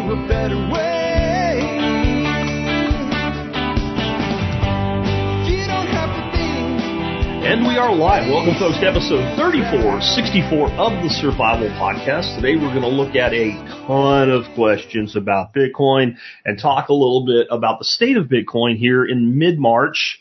a better way. You don't have to think. And we are live. Welcome, folks, to episode 3464 of the Survival Podcast. Today we're going to look at a ton of questions about Bitcoin and talk a little bit about the state of Bitcoin here in mid-March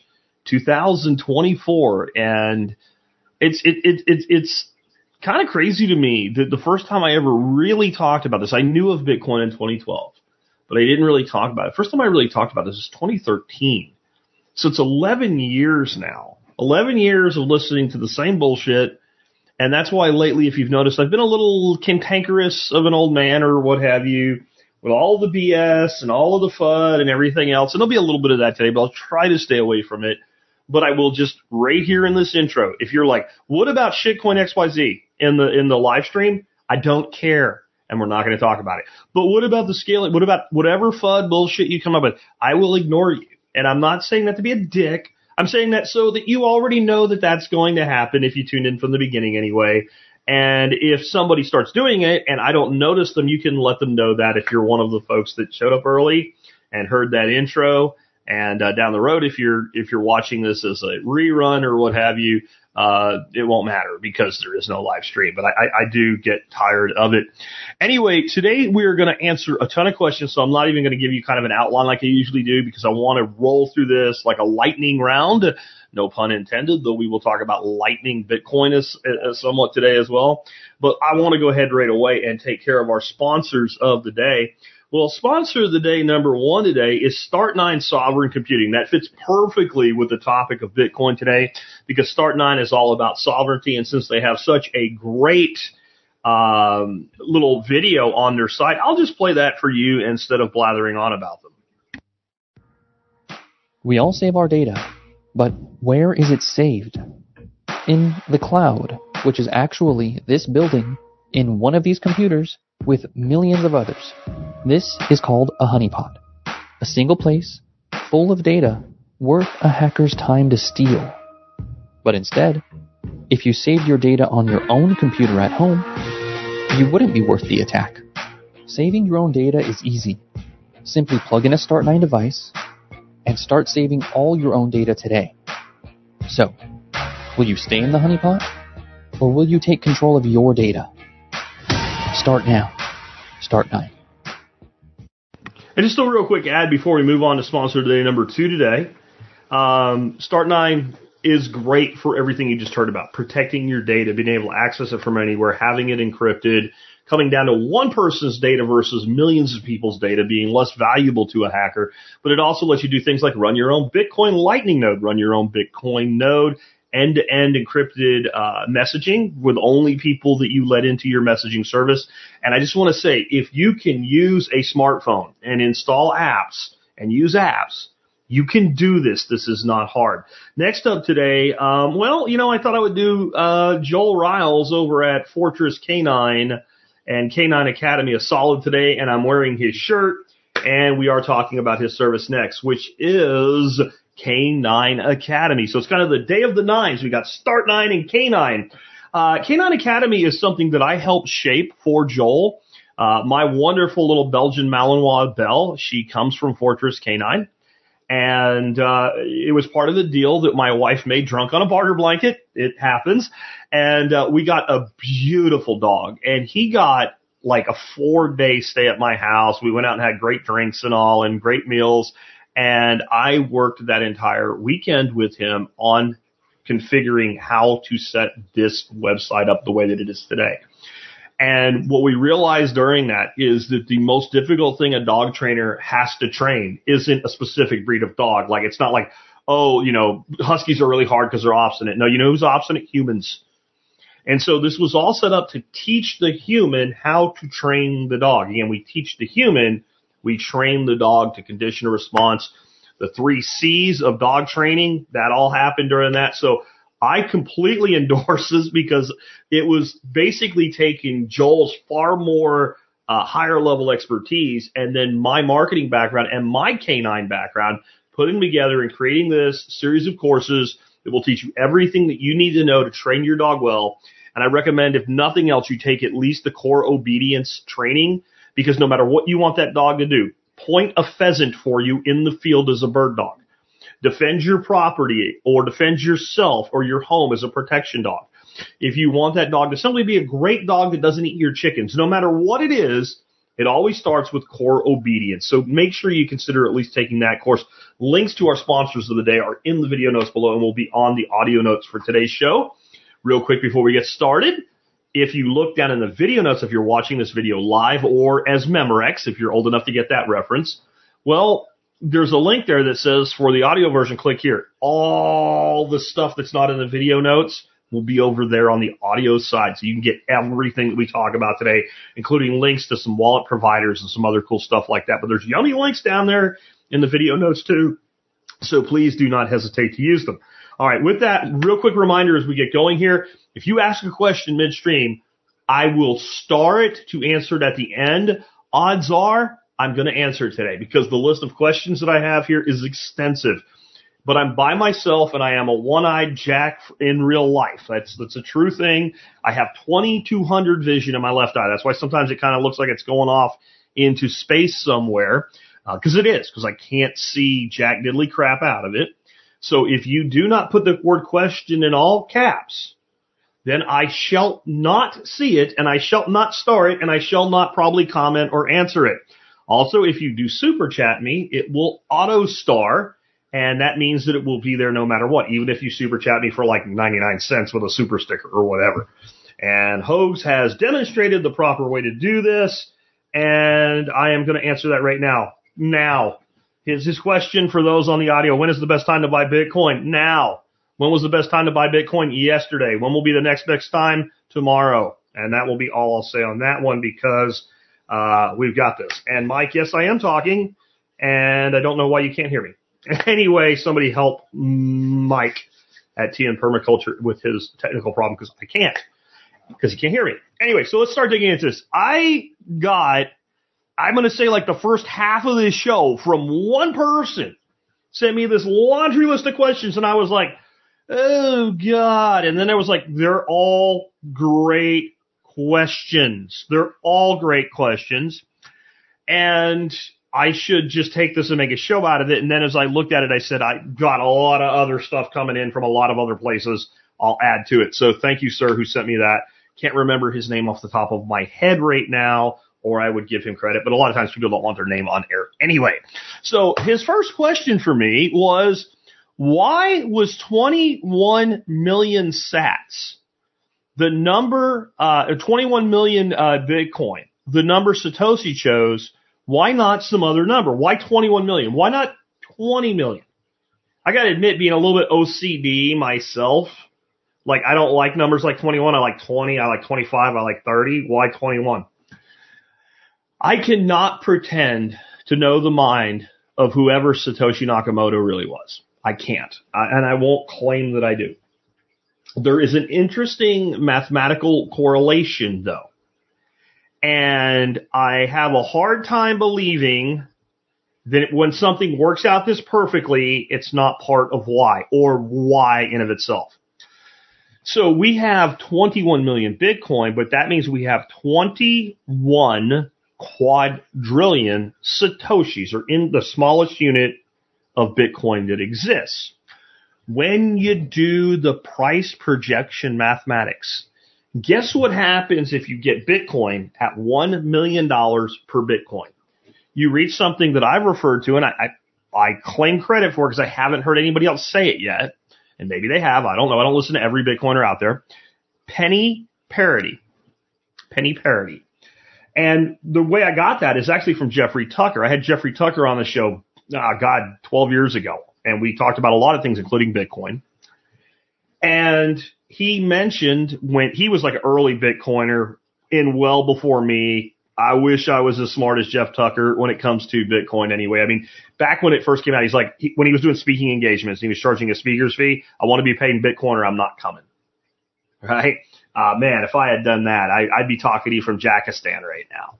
2024. And it's kind of crazy to me that the first time I ever really talked about this, I knew of Bitcoin in 2012, but I didn't really talk about it. First time I really talked about this was 2013. So it's 11 years now. 11 years of listening to the same bullshit. And that's why lately, if you've noticed, I've been a little cantankerous of an old man or what have you, with all the BS and all of the FUD and everything else. And there'll be a little bit of that today, but I'll try to stay away from it. But I will just right here in this intro, if you're like, what about shitcoin XYZ in the live stream? I don't care, and we're not going to talk about it. But what about the scaling? What about whatever FUD bullshit you come up with? I will ignore you. And I'm not saying that to be a dick. I'm saying that so that you already know that that's going to happen if you tuned in from the beginning anyway. And if somebody starts doing it and I don't notice them, you can let them know that if you're one of the folks that showed up early and heard that intro. And down the road, if you're watching this as a rerun or what have you, it won't matter because there is no live stream. But I do get tired of it. Anyway, today we are going to answer a ton of questions, so I'm not even going to give you kind of an outline like I usually do because I want to roll through this like a lightning round. No pun intended, though we will talk about lightning Bitcoin as somewhat today as well. But I want to go ahead right away and take care of our sponsors of the day. Well, sponsor of the day number one today is Start9 Sovereign Computing. That fits perfectly with the topic of Bitcoin today because Start9 is all about sovereignty. And since they have such a great little video on their site, I'll just play that for you instead of blathering on about them. We all save our data, but where is it saved? In the cloud, which is actually this building in one of these computers with millions of others. This is called a honeypot, a single place full of data worth a hacker's time to steal. But instead, if you saved your data on your own computer at home, you wouldn't be worth the attack. Saving your own data is easy. Simply plug in a Start9 device and start saving all your own data today. So, will you stay in the honeypot, or will you take control of your data? Start now. Start9. And just a real quick ad before we move on to sponsor today number two today. Start9 is great for everything you just heard about. Protecting your data, being able to access it from anywhere, having it encrypted, coming down to one person's data versus millions of people's data, being less valuable to a hacker. But it also lets you do things like run your own Bitcoin Lightning node, run your own Bitcoin node, end-to-end encrypted messaging with only people that you let into your messaging service. And I just want to say, if you can use a smartphone and install apps and use apps, you can do this. This is not hard. Next up today, I thought I would do Joel Riles over at Fortress K9 and K9 Academy a solid today, and I'm wearing his shirt, and we are talking about his service next, which is K9 Academy. So it's kind of the day of the nines. We got Start9 and K9. K9 Academy is something that I helped shape for Joel. My wonderful little Belgian Malinois Belle, she comes from Fortress K9. And it was part of the deal that my wife made drunk on a barter blanket. It happens. And we got a beautiful dog. And he got like a 4-day stay at my house. We went out and had great drinks and all and great meals. And I worked that entire weekend with him on configuring how to set this website up the way that it is today. And what we realized during that is that the most difficult thing a dog trainer has to train isn't a specific breed of dog. Like, it's not like, Huskies are really hard because they're obstinate. No, you know who's obstinate? Humans. And so this was all set up to teach the human how to train the dog. Again, we teach the human, we train the dog to condition a response. The 3 C's of dog training, that all happened during that. So I completely endorse this because it was basically taking Joel's far more higher level expertise and then my marketing background and my K9 background, putting them together and creating this series of courses that will teach you everything that you need to know to train your dog well. And I recommend, if nothing else, you take at least the core obedience training, because no matter what you want that dog to do, point a pheasant for you in the field as a bird dog. Defend your property or defend yourself or your home as a protection dog. If you want that dog to simply be a great dog that doesn't eat your chickens, no matter what it is, it always starts with core obedience. So make sure you consider at least taking that course. Links to our sponsors of the day are in the video notes below and will be on the audio notes for today's show. Real quick before we get started, if you look down in the video notes, if you're watching this video live or as Memorex, if you're old enough to get that reference, well, there's a link there that says for the audio version, click here. All the stuff that's not in the video notes will be over there on the audio side. So you can get everything that we talk about today, including links to some wallet providers and some other cool stuff like that. But there's yummy links down there in the video notes too. So please do not hesitate to use them. All right. With that, real quick reminder as we get going here, if you ask a question midstream, I will star it to answer it at the end. Odds are I'm going to answer it today because the list of questions that I have here is extensive. But I'm by myself and I am a one-eyed jack in real life. That's a true thing. I have 2200 vision in my left eye. That's why sometimes it kind of looks like it's going off into space somewhere. Because it is, because I can't see jack diddly crap out of it. So if you do not put the word question in all caps, then I shall not see it and I shall not star it and I shall not probably comment or answer it. Also, if you do super chat me, it will auto star. And that means that it will be there no matter what, even if you super chat me for like 99 cents with a super sticker or whatever. And Hogs has demonstrated the proper way to do this, and I am going to answer that right now. Now, his question for those on the audio, when is the best time to buy Bitcoin? Now. When was the best time to buy Bitcoin? Yesterday. When will be the next time? Tomorrow. And that will be all I'll say on that one because we've got this. And Mike, yes, I am talking, and I don't know why you can't hear me. Anyway, somebody help Mike at TN Permaculture with his technical problem because I can't, because he can't hear me. Anyway, so let's start digging into this. I'm going to say like the first half of this show from one person sent me this laundry list of questions and I was like, oh God. And then I was like, they're all great questions. They're all great questions. And I should just take this and make a show out of it. And then as I looked at it, I said, I got a lot of other stuff coming in from a lot of other places. I'll add to it. So thank you, sir, who sent me that. Can't remember his name off the top of my head right now, or I would give him credit. But a lot of times people don't want their name on air anyway. So his first question for me was, why was 21 million sats, the number, 21 million Bitcoin, the number Satoshi chose? Why not some other number? Why 21 million? Why not 20 million? I got to admit, being a little bit OCD myself, like I don't like numbers like 21. I like 20. I like 25. I like 30. Why 21? I cannot pretend to know the mind of whoever Satoshi Nakamoto really was. I can't. And I won't claim that I do. There is an interesting mathematical correlation, though. And I have a hard time believing that when something works out this perfectly, it's not part of Y or Y in of itself. So we have 21 million Bitcoin, but that means we have 21 quadrillion Satoshis, or in the smallest unit of Bitcoin that exists. When you do the price projection mathematics, guess what happens if you get Bitcoin at $1 million per Bitcoin? You reach something that I've referred to, and I claim credit for because I haven't heard anybody else say it yet. And maybe they have. I don't know. I don't listen to every Bitcoiner out there. Penny parity. Penny parity. And the way I got that is actually from Jeffrey Tucker. I had Jeffrey Tucker on the show, 12 years ago. And we talked about a lot of things, including Bitcoin. And he mentioned when he was like an early Bitcoiner in well before me. I wish I was as smart as Jeff Tucker when it comes to Bitcoin anyway. I mean, back when it first came out, he's like, when he was doing speaking engagements, he was charging a speaker's fee. I want to be paid in Bitcoin or I'm not coming. Right? Man, if I had done that, I'd be talking to you from Jackistan right now.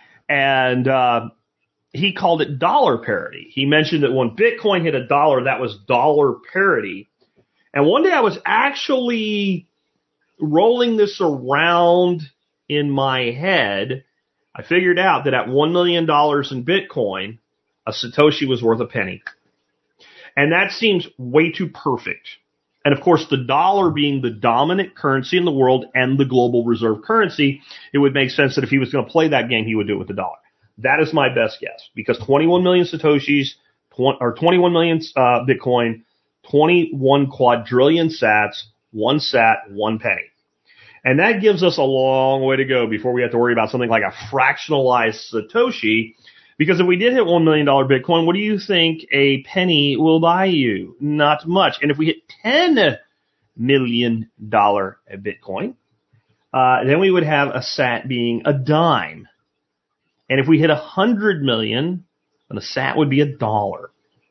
And he called it dollar parity. He mentioned that when Bitcoin hit $1, that was dollar parity. And one day I was actually rolling this around in my head. I figured out that at $1 million in Bitcoin, a Satoshi was worth a penny. And that seems way too perfect. And of course, the dollar being the dominant currency in the world and the global reserve currency, it would make sense that if he was going to play that game, he would do it with the dollar. That is my best guess, because 21 million Satoshis, or 21 million Bitcoin, 21 quadrillion sats, one sat, one penny. And that gives us a long way to go before we have to worry about something like a fractionalized Satoshi. Because if we did hit $1 million Bitcoin, what do you think a penny will buy you? Not much. And if we hit $10 million Bitcoin, then we would have a sat being a dime. And if we hit 100 million, then a sat would be $1.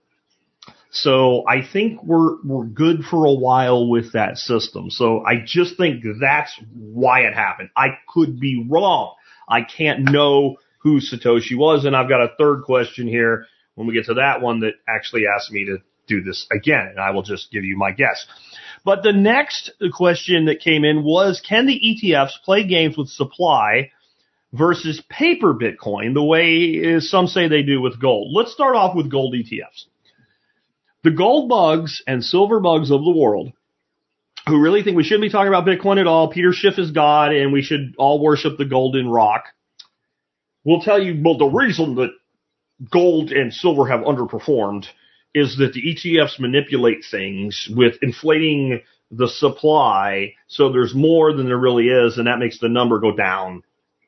So I think we're good for a while with that system. So I just think that's why it happened. I could be wrong. I can't know who Satoshi was. And I've got a third question here when we get to that one that actually asked me to do this again. And I will just give you my guess. But the next question that came in was, can the ETFs play games with supply versus paper Bitcoin the way some say they do with gold? Let's start off with gold ETFs. The gold bugs and silver bugs of the world, who really think we shouldn't be talking about Bitcoin at all, Peter Schiff is God, and we should all worship the golden rock, will tell you, well, the reason that gold and silver have underperformed is that the ETFs manipulate things with inflating the supply so there's more than there really is, and that makes the number go down.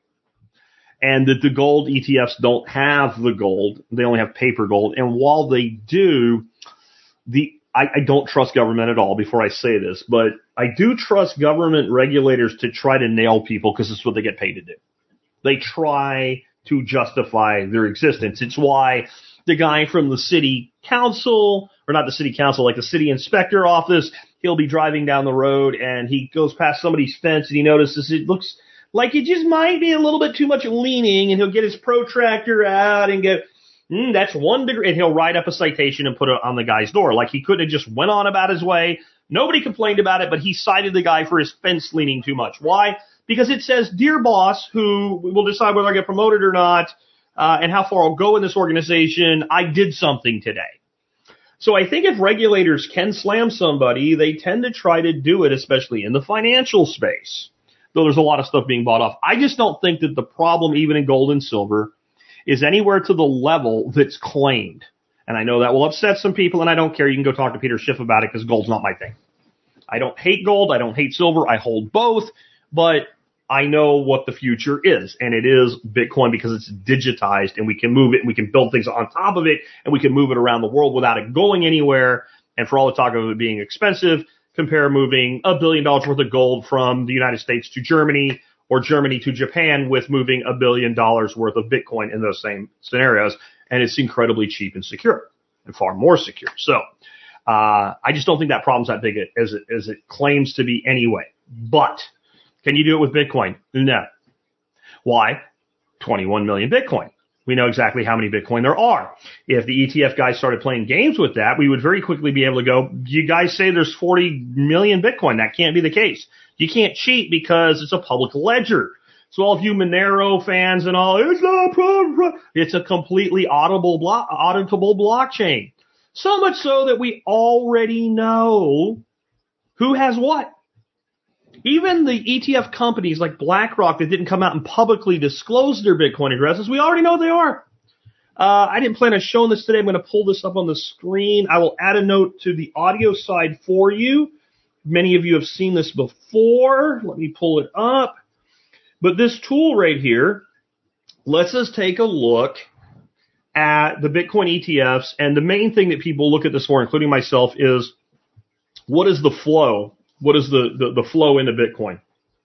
And that the gold ETFs don't have the gold. They only have paper gold. And while they do, I don't trust government at all before I say this, but I do trust government regulators to try to nail people because it's what they get paid to do. They try to justify their existence. It's why the guy from the city council, or not the city council, like the city inspector office, he'll be driving down the road and he goes past somebody's fence and he notices it looks like it just might be a little bit too much leaning, and he'll get his protractor out and go, that's 1 degree, and he'll write up a citation and put it on the guy's door. Like he could have just went on about his way. Nobody complained about it, but he cited the guy for his fence leaning too much. Why? Because it says, dear boss, who will decide whether I get promoted or not, and how far I'll go in this organization, I did something today. So I think if regulators can slam somebody, they tend to try to do it, especially in the financial space. Though there's a lot of stuff being bought off. I just don't think that the problem, even in gold and silver, is anywhere to the level that's claimed. And I know that will upset some people, and I don't care. You can go talk to Peter Schiff about it because gold's not my thing. I don't hate gold. I don't hate silver. I hold both. But I know what the future is, and it is Bitcoin because it's digitized, and we can move it, and we can build things on top of it, and we can move it around the world without it going anywhere. And for all the talk of it being expensive, compare moving $1 billion worth of gold from the United States to Germany or Germany to Japan with moving $1 billion worth of Bitcoin in those same scenarios. And it's incredibly cheap and secure and far more secure. So, I just don't think that problem's that big as it claims to be anyway. But can you do it with Bitcoin? No. Why? 21 million Bitcoin. We know exactly how many Bitcoin there are. If the ETF guys started playing games with that, we would very quickly be able to go, you guys say there's 40 million Bitcoin. That can't be the case. You can't cheat because it's a public ledger. So all of you Monero fans and all, it's not a problem. It's a completely auditable blockchain. So much so that we already know who has what. Even the ETF companies like BlackRock that didn't come out and publicly disclose their Bitcoin addresses, we already know they are. I didn't plan on showing this today. I'm going to pull this up on the screen. I will add a note to the audio side for you. Many of you have seen this before. Let me pull it up. But this tool right here lets us take a look at the Bitcoin ETFs. And the main thing that people look at this for, including myself, is what is the flow? What is the flow into Bitcoin?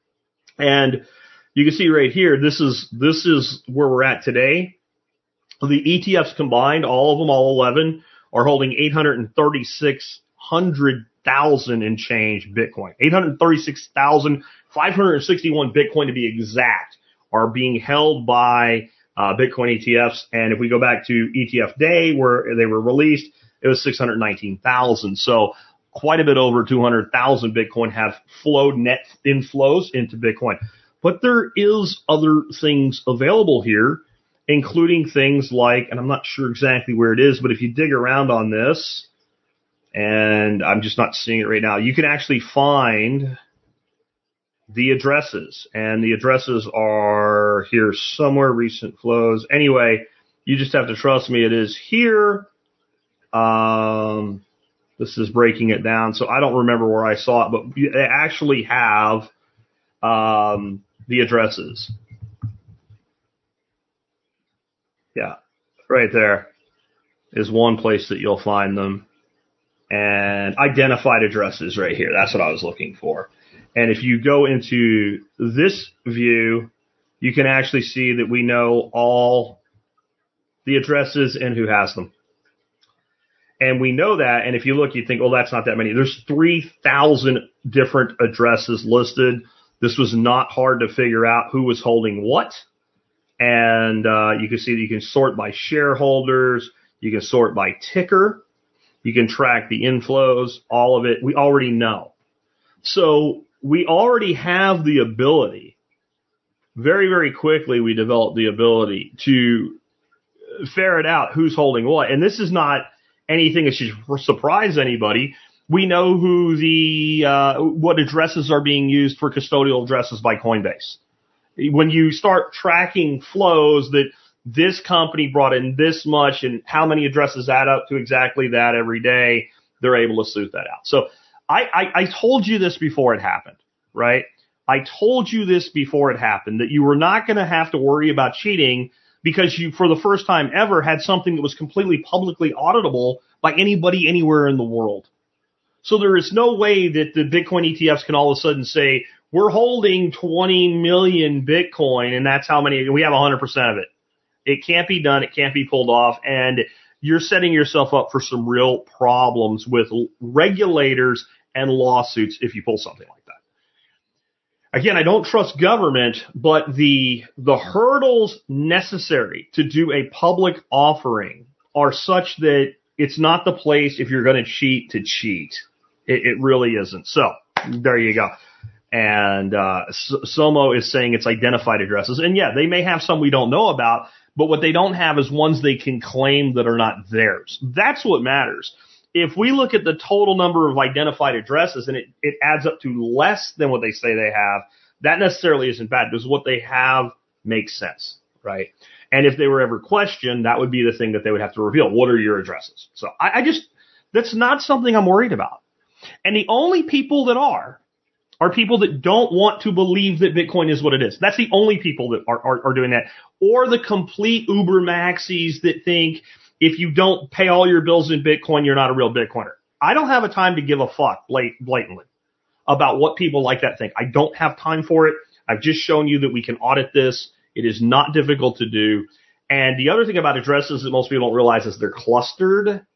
And you can see right here, this is where we're at today. The ETFs combined, all of them, all 11, are holding 836,000 and change Bitcoin. 836,561 Bitcoin to be exact are being held by Bitcoin ETFs. And if we go back to ETF Day, where they were released, it was 619,000. So quite a bit over 200,000 Bitcoin have flowed net inflows into Bitcoin. But there is other things available here, including things like, and I'm not sure exactly where it is, but if you dig around on this, and I'm just not seeing it right now, you can actually find the addresses. And the addresses are here somewhere, recent flows. Anyway, you just have to trust me. It is here. This is breaking it down, so I don't remember where I saw it, but they actually have the addresses. Yeah, right there is one place that you'll find them. And identified addresses right here. That's what I was looking for. And if you go into this view, you can actually see that we know all the addresses and who has them. And we know that, and if you look, you think, oh, that's not that many. There's 3,000 different addresses listed. This was not hard to figure out who was holding what. And you can see that you can sort by shareholders. You can sort by ticker. You can track the inflows, all of it. We already know. So we already have the ability. Very, very quickly, we developed the ability to ferret out who's holding what. And this is not anything that should surprise anybody. We know who what addresses are being used for custodial addresses by Coinbase. When you start tracking flows that this company brought in this much and how many addresses add up to exactly that every day, they're able to suit that out. So I told you this before it happened, right? I told you this before it happened, that you were not going to have to worry about cheating because you, for the first time ever, had something that was completely publicly auditable by anybody anywhere in the world. So there is no way that the Bitcoin ETFs can all of a sudden say, we're holding 20 million Bitcoin and that's how many, we have 100% of it. It can't be done. It can't be pulled off. And you're setting yourself up for some real problems with regulators and lawsuits if you pull something like that. Again, I don't trust government, but the hurdles necessary to do a public offering are such that it's not the place if you're going to cheat. It really isn't. So there you go. And Somo is saying it's identified addresses. And yeah, they may have some we don't know about, but what they don't have is ones they can claim that are not theirs. That's what matters. If we look at the total number of identified addresses and it adds up to less than what they say they have, that necessarily isn't bad because what they have makes sense, right? And if they were ever questioned, that would be the thing that they would have to reveal. What are your addresses? So that's not something I'm worried about. And the only people that are people that don't want to believe that Bitcoin is what it is. That's the only people that are doing that. Or the complete uber maxis that think if you don't pay all your bills in Bitcoin, you're not a real Bitcoiner. I don't have a time to give a fuck blatantly about what people like that think. I don't have time for it. I've just shown you that we can audit this. It is not difficult to do. And the other thing about addresses that most people don't realize is they're clustered.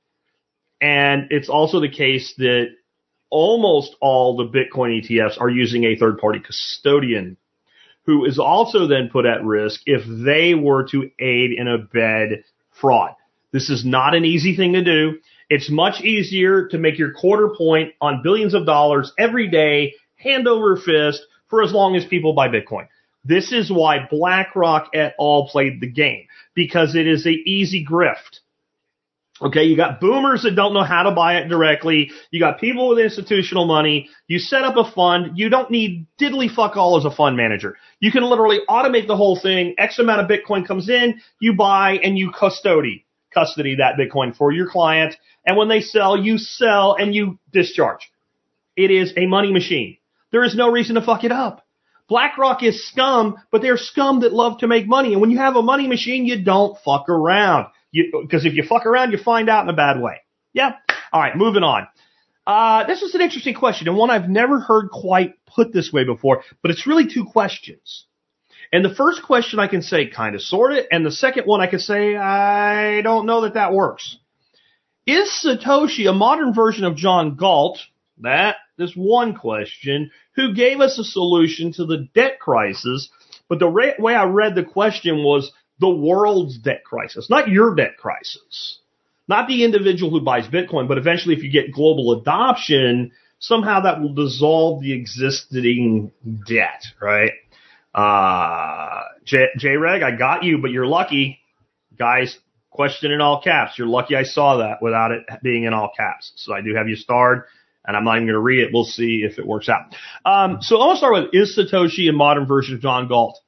And it's also the case that almost all the Bitcoin ETFs are using a third-party custodian who is also then put at risk if they were to aid and abet fraud. This is not an easy thing to do. It's much easier to make your quarter point on billions of dollars every day, hand over fist, for as long as people buy Bitcoin. This is why BlackRock et al. Played the game, because it is an easy grift. Okay, you got boomers that don't know how to buy it directly. You got people with institutional money. You set up a fund. You don't need diddly fuck all as a fund manager. You can literally automate the whole thing. X amount of Bitcoin comes in, you buy, and you custody that Bitcoin for your client. And when they sell, you sell and you discharge. It is a money machine. There is no reason to fuck it up. BlackRock is scum, but they're scum that love to make money. And when you have a money machine, you don't fuck around. Because if you fuck around, you find out in a bad way. Yeah. All right, moving on. This is an interesting question, and one I've never heard quite put this way before, but it's really two questions. And the first question I can say kind of sort of, and the second one I can say I don't know that works. Is Satoshi a modern version of John Galt? That is one question. Who gave us a solution to the debt crisis? But the way I read the question was the world's debt crisis, not your debt crisis, not the individual who buys Bitcoin, but eventually if you get global adoption, somehow that will dissolve the existing debt, right? J-Reg, I got you, but you're lucky. Guys, question in all caps. You're lucky I saw that without it being in all caps. So I do have you starred, and I'm not even going to read it. We'll see if it works out. So I want to start with, is Satoshi a modern version of John Galt?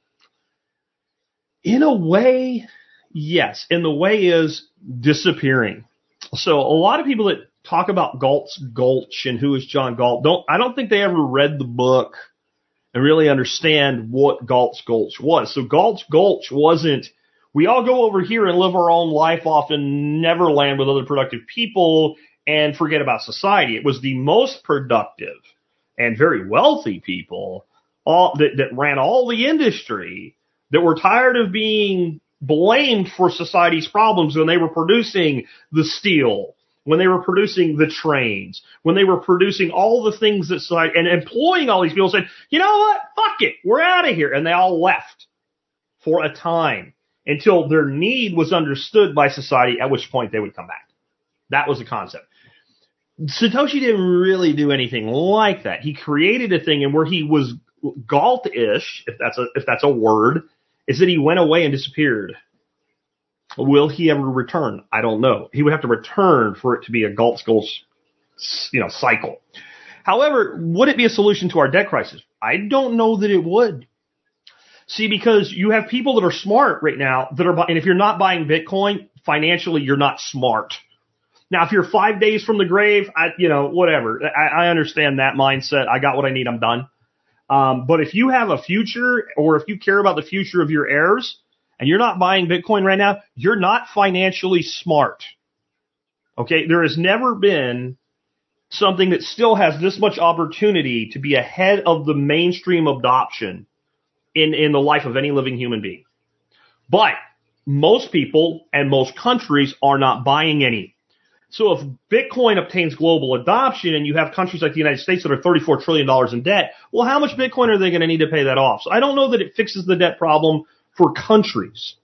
In a way, yes. And the way is disappearing. So a lot of people that talk about Galt's Gulch and who is John Galt, I don't think they ever read the book and really understand what Galt's Gulch was. So Galt's Gulch wasn't, we all go over here and live our own life off in Neverland with other productive people and forget about society. It was the most productive and very wealthy people that ran all the industry that were tired of being blamed for society's problems when they were producing the steel, when they were producing the trains, when they were producing all the things that society, and employing all these people, said, you know what, fuck it, we're out of here. And they all left for a time until their need was understood by society, at which point they would come back. That was the concept. Satoshi didn't really do anything like that. He created a thing, and where he was Galt-ish, if that's a word, is that he went away and disappeared. Will he ever return? I don't know. He would have to return for it to be a Galt's Gulch, cycle. However, would it be a solution to our debt crisis? I don't know that it would. See, because you have people that are smart right now that are, and if you're not buying Bitcoin, financially, you're not smart. Now, if you're 5 days from the grave, whatever. I understand that mindset. I got what I need. I'm done. But if you have a future, or if you care about the future of your heirs, and you're not buying Bitcoin right now, you're not financially smart. Okay? There has never been something that still has this much opportunity to be ahead of the mainstream adoption in the life of any living human being. But most people and most countries are not buying any. So if Bitcoin obtains global adoption and you have countries like the United States that are $34 trillion in debt, well, how much Bitcoin are they going to need to pay that off? So I don't know that it fixes the debt problem for countries.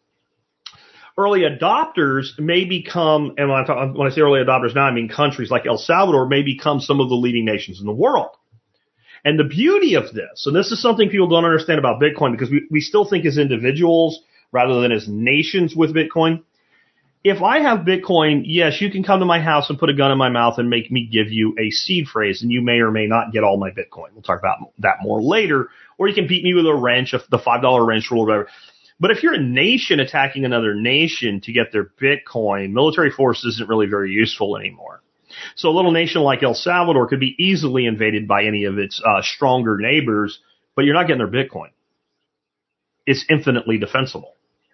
Early adopters may become, and when I say early adopters now, I mean countries like El Salvador may become some of the leading nations in the world. And the beauty of this, and this is something people don't understand about Bitcoin, because we still think as individuals rather than as nations with Bitcoin. If I have Bitcoin, yes, you can come to my house and put a gun in my mouth and make me give you a seed phrase, and you may or may not get all my Bitcoin. We'll talk about that more later. Or you can beat me with a wrench, the $5 wrench rule or whatever. But if you're a nation attacking another nation to get their Bitcoin, military force isn't really very useful anymore. So a little nation like El Salvador could be easily invaded by any of its stronger neighbors, but you're not getting their Bitcoin. It's infinitely defensible.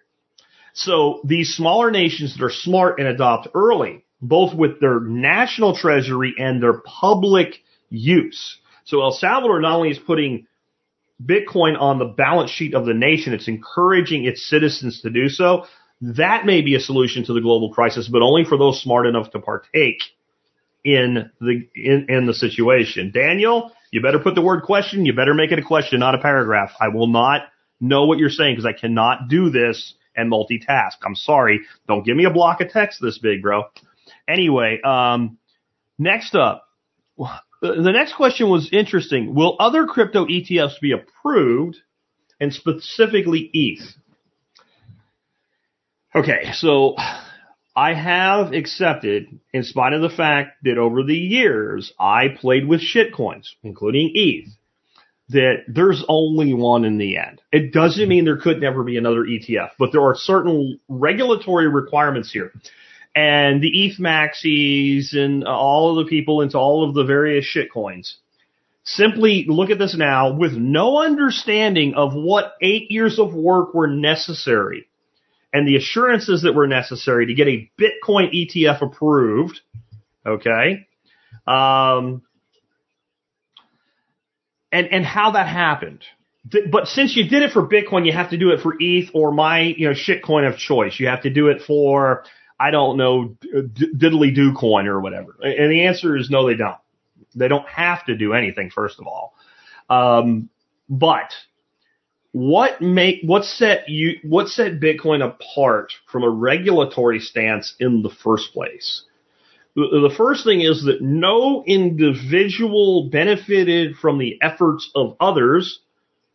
So these smaller nations that are smart and adopt early, both with their national treasury and their public use. So El Salvador not only is putting Bitcoin on the balance sheet of the nation, it's encouraging its citizens to do so. That may be a solution to the global crisis, but only for those smart enough to partake in the situation. Daniel, you better put the word question. You better make it a question, not a paragraph. I will not know what you're saying because I cannot do this and multitask. I'm sorry. Don't give me a block of text this big, bro. Anyway, next up, the next question was interesting. Will other crypto ETFs be approved, and specifically ETH? Okay, so I have accepted, in spite of the fact that over the years I played with shitcoins, including ETH, that there's only one in the end. It doesn't mean there could never be another ETF, but there are certain regulatory requirements here. And the ETH maxis and all of the people into all of the various shitcoins simply look at this now with no understanding of what 8 years of work were necessary and the assurances that were necessary to get a Bitcoin ETF approved. Okay. And how that happened. But since you did it for Bitcoin, you have to do it for ETH or my, shitcoin of choice. You have to do it for, I don't know, diddly-do coin or whatever. And the answer is no, they don't. They don't have to do anything, first of all. But what set Bitcoin apart from a regulatory stance in the first place? The first thing is that no individual benefited from the efforts of others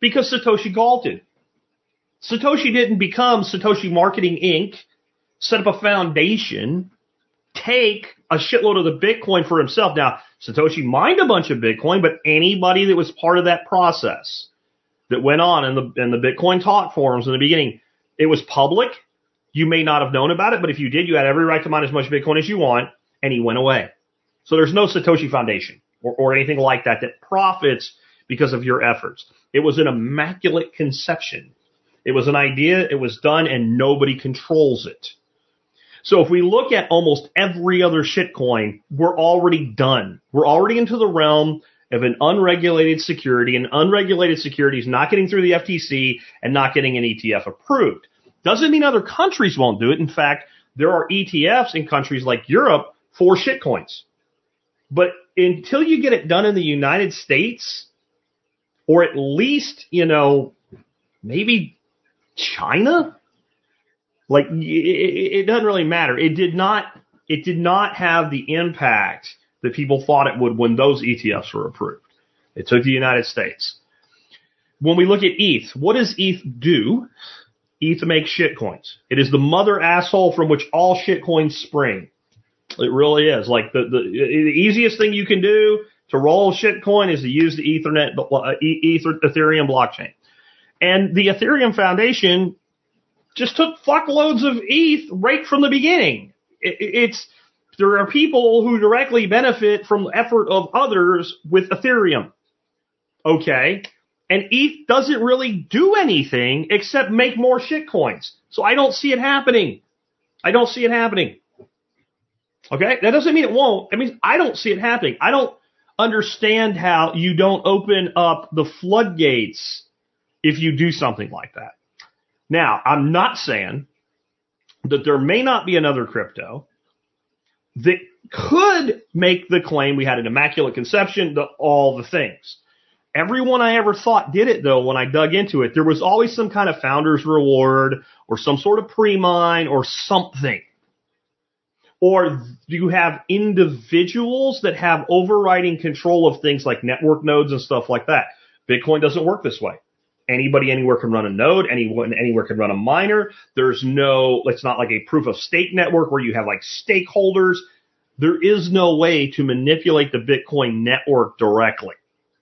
Because Satoshi galted. Satoshi didn't become Satoshi Marketing Inc., set up a foundation, take a shitload of the Bitcoin for himself. Now, Satoshi mined a bunch of Bitcoin, but anybody that was part of that process that went on in the Bitcoin talk forums in the beginning, it was public. You may not have known about it, but if you did, you had every right to mine as much Bitcoin as you want, and he went away. So there's no Satoshi Foundation or anything like that that profits because of your efforts. It was an immaculate conception. It was an idea, it was done, and nobody controls it. So if we look at almost every other shitcoin, we're already done. We're already into the realm of an unregulated security, and unregulated security is not getting through the FTC and not getting an ETF approved. Doesn't mean other countries won't do it. In fact, there are ETFs in countries like Europe for shitcoins. But until you get it done in the United States, or at least, maybe China, like it doesn't really matter. It did not have the impact that people thought it would when those ETFs were approved. It took the United States. When we look at ETH, what does ETH do? ETH makes shitcoins. It is the mother asshole from which all shitcoins spring. It really is. Like the easiest thing you can do to roll shitcoin is to use the Ethereum blockchain. And the Ethereum Foundation just took fuckloads of ETH right from the beginning. There are people who directly benefit from the effort of others with Ethereum. Okay? And ETH doesn't really do anything except make more shitcoins. So I don't see it happening. Okay? That doesn't mean it won't. It means I don't see it happening. I don't understand how you don't open up the floodgates if you do something like that. Now, I'm not saying that there may not be another crypto that could make the claim we had an immaculate conception, all the things. Everyone I ever thought did it, though, when I dug into it. There was always some kind of founder's reward or some sort of pre-mine or something. Or you have individuals that have overriding control of things like network nodes and stuff like that. Bitcoin doesn't work this way. Anybody anywhere can run a node. Anyone anywhere can run a miner. It's not like a proof of stake network where you have like stakeholders. There is no way to manipulate the Bitcoin network directly.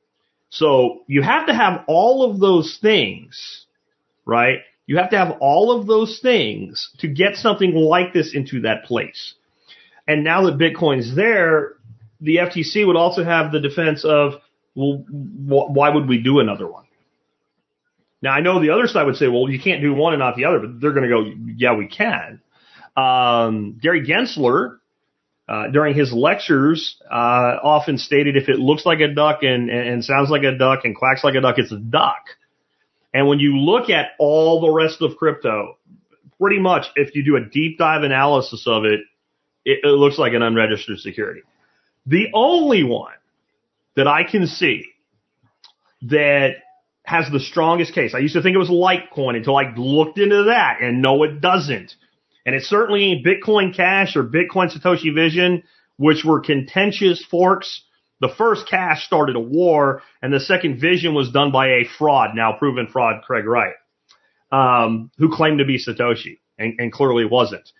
So you have to have all of those things, right? You have to have all of those things to get something like this into that place. And now that Bitcoin's there, the FTC would also have the defense of, well, why would we do another one? Now, I know the other side would say, well, you can't do one and not the other, but they're going to go, yeah, we can. Gary Gensler, during his lectures, often stated if it looks like a duck and sounds like a duck and quacks like a duck, it's a duck. And when you look at all the rest of crypto, pretty much if you do a deep dive analysis of it, it looks like an unregistered security. The only one that I can see that has the strongest case, I used to think it was Litecoin until I looked into that, and no, it doesn't. And it certainly ain't Bitcoin Cash or Bitcoin Satoshi Vision, which were contentious forks. The first Cash started a war, and the second Vision was done by a fraud, now proven fraud, Craig Wright, who claimed to be Satoshi, and clearly wasn't.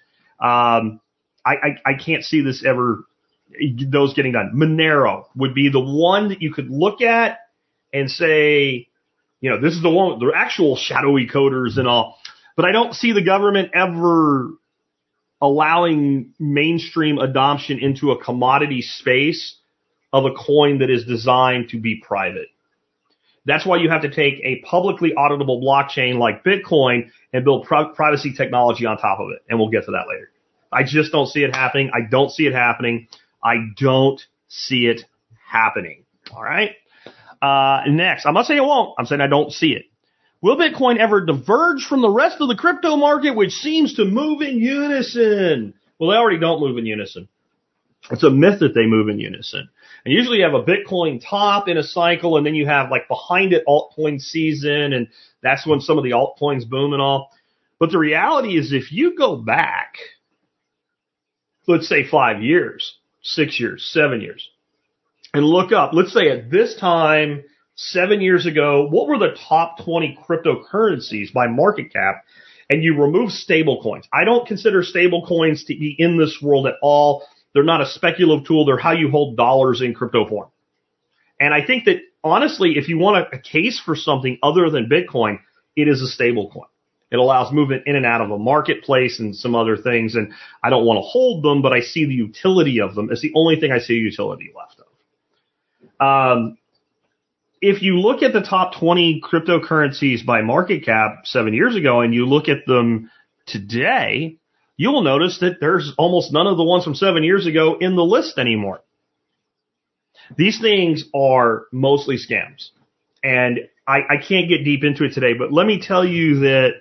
I can't see this ever, those getting done. Monero would be the one that you could look at and say, this is the one with the actual shadowy coders and all. But I don't see the government ever allowing mainstream adoption into a commodity space of a coin that is designed to be private. That's why you have to take a publicly auditable blockchain like Bitcoin and build privacy technology on top of it. And we'll get to that later. I just don't see it happening. I don't see it happening. All right. Next, I'm not saying it won't. I'm saying I don't see it. Will Bitcoin ever diverge from the rest of the crypto market, which seems to move in unison? Well, they already don't move in unison. It's a myth that they move in unison. And usually you have a Bitcoin top in a cycle, and then you have like behind it altcoin season, and that's when some of the altcoins boom and all. But the reality is if you go back, let's say 5 years, 6 years, 7 years, and look up, let's say at this time 7 years ago, what were the top 20 cryptocurrencies by market cap? And you remove stable coins. I don't consider stable coins to be in this world at all. They're not a speculative tool. They're how you hold dollars in crypto form. And I think that, honestly, if you want a case for something other than Bitcoin, it is a stable coin. It allows movement in and out of a marketplace and some other things. And I don't want to hold them, but I see the utility of them. It's the only thing I see utility left of. If you look at the top 20 cryptocurrencies by market cap 7 years ago and you look at them today, you will notice that there's almost none of the ones from 7 years ago in the list anymore. These things are mostly scams. And I can't get deep into it today, but let me tell you that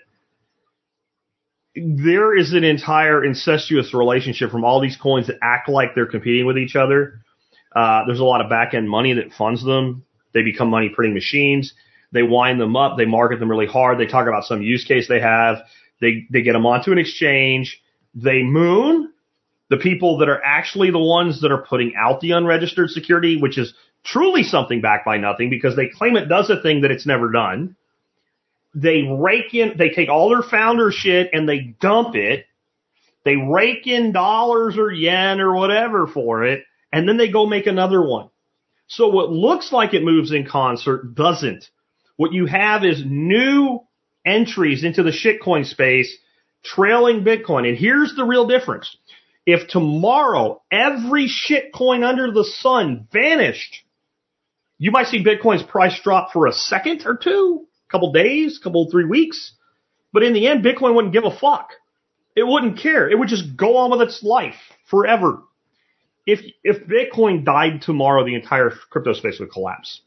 there is an entire incestuous relationship from all these coins that act like they're competing with each other. There's a lot of back-end money that funds them. They become money printing machines. They wind them up. They market them really hard. They talk about some use case they have. They get them onto an exchange. They moon the people that are actually the ones that are putting out the unregistered security, which is truly something backed by nothing because they claim it does a thing that it's never done. They rake in, they take all their founder shit and they dump it. They rake in dollars or yen or whatever for it, and then they go make another one. So what looks like it moves in concert doesn't. What you have is new entries into the shitcoin space trailing Bitcoin. And here's the real difference. If tomorrow every shitcoin under the sun vanished, you might see Bitcoin's price drop for a second or two, a couple days, 3 weeks. But in the end, Bitcoin wouldn't give a fuck. It wouldn't care. It would just go on with its life forever. If Bitcoin died tomorrow, the entire crypto space would collapse.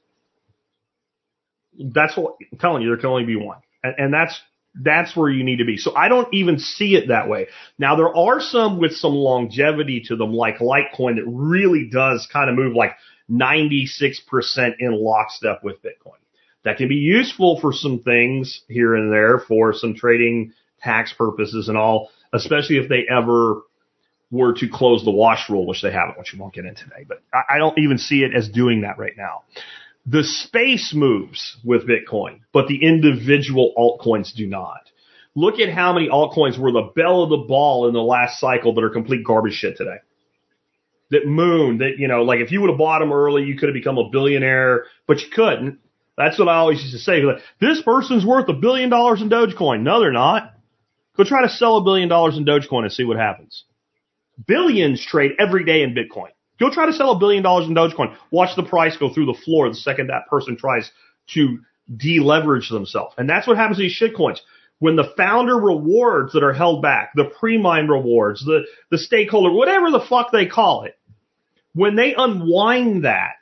That's what I'm telling you. There can only be one. And that's where you need to be. So I don't even see it that way. Now, there are some with some longevity to them, like Litecoin, that really does kind of move like 96% in lockstep with Bitcoin. That can be useful for some things here and there for some trading tax purposes and all, especially if they ever were to close the wash rule, which they haven't, which we won't get into today. But I don't even see it as doing that right now. The space moves with Bitcoin, but the individual altcoins do not. Look at how many altcoins were the belle of the ball in the last cycle that are complete garbage shit today. That moon, that, you know, like if you would have bought them early, you could have become a billionaire, but you couldn't. That's what I always used to say. Like, this person's worth $1 billion in Dogecoin. No, they're not. Go try to sell $1 billion in Dogecoin and see what happens. Billions trade every day in Bitcoin. Go try to sell $1 billion in Dogecoin. Watch the price go through the floor the second that person tries to deleverage themselves. And that's what happens to these shitcoins. When the founder rewards that are held back, the pre-mine rewards, the stakeholder, whatever the fuck they call it, when they unwind that,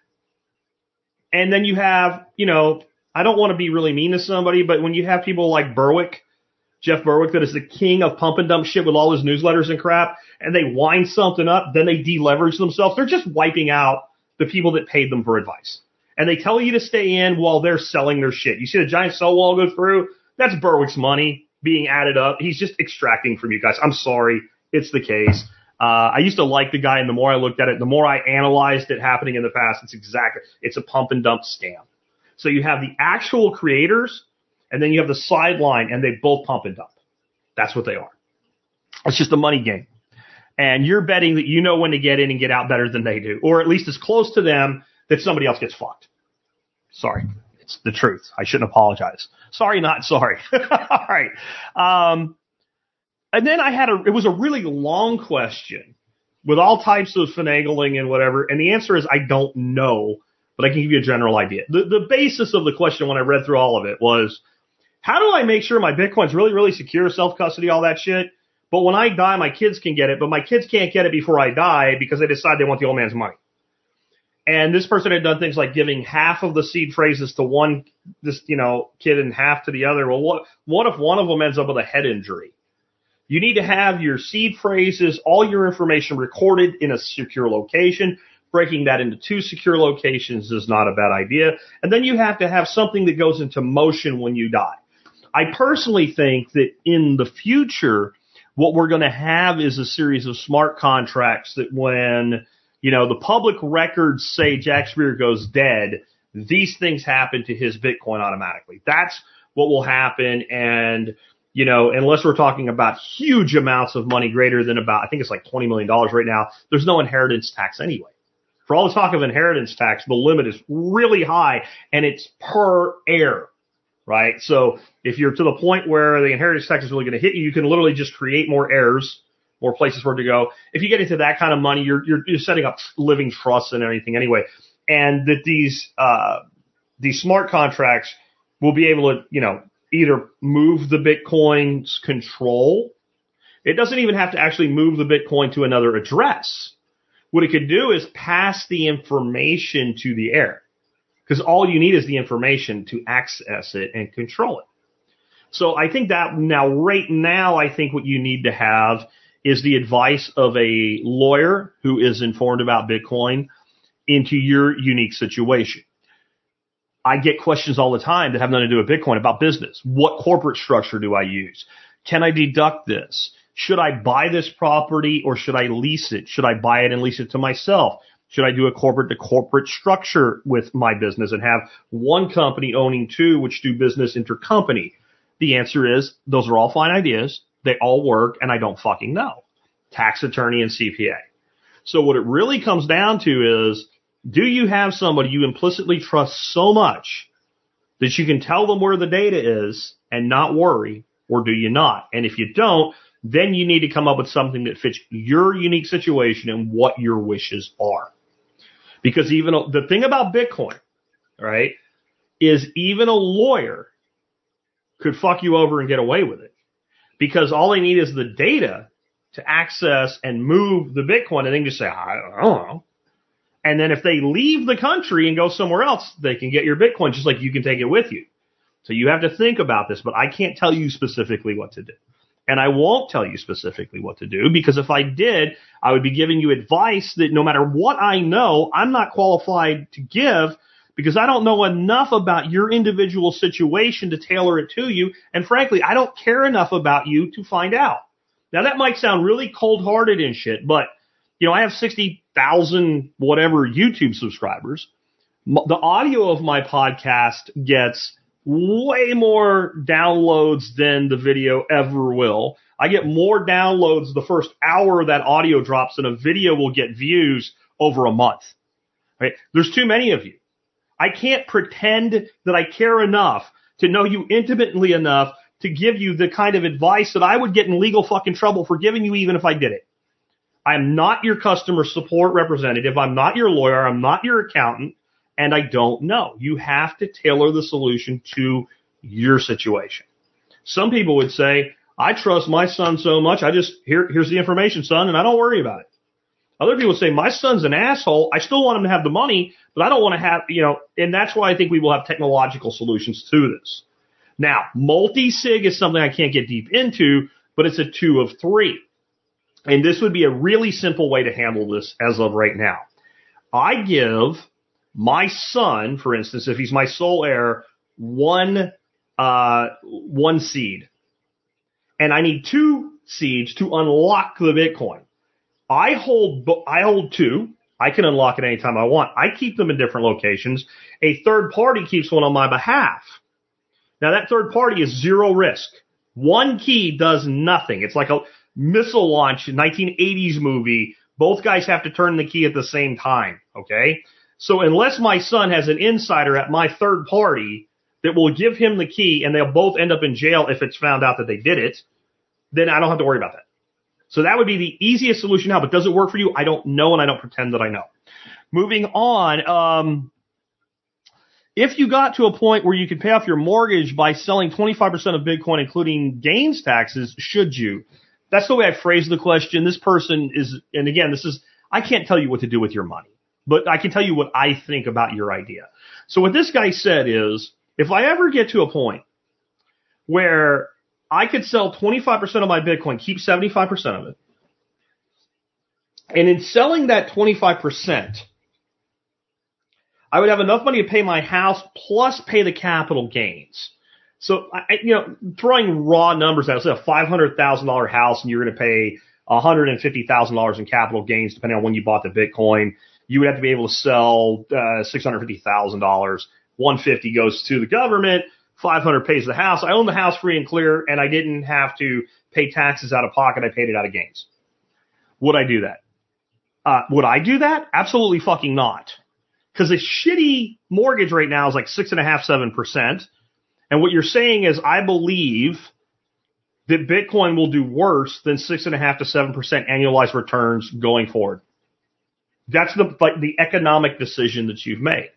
and then you have, you know, I don't want to be really mean to somebody, but when you have people like Berwick, Jeff Berwick, that is the king of pump and dump shit with all his newsletters and crap, and they wind something up, then they deleverage themselves. They're just wiping out the people that paid them for advice. And they tell you to stay in while they're selling their shit. You see the giant sell wall go through? That's Berwick's money being added up. He's just extracting from you guys. I'm sorry. It's the case. I used to like the guy, and the more I looked at it, the more I analyzed it happening in the past. It's a pump and dump scam. So you have the actual creators, and then you have the sideline, and they both pump and dump. That's what they are. It's just a money game. And you're betting that you know when to get in and get out better than they do, or at least as close to them that somebody else gets fucked. Sorry. It's the truth. I shouldn't apologize. Sorry, not sorry. All right. And then it was a really long question with all types of finagling and whatever. And the answer is, I don't know, but I can give you a general idea. The basis of the question when I read through all of it was, how do I make sure my Bitcoin's really, really secure, self-custody, all that shit? But when I die, my kids can get it, but my kids can't get it before I die because they decide they want the old man's money. And this person had done things like giving half of the seed phrases to one, kid and half to the other. Well, what if one of them ends up with a head injury? You need to have your seed phrases, all your information recorded in a secure location. Breaking that into 2 secure locations is not a bad idea. And then you have to have something that goes into motion when you die. I personally think that in the future, what we're going to have is a series of smart contracts that when, the public records say Jack Spear goes dead, these things happen to his Bitcoin automatically. That's what will happen. And, you know, unless we're talking about huge amounts of money greater than about, I think it's like $20 million right now, there's no inheritance tax anyway. For all the talk of inheritance tax, the limit is really high, and it's per heir, right? So if you're to the point where the inheritance tax is really going to hit you, you can literally just create more heirs, more places for it to go. If you get into that kind of money, you're setting up living trusts and everything anyway. And that these smart contracts will be able to, you know, either move the Bitcoin's control. It doesn't even have to actually move the Bitcoin to another address. What it could do is pass the information to the heir, because all you need is the information to access it and control it. So I think that right now, I think what you need to have is the advice of a lawyer who is informed about Bitcoin into your unique situation. I get questions all the time that have nothing to do with Bitcoin about business. What corporate structure do I use? Can I deduct this? Should I buy this property or should I lease it? Should I buy it and lease it to myself? Should I do a corporate to corporate structure with my business and have one company owning two, which do business intercompany? The answer is those are all fine ideas. They all work, and I don't fucking know. Tax attorney and CPA. So what it really comes down to is, do you have somebody you implicitly trust so much that you can tell them where the data is and not worry, or do you not? And if you don't, then you need to come up with something that fits your unique situation and what your wishes are. Because even the thing about Bitcoin, right, is even a lawyer could fuck you over and get away with it. Because all they need is the data to access and move the Bitcoin, and they can just say, I don't know. And then if they leave the country and go somewhere else, they can get your Bitcoin just like you can take it with you. So you have to think about this, but I can't tell you specifically what to do. And I won't tell you specifically what to do, because if I did, I would be giving you advice that no matter what I know, I'm not qualified to give, because I don't know enough about your individual situation to tailor it to you. And frankly, I don't care enough about you to find out. Now, that might sound really cold-hearted and shit, but, you know, I have 60,000 whatever YouTube subscribers. The audio of my podcast gets way more downloads than the video ever will. I get more downloads the first hour that audio drops than a video will get views over a month. Right? There's too many of you. I can't pretend that I care enough to know you intimately enough to give you the kind of advice that I would get in legal fucking trouble for giving you even if I did it. I'm not your customer support representative. I'm not your lawyer. I'm not your accountant. And I don't know. You have to tailor the solution to your situation. Some people would say, I trust my son so much, here's the information, son, and I don't worry about it. Other people say, my son's an asshole. I still want him to have the money, but I don't want to have, you know, and that's why I think we will have technological solutions to this. Now, multi-sig is something I can't get deep into, but it's a 2 of 3. And this would be a really simple way to handle this as of right now. I give my son, for instance, if he's my sole heir, one seed. And I need 2 seeds to unlock the Bitcoin. I hold 2. I can unlock it anytime I want. I keep them in different locations. A third party keeps one on my behalf. Now, that third party is zero risk. One key does nothing. It's like a missile launch 1980s movie. Both guys have to turn the key at the same time, okay? So unless my son has an insider at my third party that will give him the key and they'll both end up in jail if it's found out that they did it, then I don't have to worry about that. So that would be the easiest solution now, but does it work for you? I don't know, and I don't pretend that I know. Moving on, if you got to a point where you could pay off your mortgage by selling 25% of Bitcoin, including gains taxes, should you? That's the way I phrased the question. This person is, and again, I can't tell you what to do with your money, but I can tell you what I think about your idea. So what this guy said is, if I ever get to a point where I could sell 25% of my Bitcoin, keep 75% of it, and in selling that 25%, I would have enough money to pay my house plus pay the capital gains. So, throwing raw numbers out, say a $500,000 house and you're going to pay $150,000 in capital gains depending on when you bought the Bitcoin. you would have to be able to sell $650,000. $150 goes to the government. $500 pays the house. I own the house free and clear, and I didn't have to pay taxes out of pocket. I paid it out of gains. Would I do that? Would I do that? Absolutely fucking not. Because a shitty mortgage right now is like 6.5%, 7%. And what you're saying is, I believe that Bitcoin will do worse than 6.5% to 7% annualized returns going forward. That's the economic decision that you've made.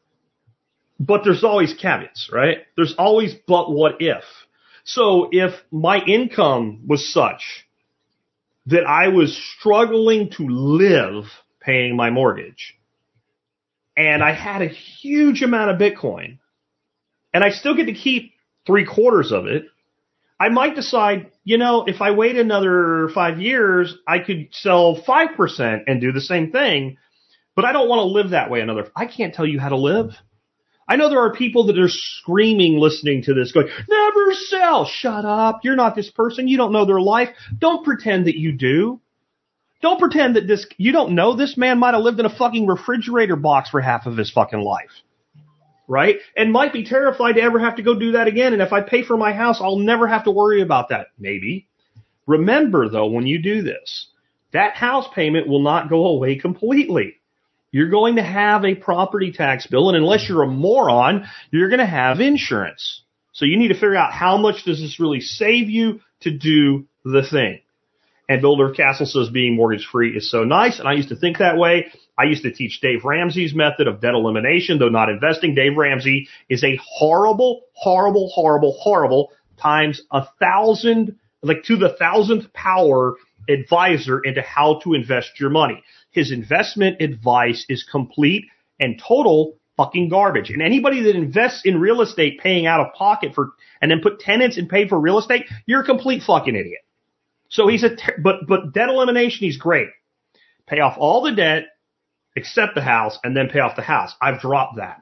But there's always caveats, right? There's always, but what if? So if my income was such that I was struggling to live paying my mortgage, and I had a huge amount of Bitcoin, and I still get to keep 3/4 of it, I might decide, if I wait another 5 years, I could sell 5% and do the same thing, but I don't want to live that way I can't tell you how to live. I know there are people that are screaming listening to this going, never sell. Shut up. You're not this person. You don't know their life. Don't pretend that you do. Don't pretend that you don't know this man might have lived in a fucking refrigerator box for half of his fucking life. Right? And might be terrified to ever have to go do that again. And if I pay for my house, I'll never have to worry about that. Maybe. Remember, though, when you do this, that house payment will not go away completely. You're going to have a property tax bill, and unless you're a moron, you're going to have insurance. So you need to figure out how much does this really save you to do the thing. And Builder Castle says being mortgage-free is so nice, and I used to think that way. I used to teach Dave Ramsey's method of debt elimination, though not investing. Dave Ramsey is a horrible, horrible, horrible, horrible times 1,000, like to the 1,000th power advisor into how to invest your money. His investment advice is complete and total fucking garbage. And anybody that invests in real estate paying out of pocket and then put tenants and pay for real estate, you're a complete fucking idiot. So but debt elimination, he's great. Pay off all the debt, except the house, and then pay off the house. I've dropped that.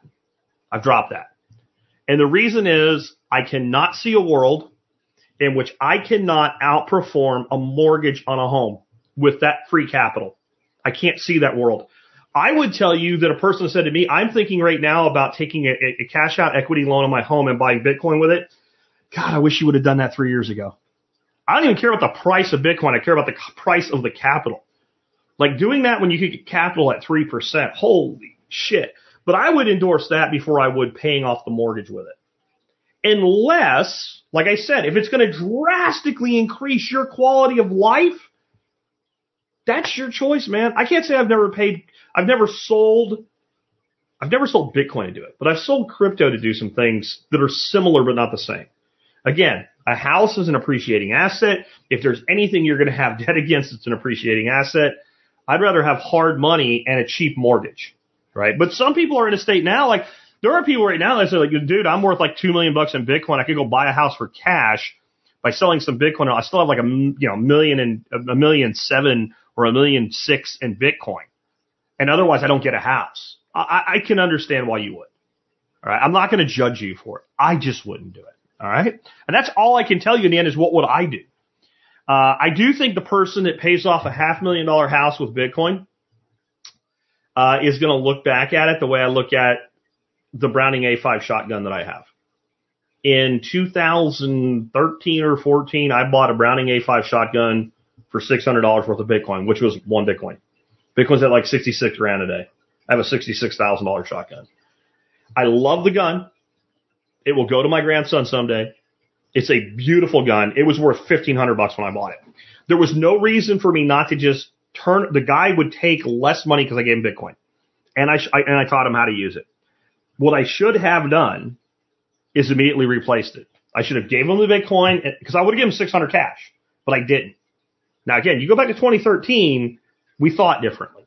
And the reason is I cannot see a world in which I cannot outperform a mortgage on a home with that free capital. I can't see that world. I would tell you that a person said to me, I'm thinking right now about taking a cash out equity loan on my home and buying Bitcoin with it. God, I wish you would have done that 3 years ago. I don't even care about the price of Bitcoin. I care about the price of the capital. Like doing that when you could get capital at 3%. Holy shit. But I would endorse that before I would paying off the mortgage with it. Unless, like I said, if it's going to drastically increase your quality of life, that's your choice, man. I can't say I've never sold Bitcoin to do it, but I've sold crypto to do some things that are similar but not the same. Again, a house is an appreciating asset. If there's anything you're going to have debt against, it's an appreciating asset. I'd rather have hard money and a cheap mortgage, right? But some people are in a state now, like there are people right now that say like, dude, I'm worth like $2 million in Bitcoin. I could go buy a house for cash by selling some Bitcoin. I still have like $1.7 million or $1.6 million in Bitcoin. And otherwise I don't get a house. I can understand why you would. All right. I'm not going to judge you for it. I just wouldn't do it. All right. And that's all I can tell you in the end is what would I do? I do think the person that pays off a $500,000 house with Bitcoin, is going to look back at it the way I look at the Browning A5 shotgun that I have. In 2013 or 14, I bought a Browning A5 shotgun for $600 worth of Bitcoin, which was one Bitcoin. Bitcoin's at like 66 grand a day. I have a $66,000 shotgun. I love the gun. It will go to my grandson someday. It's a beautiful gun. It was worth $1,500 when I bought it. There was no reason for me not to just the guy would take less money because I gave him Bitcoin. And I taught him how to use it. What I should have done is immediately replaced it. I should have gave him the Bitcoin because I would have given him 600 cash, but I didn't. Now again, you go back to 2013, we thought differently.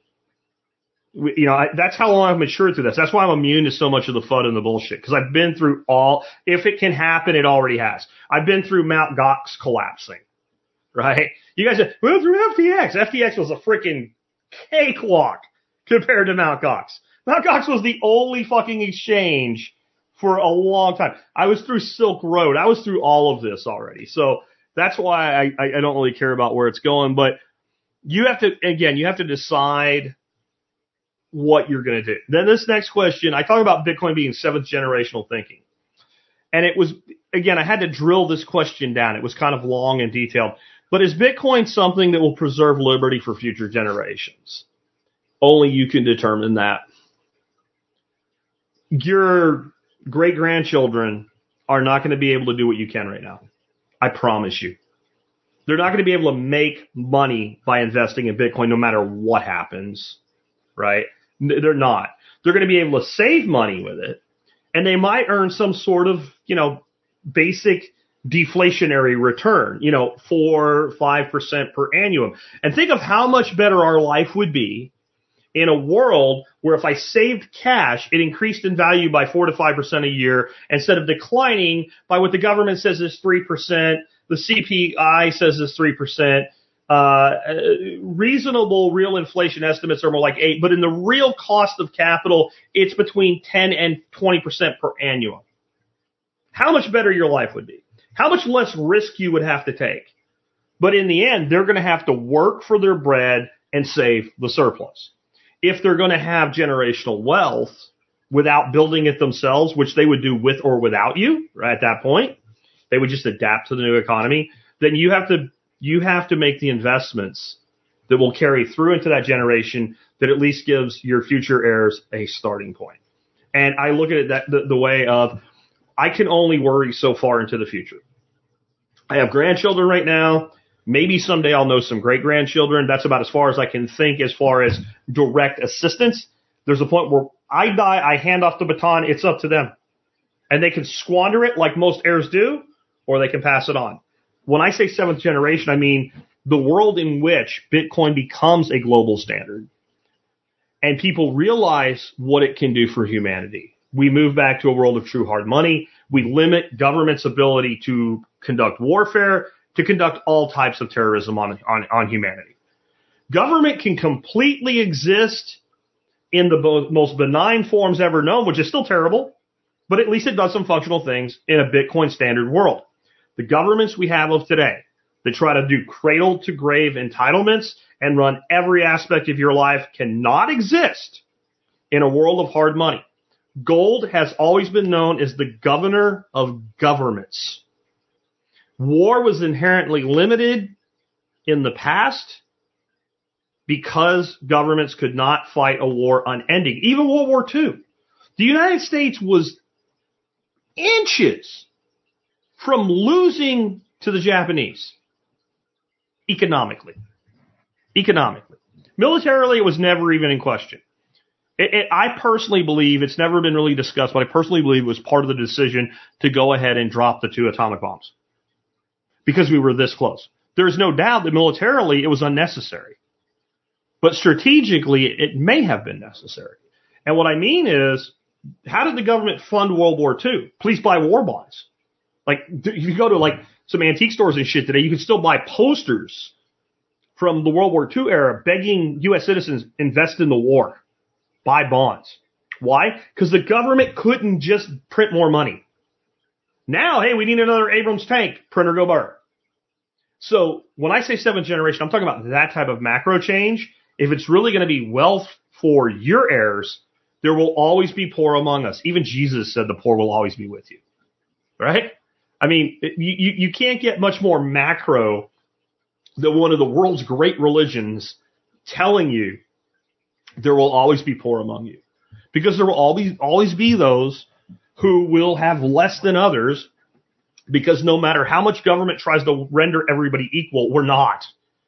That's how long I've matured through this. That's why I'm immune to so much of the FUD and the bullshit. Because I've been through if it can happen, it already has. I've been through Mt. Gox collapsing. Right? You guys said, well, through FTX. FTX was a freaking cakewalk compared to Mt. Gox. Mt. Gox was the only fucking exchange for a long time. I was through Silk Road. I was through all of this already. So that's why I don't really care about where it's going. But you have to decide what you're going to do. Then this next question, I talk about Bitcoin being seventh generational thinking. And it was, again, I had to drill this question down. It was kind of long and detailed. But is Bitcoin something that will preserve liberty for future generations? Only you can determine that. Your great-grandchildren are not going to be able to do what you can right now. I promise you. They're not going to be able to make money by investing in Bitcoin no matter what happens, right? They're not. They're going to be able to save money with it, and they might earn some sort of, basic deflationary return, 4 5% per annum. And think of how much better our life would be in a world where if I saved cash, it increased in value by 4 to 5% a year instead of declining by what the government says is 3%, the CPI says is 3%. Reasonable real inflation estimates are more like 8%, but in the real cost of capital, it's between 10 and 20% per annum. How much better your life would be. How much less risk you would have to take. But in the end, they're going to have to work for their bread and save the surplus. If they're going to have generational wealth without building it themselves, which they would do with or without you, right at that point, they would just adapt to the new economy, then you have to make the investments that will carry through into that generation that at least gives your future heirs a starting point. And I look at it the way of, I can only worry so far into the future. I have grandchildren right now. Maybe someday I'll know some great-grandchildren. That's about as far as I can think as far as direct assistance. There's a point where I die, I hand off the baton, it's up to them. And they can squander it like most heirs do, or they can pass it on. When I say seventh generation, I mean the world in which Bitcoin becomes a global standard and people realize what it can do for humanity. We move back to a world of true hard money. We limit government's ability to conduct warfare, to conduct all types of terrorism on humanity. Government can completely exist in the most benign forms ever known, which is still terrible, but at least it does some functional things in a Bitcoin standard world. The governments we have of today that try to do cradle to grave entitlements and run every aspect of your life cannot exist in a world of hard money. Gold has always been known as the governor of governments. War was inherently limited in the past because governments could not fight a war unending. Even World War II. The United States was inches from losing to the Japanese economically. Militarily, it was never even in question. I personally believe, it's never been really discussed, but I personally believe it was part of the decision to go ahead and drop the 2 atomic bombs. Because we were this close. There's no doubt that militarily it was unnecessary. But strategically, it may have been necessary. And what I mean is, how did the government fund World War II? Please buy war bonds. Like, if you go to some antique stores and shit today, you can still buy posters from the World War II era begging U.S. citizens, invest in the war. Buy bonds. Why? Because the government couldn't just print more money. Now, hey, we need another Abrams tank. Printer go burr. So when I say seventh generation, I'm talking about that type of macro change. If it's really going to be wealth for your heirs, there will always be poor among us. Even Jesus said the poor will always be with you. Right? I mean, you can't get much more macro than one of the world's great religions telling you there will always be poor among you. Because there will always be those who will have less than others, because no matter how much government tries to render everybody equal, we're not.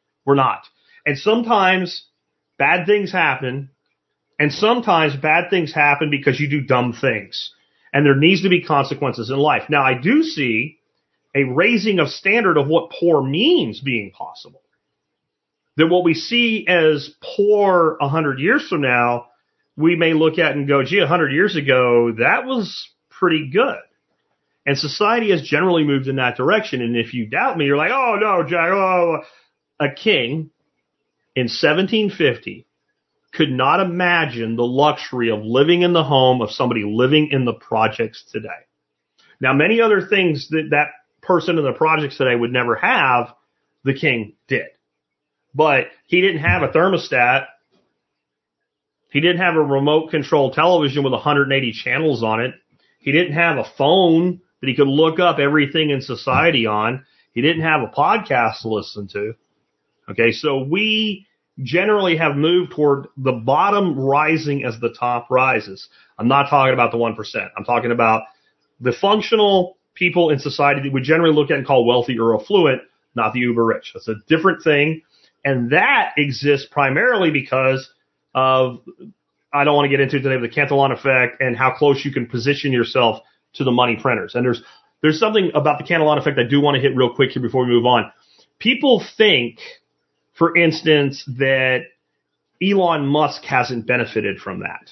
And sometimes bad things happen, and sometimes bad things happen because you do dumb things. And there needs to be consequences in life. Now, I do see a raising of standard of what poor means being possible. That what we see as poor 100 years from now, we may look at and go, gee, 100 years ago, that was pretty good. And society has generally moved in that direction. And if you doubt me, you're like, oh, no, Jack, oh. A king in 1750 could not imagine the luxury of living in the home of somebody living in the projects today. Now, many other things that person in the projects today would never have, the king did. But he didn't have a thermostat He didn't have a remote control television with 180 channels on it. He didn't have a phone that he could look up everything in society on. He didn't have a podcast to listen to. Okay, so we generally have moved toward the bottom rising as the top rises. I'm not talking about the 1%. I'm talking about the functional people in society that we generally look at and call wealthy or affluent, not the uber rich. That's a different thing. And that exists primarily because of, I don't want to get into today, the Cantillon effect and how close you can position yourself to the money printers. And there's something about the Cantillon effect I do want to hit real quick here before we move on. People think, for instance, that Elon Musk hasn't benefited from that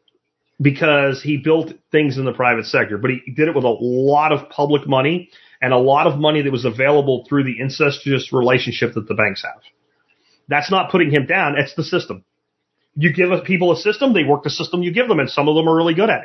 because he built things in the private sector, but he did it with a lot of public money and a lot of money that was available through the incestuous relationship that the banks have. That's not putting him down. It's the system. You give people a system, they work the system you give them, and some of them are really good at it.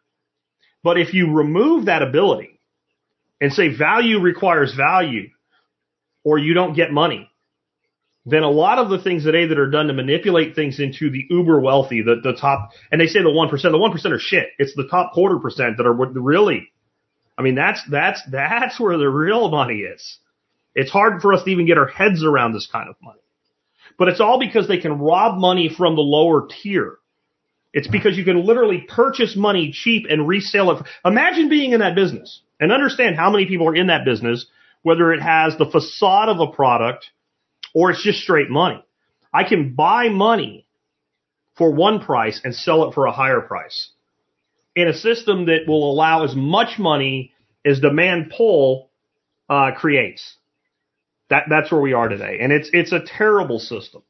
But if you remove that ability and say value requires value or you don't get money, then a lot of the things today that are done to manipulate things into the uber wealthy, the top, and they say the 1% are shit. It's the top 0.25% that are really, I mean, that's where the real money is. It's hard for us to even get our heads around this kind of money. But it's all because they can rob money from the lower tier. It's because you can literally purchase money cheap and resell it. Imagine being in that business and understand how many people are in that business, whether it has the facade of a product or it's just straight money. I can buy money for one price and sell it for a higher price in a system that will allow as much money as demand pull creates. That's where we are today. And it's a terrible system.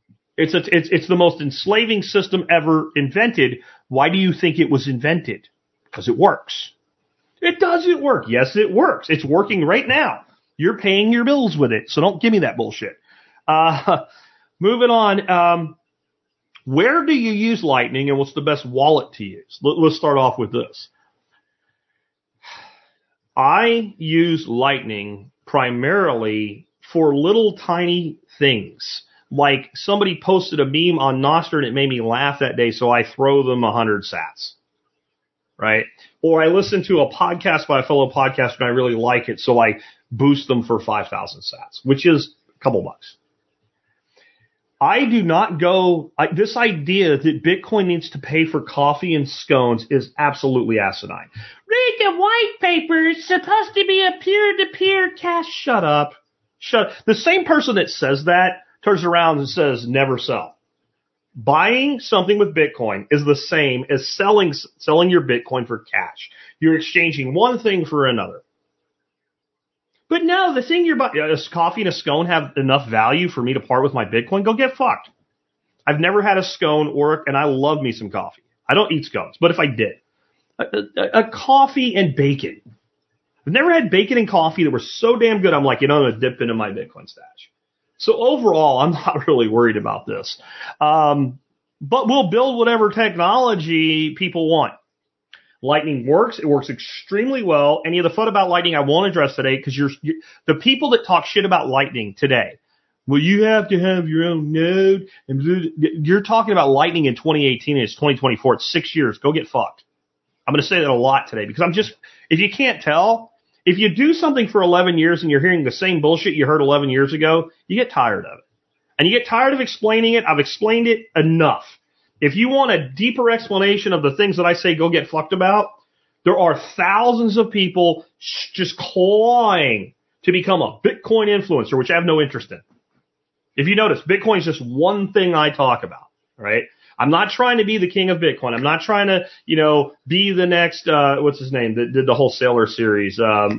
It's the most enslaving system ever invented. Why do you think it was invented? Because it works. It doesn't work. Yes, it works. It's working right now. You're paying your bills with it. So don't give me that bullshit. Moving on. Where do you use Lightning and what's the best wallet to use? Let's start off with this. I use Lightning primarily for little tiny things. Like somebody posted a meme on Nostr and it made me laugh that day, so I throw them 100 sats. Right? Or I listen to a podcast by a fellow podcaster and I really like it, so I boost them for 5,000 sats, which is a couple bucks. I do not go, this idea that Bitcoin needs to pay for coffee and scones is absolutely asinine. Read the white paper. It's supposed to be a peer-to-peer cash. Shut up. The same person that says that turns around and says never sell. Buying something with Bitcoin is the same as selling your Bitcoin for cash. You're exchanging one thing for another. But no, the thing you're buying, does coffee and a scone have enough value for me to part with my Bitcoin? Go get fucked. I've never had a scone and I love me some coffee. I don't eat scones, but if I did, a coffee and bacon. I've never had bacon and coffee that were so damn good. I'm like, I'm going to dip into my Bitcoin stash. So overall, I'm not really worried about this. But we'll build whatever technology people want. Lightning works. It works extremely well. Any of the fun about Lightning I won't address today because the people that talk shit about Lightning today, well, you have to have your own node. And you're talking about Lightning in 2018 and it's 2024. It's 6 years. Go get fucked. I'm going to say that a lot today because if you can't tell, if you do something for 11 years and you're hearing the same bullshit you heard 11 years ago, you get tired of it. And you get tired of explaining it. I've explained it enough. If you want a deeper explanation of the things that I say go get fucked about, there are thousands of people just clawing to become a Bitcoin influencer, which I have no interest in. If you notice, Bitcoin is just one thing I talk about, right? I'm not trying to be the king of Bitcoin. I'm not trying to, be the next, what's his name, that did the wholesaler series.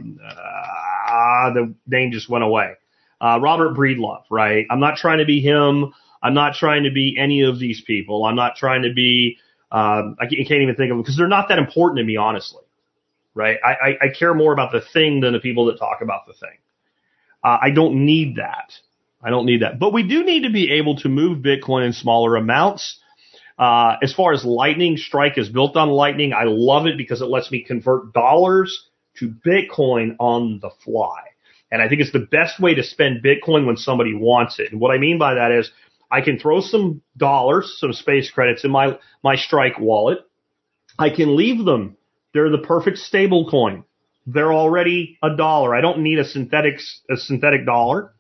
The name just went away. Robert Breedlove, right? I'm not trying to be him. I'm not trying to be any of these people. I'm not trying to be, I can't even think of them because they're not that important to me, honestly, right? I care more about the thing than the people that talk about the thing. I don't need that. But we do need to be able to move Bitcoin in smaller amounts. As far as Lightning, Strike is built on Lightning. I love it because it lets me convert dollars to Bitcoin on the fly. And I think it's the best way to spend Bitcoin when somebody wants it. And what I mean by that is I can throw some dollars, some space credits in my Strike wallet. I can leave them. They're the perfect stable coin. They're already $1. I don't need a synthetic dollar.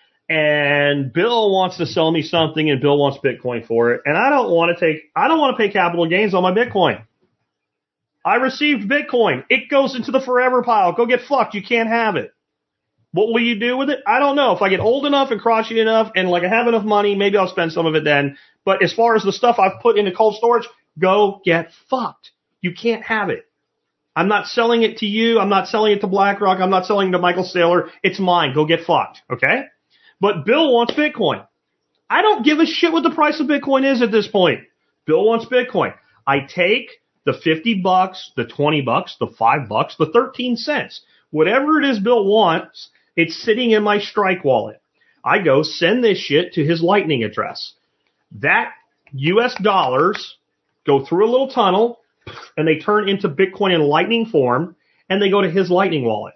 And Bill wants to sell me something, and Bill wants Bitcoin for it. And I don't want to pay capital gains on my Bitcoin. I received Bitcoin. It goes into the forever pile. Go get fucked. You can't have it. What will you do with it? I don't know. If I get old enough and crotchety enough and like I have enough money, maybe I'll spend some of it then. But as far as the stuff I've put into cold storage, go get fucked. You can't have it. I'm not selling it to you. I'm not selling it to BlackRock. I'm not selling it to Michael Saylor. It's mine. Go get fucked. Okay? But Bill wants Bitcoin. I don't give a shit what the price of Bitcoin is at this point. Bill wants Bitcoin. I take the $50, the $20, the $5, the 13 cents. Whatever it is Bill wants, it's sitting in my Strike wallet. I go send this shit to his Lightning address. That US dollars go through a little tunnel, and they turn into Bitcoin in Lightning form, and they go to his Lightning wallet.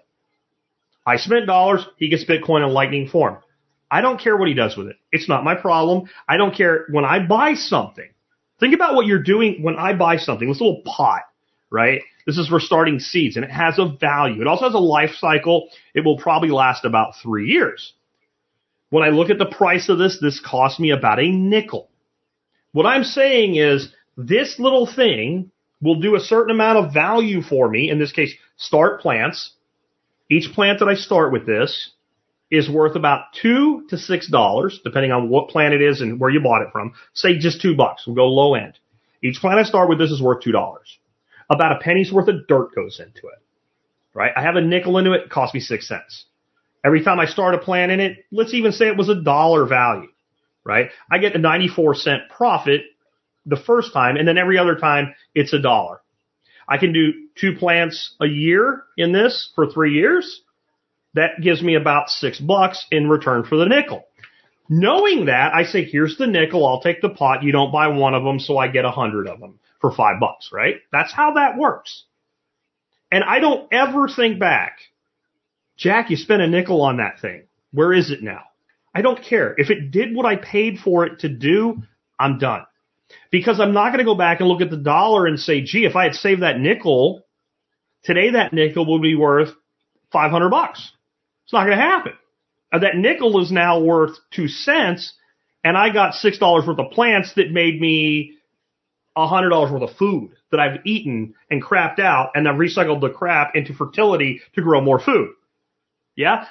I spent dollars, he gets Bitcoin in Lightning form. I don't care what he does with it. It's not my problem. I don't care when I buy something. Think about what you're doing when I buy something. This little pot, right? This is for starting seeds, and it has a value. It also has a life cycle. It will probably last about 3 years. When I look at the price of this cost me about a nickel. What I'm saying is this little thing will do a certain amount of value for me. In this case, start plants. Each plant that I start with this is worth about $2 to $6, depending on what plant it is and where you bought it from. Say just $2. We'll go low end. Each plant I start with this is worth $2. About a penny's worth of dirt goes into it, right? I have a nickel into it. It costs me 6 cents. Every time I start a plant in it, let's even say it was $1 value, right? I get a 94-cent profit the first time, and then every other time it's $1. I can do 2 plants a year in this for 3 years. That gives me about $6 in return for the nickel. Knowing that, I say, here's the nickel. I'll take the pot. You don't buy one of them, so I get 100 of them for $5, right? That's how that works. And I don't ever think back, Jack, you spent a nickel on that thing. Where is it now? I don't care. If it did what I paid for it to do, I'm done. Because I'm not going to go back and look at the dollar and say, gee, if I had saved that nickel, today that nickel will be worth $500. It's not going to happen. That nickel is now worth 2 cents, and I got $6 worth of plants that made me $100 worth of food that I've eaten and crapped out, and I've recycled the crap into fertility to grow more food. Yeah,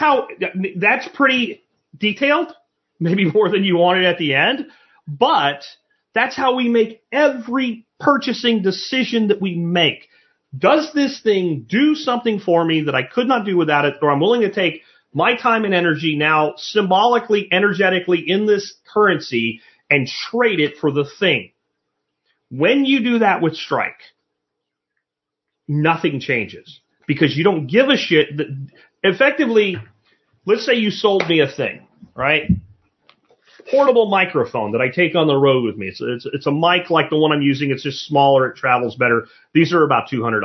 that's pretty detailed, maybe more than you wanted at the end, but that's how we make every purchasing decision that we make. Does this thing do something for me that I could not do without it, or I'm willing to take my time and energy now symbolically, energetically in this currency and trade it for the thing? When you do that with Strike, nothing changes because you don't give a shit. That effectively, let's say you sold me a thing, right? Portable microphone that I take on the road with me. It's a mic like the one I'm using. It's just smaller. It travels better. These are about $200.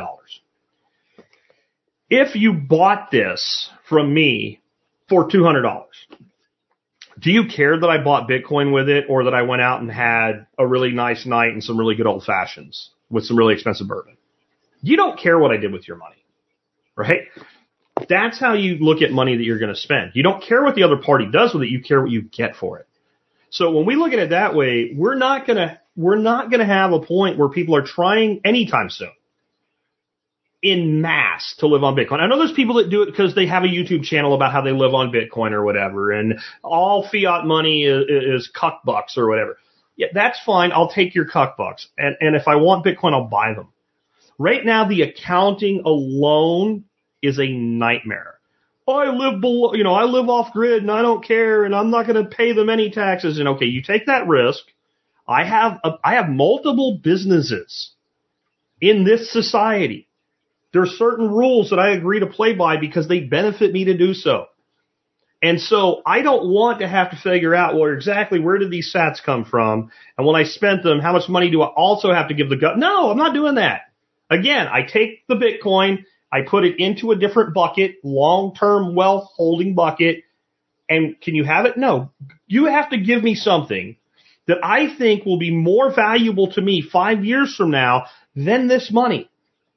If you bought this from me for $200, do you care that I bought Bitcoin with it or that I went out and had a really nice night and some really good old fashions with some really expensive bourbon? You don't care what I did with your money, right? That's how you look at money that you're going to spend. You don't care what the other party does with it. You care what you get for it. So when we look at it that way, we're not going to have a point where people are trying anytime soon in mass to live on Bitcoin. I know there's people that do it because they have a YouTube channel about how they live on Bitcoin or whatever, and all fiat money is cuck bucks or whatever. Yeah, that's fine. I'll take your cuck bucks. And if I want Bitcoin, I'll buy them. Right now, the accounting alone is a nightmare. I live below, I live off grid and I don't care and I'm not going to pay them any taxes. And okay, you take that risk. I have multiple businesses in this society. There are certain rules that I agree to play by because they benefit me to do so. And so I don't want to have to figure out, well, exactly where did these sats come from? And when I spent them, how much money do I also have to give the gut? No, I'm not doing that. Again, I take the Bitcoin, I put it into a different bucket, long-term wealth holding bucket, And can you have it? No. You have to give me something that I think will be more valuable to me 5 years from now than this money.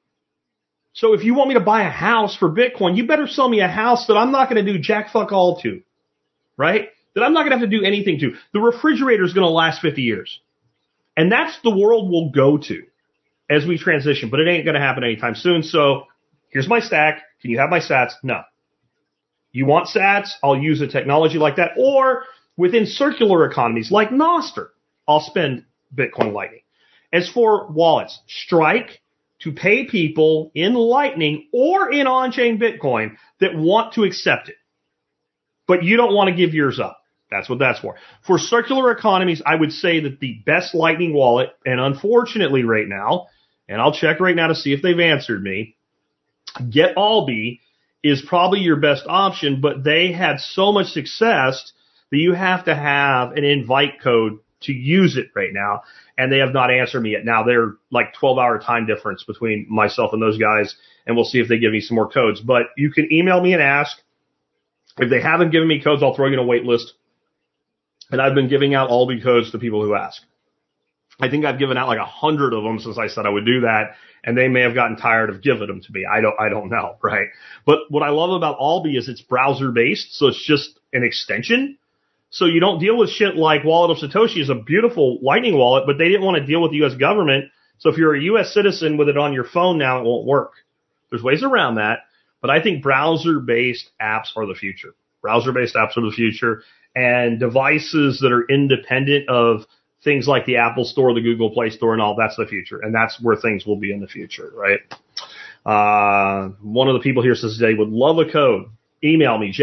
So if you want me to buy a house for Bitcoin, you better sell me a house that I'm not going to do jack fuck all to, right? That I'm not going to have to do anything to. The refrigerator is going to last 50 years. And that's the world we'll go to as we transition, but it ain't going to happen anytime soon. So here's my stack. Can you have my sats? No. You want sats? I'll use a technology like that. Or within circular economies like Nostr, I'll spend Bitcoin Lightning. As for wallets, Strike to pay people in Lightning or in on-chain Bitcoin that want to accept it. But you don't want to give yours up. That's what that's for. For circular economies, I would say that the best Lightning wallet, and unfortunately right now, and I'll check right now to see if they've answered me, GetAlby is probably your best option, but they had so much success that you have to have an invite code to use it right now, and they have not answered me yet. Now, they're like 12-hour time difference between myself and those guys, and we'll see if they give me some more codes. But you can email me and ask. If they haven't given me codes, I'll throw you in a wait list. And I've been giving out Alby codes to people who ask. I think I've given out like 100 of them since I said I would do that, and they may have gotten tired of giving them to me. I don't know, right? But what I love about Alby is it's browser-based, so it's just an extension. So you don't deal with shit like Wallet of Satoshi is a beautiful Lightning wallet, but they didn't want to deal with the U.S. government. So if you're a U.S. citizen with it on your phone now, it won't work. There's ways around that, but I think browser-based apps are the future. Browser-based apps are the future, and devices that are independent of things like the Apple Store, the Google Play Store, and all, that's the future. And that's where things will be in the future, right? One of the people here says they would love a code. Email me,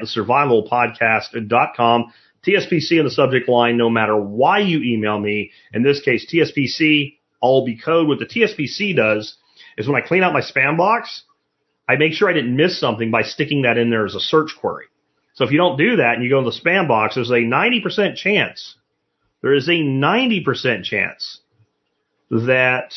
jack@thesurvivalpodcast.com. TSPC in the subject line, no matter why you email me. In this case, TSPC, Alby code. What the TSPC does is when I clean out my spam box, I make sure I didn't miss something by sticking that in there as a search query. So if you don't do that and you go in the spam box, there's a 90% chance. There is a 90% chance that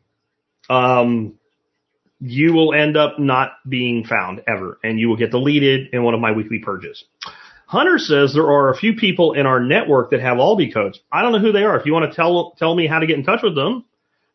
you will end up not being found ever, and you will get deleted in one of my weekly purges. Hunter says there are a few people in our network that have Alby codes. I don't know who they are. If you want to tell me how to get in touch with them,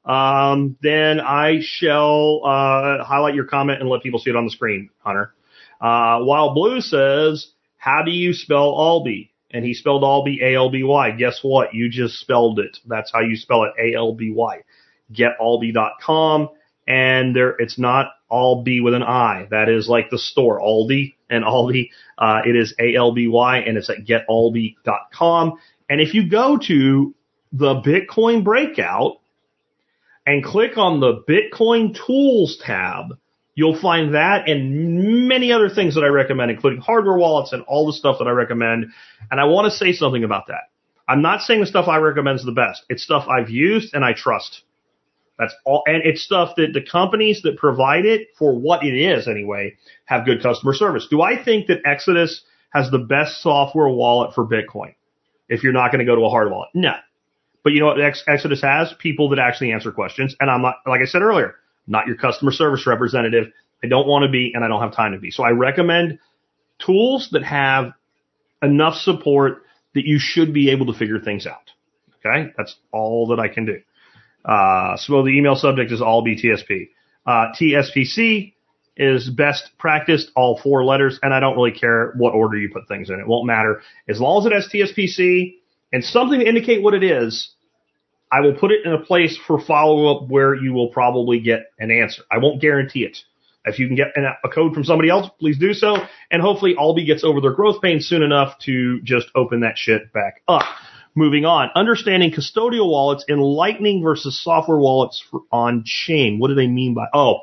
then I shall highlight your comment and let people see it on the screen, Hunter. Wild Blue says, how do you spell Alby? And he spelled Alby, A-L-B-Y. Guess what? You just spelled it. That's how you spell it, A-L-B-Y. GetAlby.com. And it's not Alby with an I. That is like the store, Aldi and Alby. It is A-L-B-Y, and it's at GetAlby.com. And if you go to the Bitcoin Breakout and click on the Bitcoin Tools tab, you'll find that and many other things that I recommend, including hardware wallets and all the stuff that I recommend. And I want to say something about that. I'm not saying the stuff I recommend is the best. It's stuff I've used and I trust. That's all. And it's stuff that the companies that provide it, for what it is anyway, have good customer service. Do I think that Exodus has the best software wallet for Bitcoin if you're not going to go to a hard wallet? No. But you know what Exodus has? People that actually answer questions. And I'm not, like I said earlier, not your customer service representative. I don't want to be, and I don't have time to be. So I recommend tools that have enough support that you should be able to figure things out. Okay? That's all that I can do. So the email subject is Alby TSP. TSPC is best practiced, all 4 letters, and I don't really care what order you put things in. It won't matter. As long as it has TSPC and something to indicate what it is, I will put it in a place for follow-up where you will probably get an answer. I won't guarantee it. If you can get a code from somebody else, please do so. And hopefully Alby gets over their growth pains soon enough to just open that shit back up. Moving on. Understanding custodial wallets in Lightning versus software wallets on-chain. What do they mean by...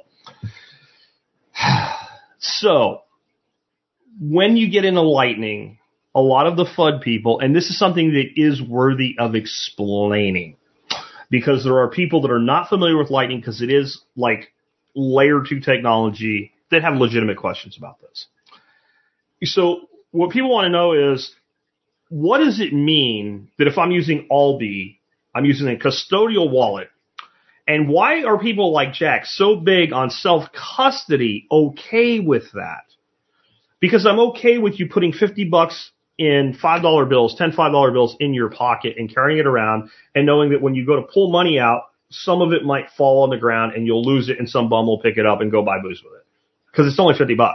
So, when you get into Lightning, a lot of the FUD people, and this is something that is worthy of explaining, because there are people that are not familiar with Lightning because it is like layer 2 technology that have legitimate questions about this. So what people want to know is, what does it mean that if I'm using Alby, I'm using a custodial wallet? And why are people like Jack so big on self-custody okay with that? because I'm okay with you putting $50 in $5 bills, 10 $5 bills in your pocket and carrying it around and knowing that when you go to pull money out, some of it might fall on the ground and you'll lose it and some bum will pick it up and go buy booze with it because it's only $50.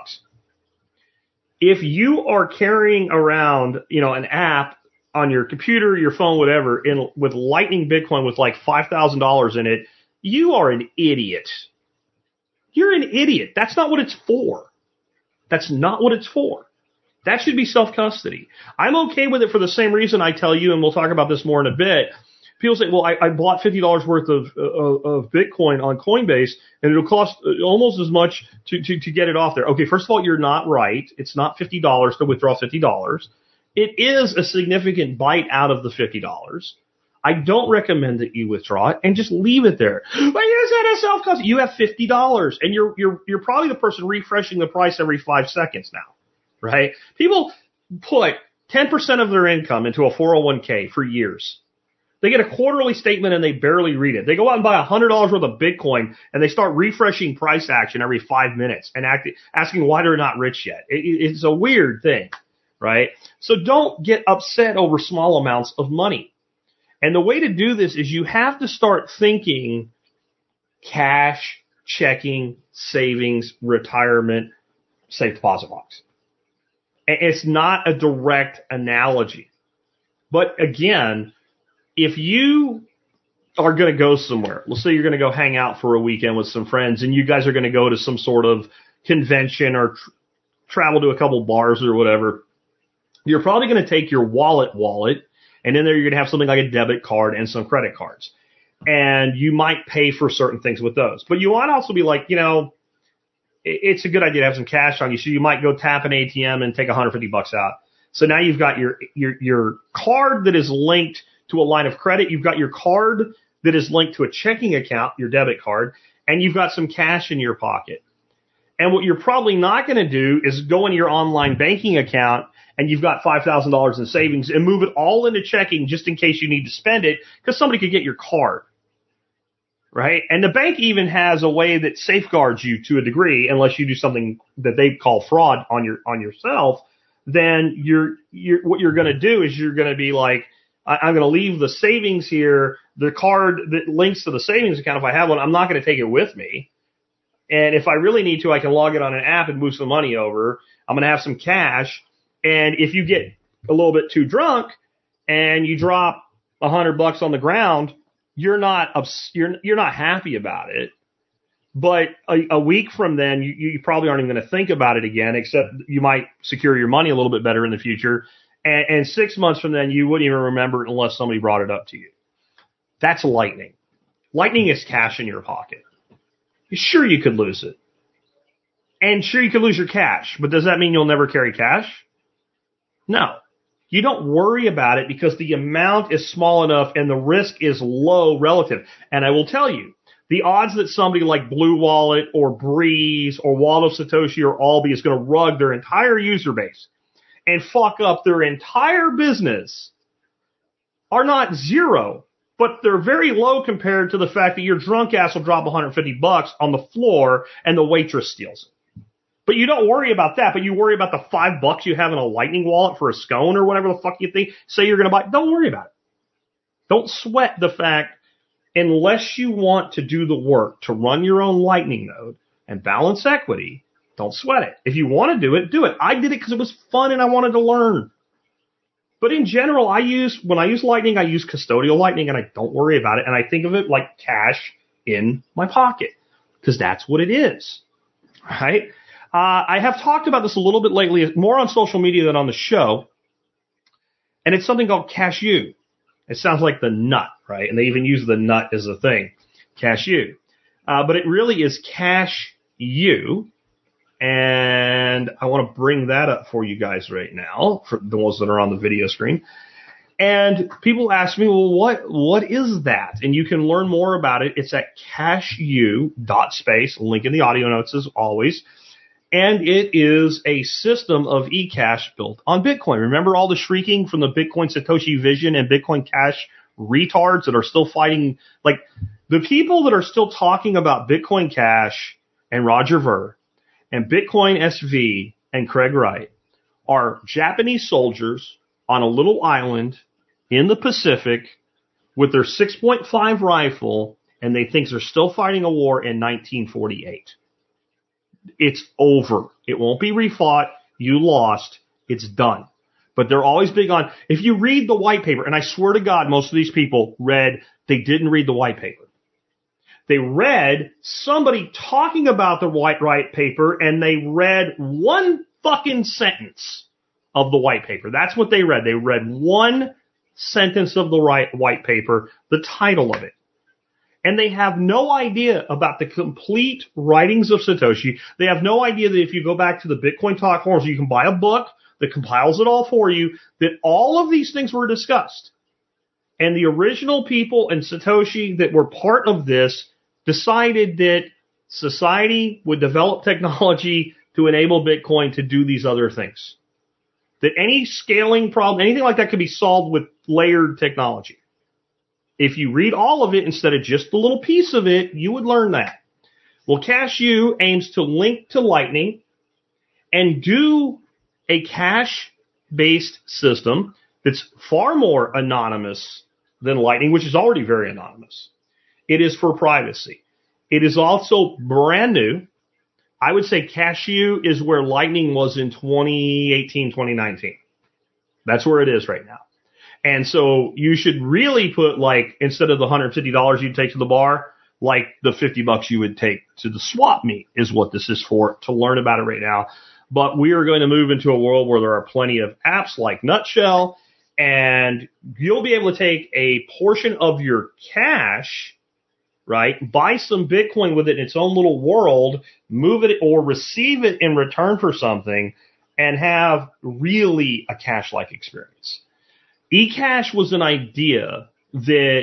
If you are carrying around, an app on your computer, your phone, whatever, with Lightning Bitcoin with like $5,000 in it, you are an idiot. You're an idiot. That's not what it's for. That's not what it's for. That should be self-custody. I'm okay with it for the same reason I tell you, and we'll talk about this more in a bit. People say, well, I bought $50 worth of Bitcoin on Coinbase, and it'll cost almost as much to get it off there. Okay, first of all, you're not right. It's not $50 to withdraw $50. It is a significant bite out of the $50. I don't recommend that you withdraw it and just leave it there. But you said it's self-custody. You have $50, and you're probably the person refreshing the price every 5 seconds now, right? People put 10% of their income into a 401k for years. They get a quarterly statement and they barely read it. They go out and buy $100 worth of Bitcoin and they start refreshing price action every 5 minutes and asking why they're not rich yet. It's a weird thing, right? So don't get upset over small amounts of money. And the way to do this is you have to start thinking cash, checking, savings, retirement, safe deposit box. It's not a direct analogy. But again, if you are going to go somewhere, let's say you're going to go hang out for a weekend with some friends and you guys are going to go to some sort of convention or travel to a couple bars or whatever, you're probably going to take your wallet, and in there you're going to have something like a debit card and some credit cards. And you might pay for certain things with those. But you might also be like, it's a good idea to have some cash on you. So you might go tap an ATM and take $150 out. So now you've got your card that is linked to a line of credit. You've got your card that is linked to a checking account, your debit card, and you've got some cash in your pocket. And what you're probably not going to do is go into your online banking account and you've got $5,000 in savings and move it all into checking just in case you need to spend it because somebody could get your card, right? And the bank even has a way that safeguards you to a degree, unless you do something that they call fraud on yourself. Then what you're going to do is you're going to be like, I'm going to leave the savings here, the card that links to the savings account. If I have one, I'm not going to take it with me. And if I really need to, I can log it on an app and move some money over. I'm going to have some cash. And if you get a little bit too drunk and you drop $100 on the ground, you're not happy about it. But a week from then, you probably aren't even going to think about it again, except you might secure your money a little bit better in the future. And 6 months from then, you wouldn't even remember it unless somebody brought it up to you. That's Lightning. Lightning is cash in your pocket. Sure, you could lose it. And sure, you could lose your cash. But does that mean you'll never carry cash? No. You don't worry about it because the amount is small enough and the risk is low relative. And I will tell you, the odds that somebody like Blue Wallet or Breeze or Wallet of Satoshi or Alby is going to rug their entire user base and fuck up their entire business are not zero, but they're very low compared to the fact that your drunk ass will drop $150 on the floor and the waitress steals it. But you don't worry about that, but you worry about the $5 you have in a Lightning wallet for a scone or whatever the fuck you think, say you're going to buy. Don't worry about it. Don't sweat the fact, unless you want to do the work to run your own Lightning node and balance equity, don't sweat it. If you want to do it, do it. I did it because it was fun and I wanted to learn. But in general, when I use Lightning, I use custodial Lightning and I don't worry about it. And I think of it like cash in my pocket because that's what it is, right? I have talked about this a little bit lately, more on social media than on the show. And it's something called Cashew. It sounds like the nut, right? And they even use the nut as a thing, Cashew. But it really is Cash-U. And I want to bring that up for you guys right now, for the ones that are on the video screen. And people ask me, well, what is that? And you can learn more about it. It's at cashew.space, link in the audio notes as always. And it is a system of eCash built on Bitcoin. Remember all the shrieking from the Bitcoin Satoshi Vision and Bitcoin Cash retards that are still fighting? Like, the people that are still talking about Bitcoin Cash and Roger Ver and Bitcoin SV and Craig Wright are Japanese soldiers on a little island in the Pacific with their 6.5 rifle, and they think they're still fighting a war in 1948. It's over. It won't be refought. You lost. It's done. But they're always big on, if you read the white paper, and I swear to God, most of these people they didn't read the white paper. They read somebody talking about the white paper, and they read one fucking sentence of the white paper. That's what they read. They read one sentence of the white paper, the title of it. And they have no idea about the complete writings of Satoshi. They have no idea that if you go back to the Bitcoin Talk forums, you can buy a book that compiles it all for you, that all of these things were discussed. And the original people and Satoshi that were part of this decided that society would develop technology to enable Bitcoin to do these other things. That any scaling problem, anything like that could be solved with layered technology. If you read all of it instead of just the little piece of it, you would learn that. Well, Cashew aims to link to Lightning and do a cash-based system that's far more anonymous than Lightning, which is already very anonymous. It is for privacy. It is also brand new. I would say Cashew is where Lightning was in 2018, 2019. That's where it is right now. And so you should really put, like, instead of the $150 you'd take to the bar, like the $50 you would take to the swap meet is what this is for, to learn about it right now. But we are going to move into a world where there are plenty of apps like Nutshell, and you'll be able to take a portion of your cash, right, buy some Bitcoin with it in its own little world, move it or receive it in return for something, and have really a cash-like experience. eCash was an idea that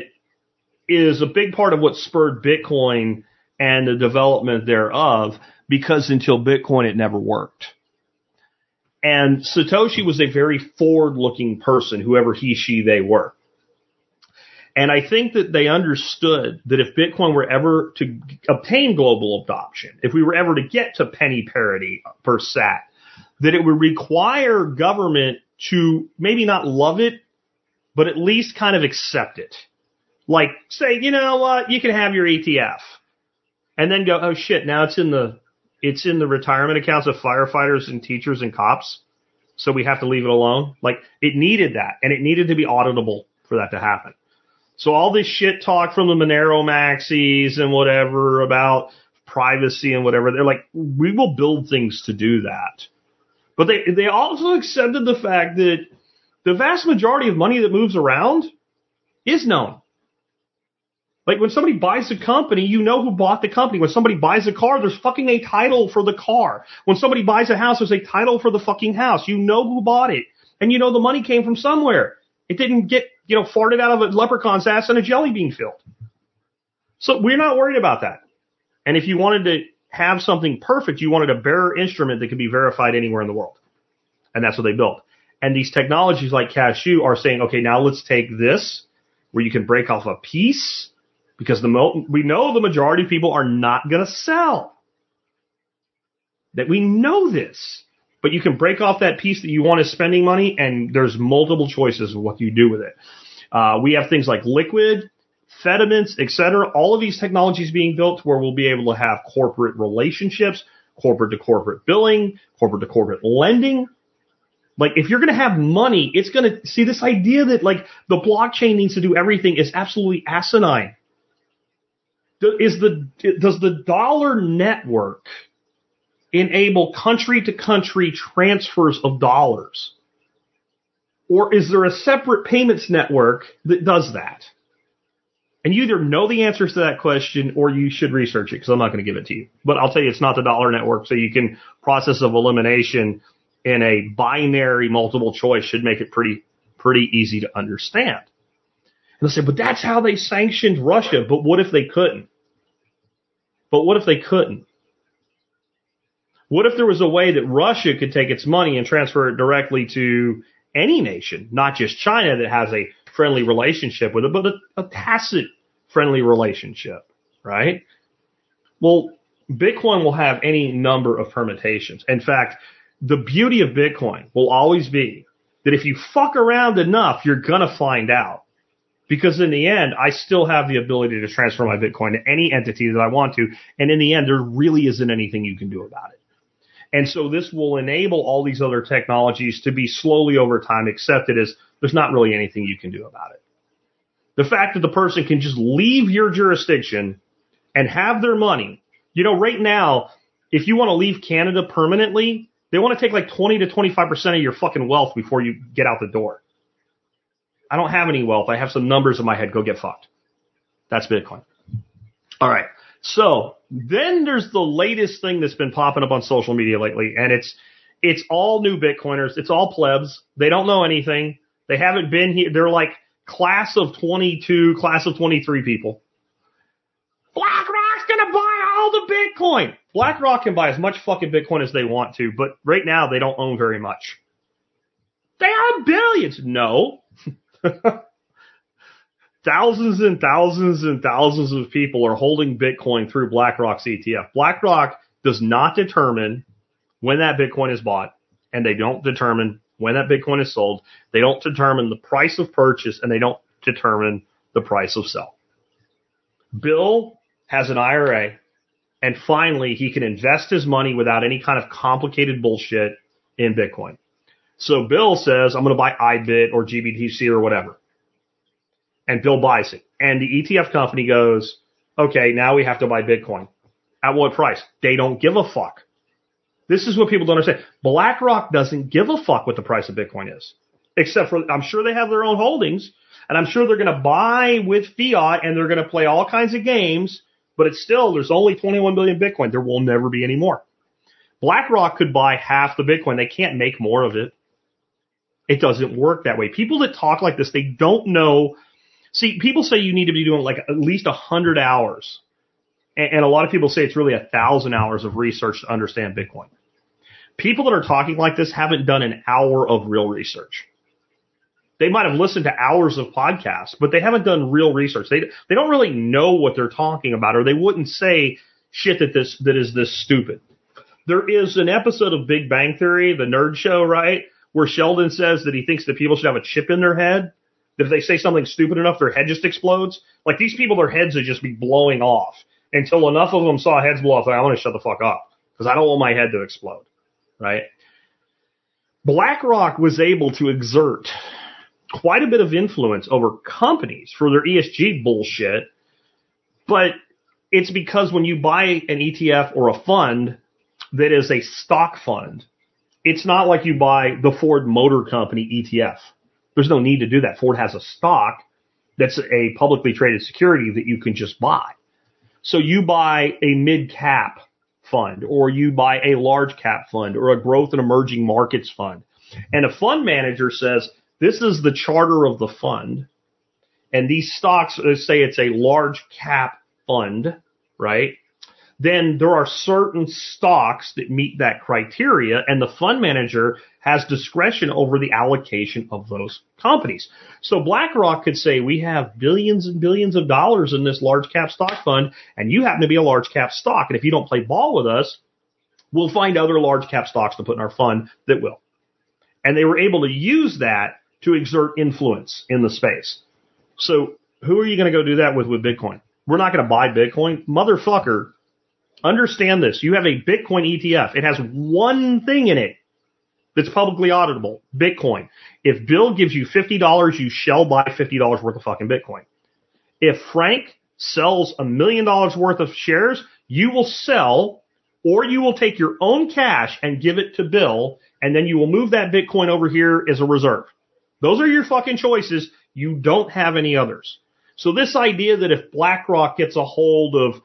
is a big part of what spurred Bitcoin and the development thereof, because until Bitcoin, it never worked. And Satoshi was a very forward-looking person, whoever he, she, they were. And I think that they understood that if Bitcoin were ever to obtain global adoption, if we were ever to get to penny parity per sat, that it would require government to maybe not love it, but at least kind of accept it. Like, say, you know what, you can have your ETF. And then go, oh shit, now it's in the retirement accounts of firefighters and teachers and cops, so we have to leave it alone. Like, it needed that, and it needed to be auditable for that to happen. So all this shit talk from the Monero maxis and whatever about privacy and whatever, they're like, we will build things to do that. But they also accepted the fact that the vast majority of money that moves around is known. Like, when somebody buys a company, you know who bought the company. When somebody buys a car, there's fucking a title for the car. When somebody buys a house, there's a title for the fucking house. You know who bought it. And you know the money came from somewhere. It didn't get, farted out of a leprechaun's ass in a jelly bean field. So we're not worried about that. And if you wanted to have something perfect, you wanted a bearer instrument that could be verified anywhere in the world. And that's what they built. And these technologies like Cashew are saying, okay, now let's take this, where you can break off a piece, because we know the majority of people are not going to sell. That we know this. But you can break off that piece that you want as spending money, and there's multiple choices of what you do with it. We have things like Liquid, Fediments, etc. All of these technologies being built where we'll be able to have corporate relationships, corporate-to-corporate billing, corporate-to-corporate lending. Like, if you're going to have money, it's going to see this idea that, like, the blockchain needs to do everything is absolutely asinine. Does the dollar network enable country-to-country transfers of dollars? Or is there a separate payments network that does that? And you either know the answers to that question or you should research it, because I'm not going to give it to you. But I'll tell you, it's not the dollar network, so you can process of elimination in a binary multiple choice should make it pretty easy to understand. And they'll say, but that's how they sanctioned Russia. But what if they couldn't? What if there was a way that Russia could take its money and transfer it directly to any nation, not just China that has a friendly relationship with it, but a tacit friendly relationship, right? Well, Bitcoin will have any number of permutations. In fact, The beauty of Bitcoin will always be that if you fuck around enough, you're going to find out. Because in the end, I still have the ability to transfer my Bitcoin to any entity that I want to. And in the end, there really isn't anything you can do about it. And so this will enable all these other technologies to be slowly over time accepted as there's not really anything you can do about it. The fact that the person can just leave your jurisdiction and have their money. You know, right now, if you want to leave Canada permanently, they want to take like 20 to 25% of your fucking wealth before you get out the door. I don't have any wealth. I have some numbers in my head. Go get fucked. That's Bitcoin. All right. So then there's the latest thing that's been popping up on social media lately, and it's all new Bitcoiners. It's all plebs. They don't know anything. They haven't been here. They're like class of 22, class of 23 people. BlackRock's going to buy all the Bitcoin. BlackRock can buy as much fucking Bitcoin as they want to, but right now they don't own very much. They own billions. No. Thousands and thousands and thousands of people are holding Bitcoin through BlackRock's ETF. BlackRock does not determine when that Bitcoin is bought, and they don't determine when that Bitcoin is sold. They don't determine the price of purchase, and they don't determine the price of sell. Bill has an IRA, and finally he can invest his money without any kind of complicated bullshit in Bitcoin. So Bill says, I'm going to buy IBIT or GBTC or whatever. And Bill buys it. And the ETF company goes, okay, now we have to buy Bitcoin. At what price? They don't give a fuck. This is what people don't understand. BlackRock doesn't give a fuck what the price of Bitcoin is. Except for, I'm sure they have their own holdings, and I'm sure they're going to buy with fiat, and they're going to play all kinds of games, but it's still, there's only 21 billion Bitcoin. There will never be any more. BlackRock could buy half the Bitcoin. They can't make more of it. It doesn't work that way. People that talk like this, they don't know. See, people say you need to be doing like at least 100 hours. And a lot of people say it's really 1,000 hours of research to understand Bitcoin. People that are talking like this haven't done an hour of real research. They might have listened to hours of podcasts, but they haven't done real research. They don't really know what they're talking about, or they wouldn't say shit that is this stupid. There is an episode of Big Bang Theory, the nerd show, right, where Sheldon says that he thinks that people should have a chip in their head. That if they say something stupid enough, their head just explodes. Like these people, their heads would just be blowing off until enough of them saw heads blow off. Like, I want to shut the fuck up because I don't want my head to explode, right? BlackRock was able to exert quite a bit of influence over companies for their ESG bullshit, but it's because when you buy an ETF or a fund that is a stock fund, it's not like you buy the Ford Motor Company ETF. There's no need to do that. Ford has a stock that's a publicly traded security that you can just buy. So you buy a mid-cap fund, or you buy a large-cap fund, or a growth and emerging markets fund. And a fund manager says, this is the charter of the fund, and these stocks, let's say it's a large-cap fund, right? Then there are certain stocks that meet that criteria, and the fund manager has discretion over the allocation of those companies. So BlackRock could say, we have billions and billions of dollars in this large cap stock fund, and you happen to be a large cap stock. And if you don't play ball with us, we'll find other large cap stocks to put in our fund that will. And they were able to use that to exert influence in the space. So who are you going to go do that with Bitcoin? We're not going to buy Bitcoin. Motherfucker, understand this. You have a Bitcoin ETF. It has one thing in it that's publicly auditable, Bitcoin. If Bill gives you $50, you shall buy $50 worth of fucking Bitcoin. If Frank sells $1 million worth of shares, you will sell, or you will take your own cash and give it to Bill, and then you will move that Bitcoin over here as a reserve. Those are your fucking choices. You don't have any others. So this idea that if BlackRock gets a hold of,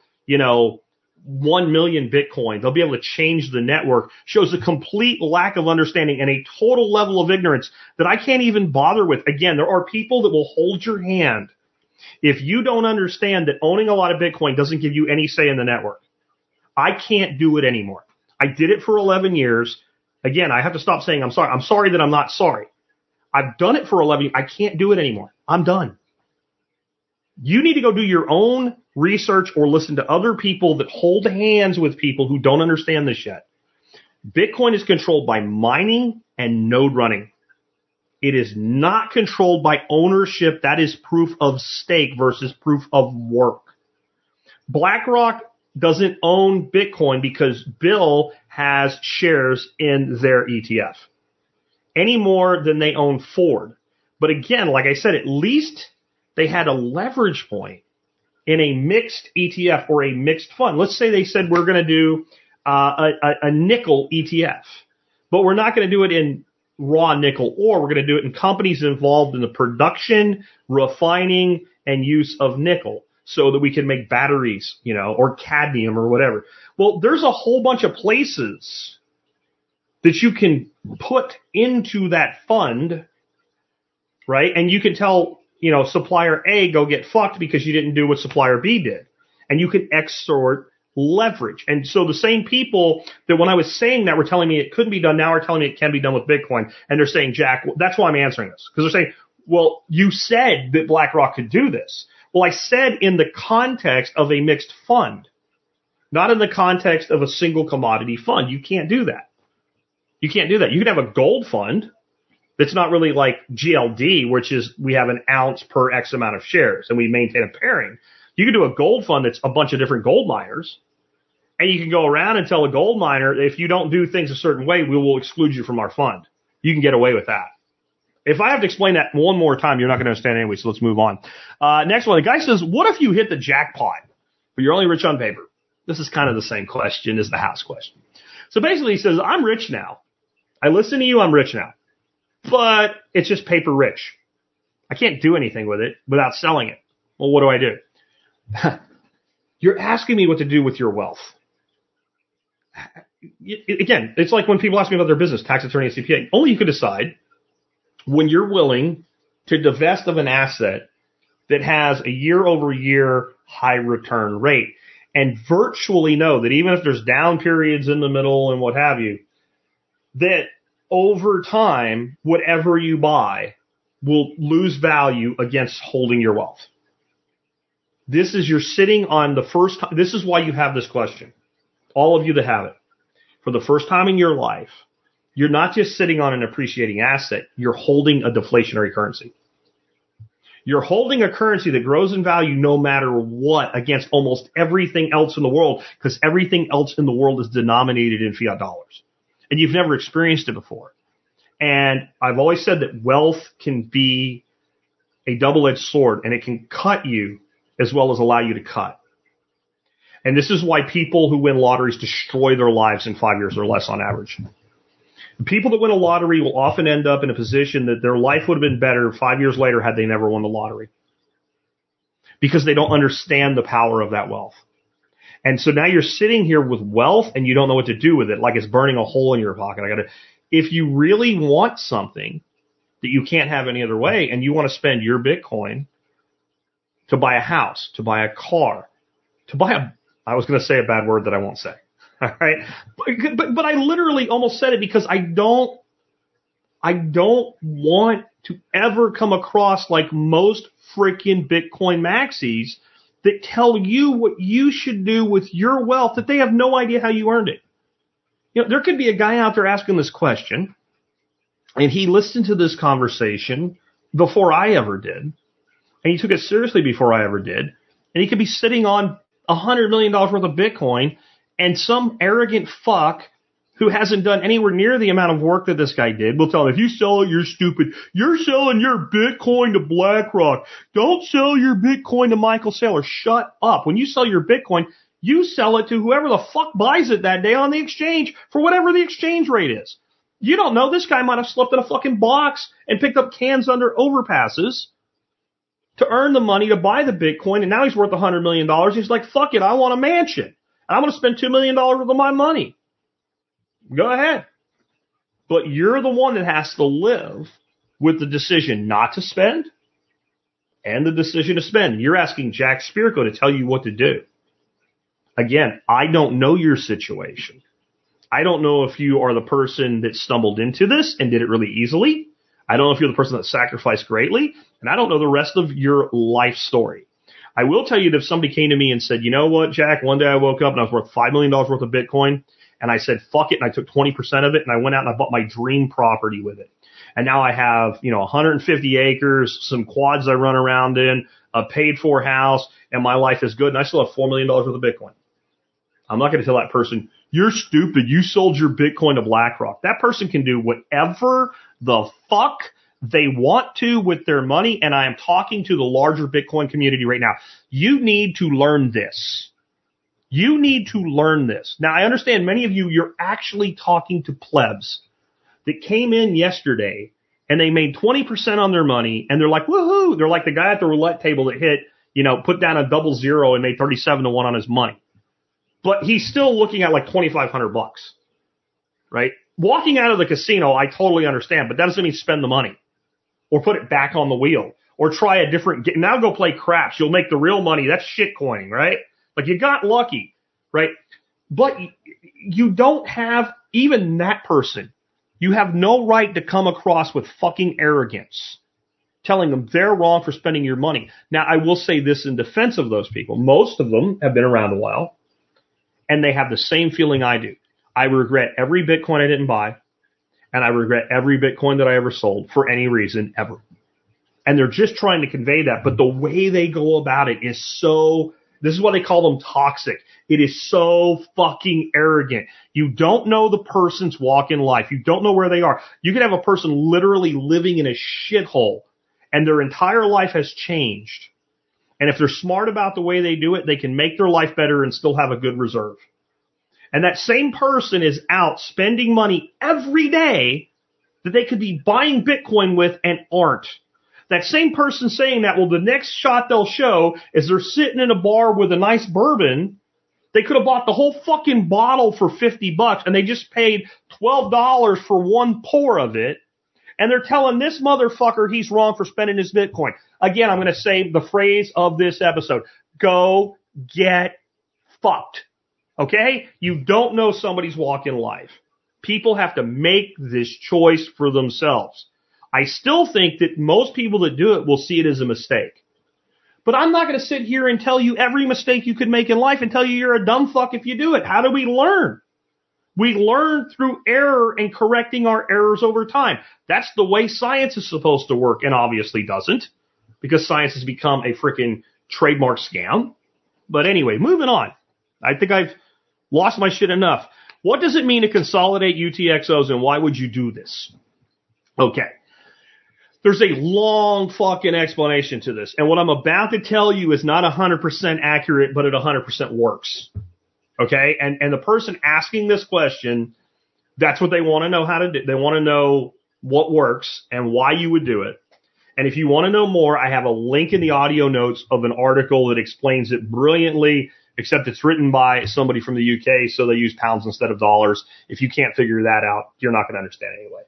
1 million Bitcoin, they'll be able to change the network, shows a complete lack of understanding and a total level of ignorance that I can't even bother with. Again, there are people that will hold your hand if you don't understand that owning a lot of Bitcoin doesn't give you any say in the network. I can't do it anymore. I did it for 11 years. Again, I have to stop saying I'm sorry. I'm sorry that I'm not sorry. I've done it for 11 years. I can't do it anymore. I'm done. You need to go do your own research or listen to other people that hold hands with people who don't understand this yet. Bitcoin is controlled by mining and node running. It is not controlled by ownership. That is proof of stake versus proof of work. BlackRock doesn't own Bitcoin because Bill has shares in their ETF any more than they own Ford. But again, like I said, at least they had a leverage point in a mixed ETF or a mixed fund. Let's say they said we're going to do a nickel ETF, but we're not going to do it in raw nickel ore. We're going to do it in companies involved in the production, refining, and use of nickel so that we can make batteries, or cadmium or whatever. Well, there's a whole bunch of places that you can put into that fund, right? And you can tell, supplier A, go get fucked because you didn't do what supplier B did. And you can extort leverage. And so the same people that when I was saying that were telling me it couldn't be done now are telling me it can be done with Bitcoin. And they're saying, Jack, that's why I'm answering this. Because they're saying, well, you said that BlackRock could do this. Well, I said in the context of a mixed fund, not in the context of a single commodity fund. You can't do that. You can't do that. You could have a gold fund that's not really like GLD, which is we have an ounce per X amount of shares and we maintain a pairing. You can do a gold fund that's a bunch of different gold miners, and you can go around and tell a gold miner, if you don't do things a certain way, we will exclude you from our fund. You can get away with that. If I have to explain that one more time, you're not going to understand anyway, so let's move on. Next one, the guy says, what if you hit the jackpot, but you're only rich on paper? This is kind of the same question as the house question. So basically he says, I'm rich now. I listen to you, I'm rich now. But it's just paper rich. I can't do anything with it without selling it. Well, what do I do? You're asking me what to do with your wealth. Again, it's like when people ask me about their business, tax attorney and CPA. Only you can decide when you're willing to divest of an asset that has a year-over-year high return rate and virtually know that even if there's down periods in the middle and what have you, that over time, whatever you buy will lose value against holding your wealth. This is you're sitting on the first time. This is why you have this question. All of you that have it. For the first time in your life, you're not just sitting on an appreciating asset. You're holding a deflationary currency. You're holding a currency that grows in value no matter what against almost everything else in the world because everything else in the world is denominated in fiat dollars. And you've never experienced it before. And I've always said that wealth can be a double-edged sword and it can cut you as well as allow you to cut. And this is why people who win lotteries destroy their lives in 5 years or less on average. The people that win a lottery will often end up in a position that their life would have been better 5 years later had they never won the lottery. Because they don't understand the power of that wealth. And so now you're sitting here with wealth and you don't know what to do with it, like it's burning a hole in your pocket. If you really want something that you can't have any other way and you want to spend your Bitcoin to buy a house, to buy a car, to buy I was going to say a bad word that I won't say. All right. But I literally almost said it because I don't want to ever come across like most freaking Bitcoin maxis that tell you what you should do with your wealth that they have no idea how you earned it. There could be a guy out there asking this question and he listened to this conversation before I ever did. And he took it seriously before I ever did. And he could be sitting on $100 million worth of Bitcoin, and some arrogant fuck who hasn't done anywhere near the amount of work that this guy did will tell him, if you sell it, you're stupid. You're selling your Bitcoin to BlackRock. Don't sell your Bitcoin to Michael Saylor. Shut up. When you sell your Bitcoin, you sell it to whoever the fuck buys it that day on the exchange for whatever the exchange rate is. You don't know. This guy might have slept in a fucking box and picked up cans under overpasses to earn the money to buy the Bitcoin, and now he's worth $100 million. He's like, fuck it, I want a mansion. And I'm going to spend $2 million worth of my money. Go ahead. But you're the one that has to live with the decision not to spend and the decision to spend. You're asking Jack Spirko to tell you what to do. Again, I don't know your situation. I don't know if you are the person that stumbled into this and did it really easily. I don't know if you're the person that sacrificed greatly, and I don't know the rest of your life story. I will tell you that if somebody came to me and said, you know what, Jack, one day I woke up and I was worth $5 million worth of Bitcoin, And I said, fuck it. And I took 20% of it and I went out and I bought my dream property with it. And now I have, 150 acres, some quads I run around in, a paid for house, and my life is good. And I still have $4 million worth of Bitcoin. I'm not going to tell that person, you're stupid. You sold your Bitcoin to BlackRock. That person can do whatever the fuck they want to with their money. And I am talking to the larger Bitcoin community right now. You need to learn this. You need to learn this. Now, I understand many of you, you're actually talking to plebs that came in yesterday and they made 20% on their money and they're like, woohoo. They're like the guy at the roulette table that hit, put down a double zero and made 37 to 1 on his money. But he's still looking at like $2,500, right? Walking out of the casino, I totally understand, but that doesn't mean spend the money or put it back on the wheel or try a different game. Now go play craps. You'll make the real money. That's shit coining, right? Like you got lucky, right? But you don't have even that person. You have no right to come across with fucking arrogance, telling them they're wrong for spending your money. Now, I will say this in defense of those people. Most of them have been around a while, and they have the same feeling I do. I regret every Bitcoin I didn't buy, and I regret every Bitcoin that I ever sold for any reason ever. And they're just trying to convey that, but the way they go about it is so... This is why they call them toxic. It is so fucking arrogant. You don't know the person's walk in life. You don't know where they are. You can have a person literally living in a shithole and their entire life has changed. And if they're smart about the way they do it, they can make their life better and still have a good reserve. And that same person is out spending money every day that they could be buying Bitcoin with and aren't. That same person saying that, well, the next shot they'll show is they're sitting in a bar with a nice bourbon. They could have bought the whole fucking bottle for $50 and they just paid $12 for one pour of it. And they're telling this motherfucker he's wrong for spending his Bitcoin. Again, I'm going to say the phrase of this episode. Go get fucked. Okay? You don't know somebody's walk in life. People have to make this choice for themselves. I still think that most people that do it will see it as a mistake. But I'm not going to sit here and tell you every mistake you could make in life and tell you you're a dumb fuck if you do it. How do we learn? We learn through error and correcting our errors over time. That's the way science is supposed to work, and obviously doesn't, because science has become a freaking trademark scam. But anyway, moving on. I think I've lost my shit enough. What does it mean to consolidate UTXOs, and why would you do this? Okay. There's a long fucking explanation to this. And what I'm about to tell you is not 100% accurate, but it 100% works. Okay? And the person asking this question, that's what they want to know how to do. They want to know what works and why you would do it. And if you want to know more, I have a link in the audio notes of an article that explains it brilliantly, except it's written by somebody from the UK, so they use pounds instead of dollars. If you can't figure that out, you're not going to understand anyway.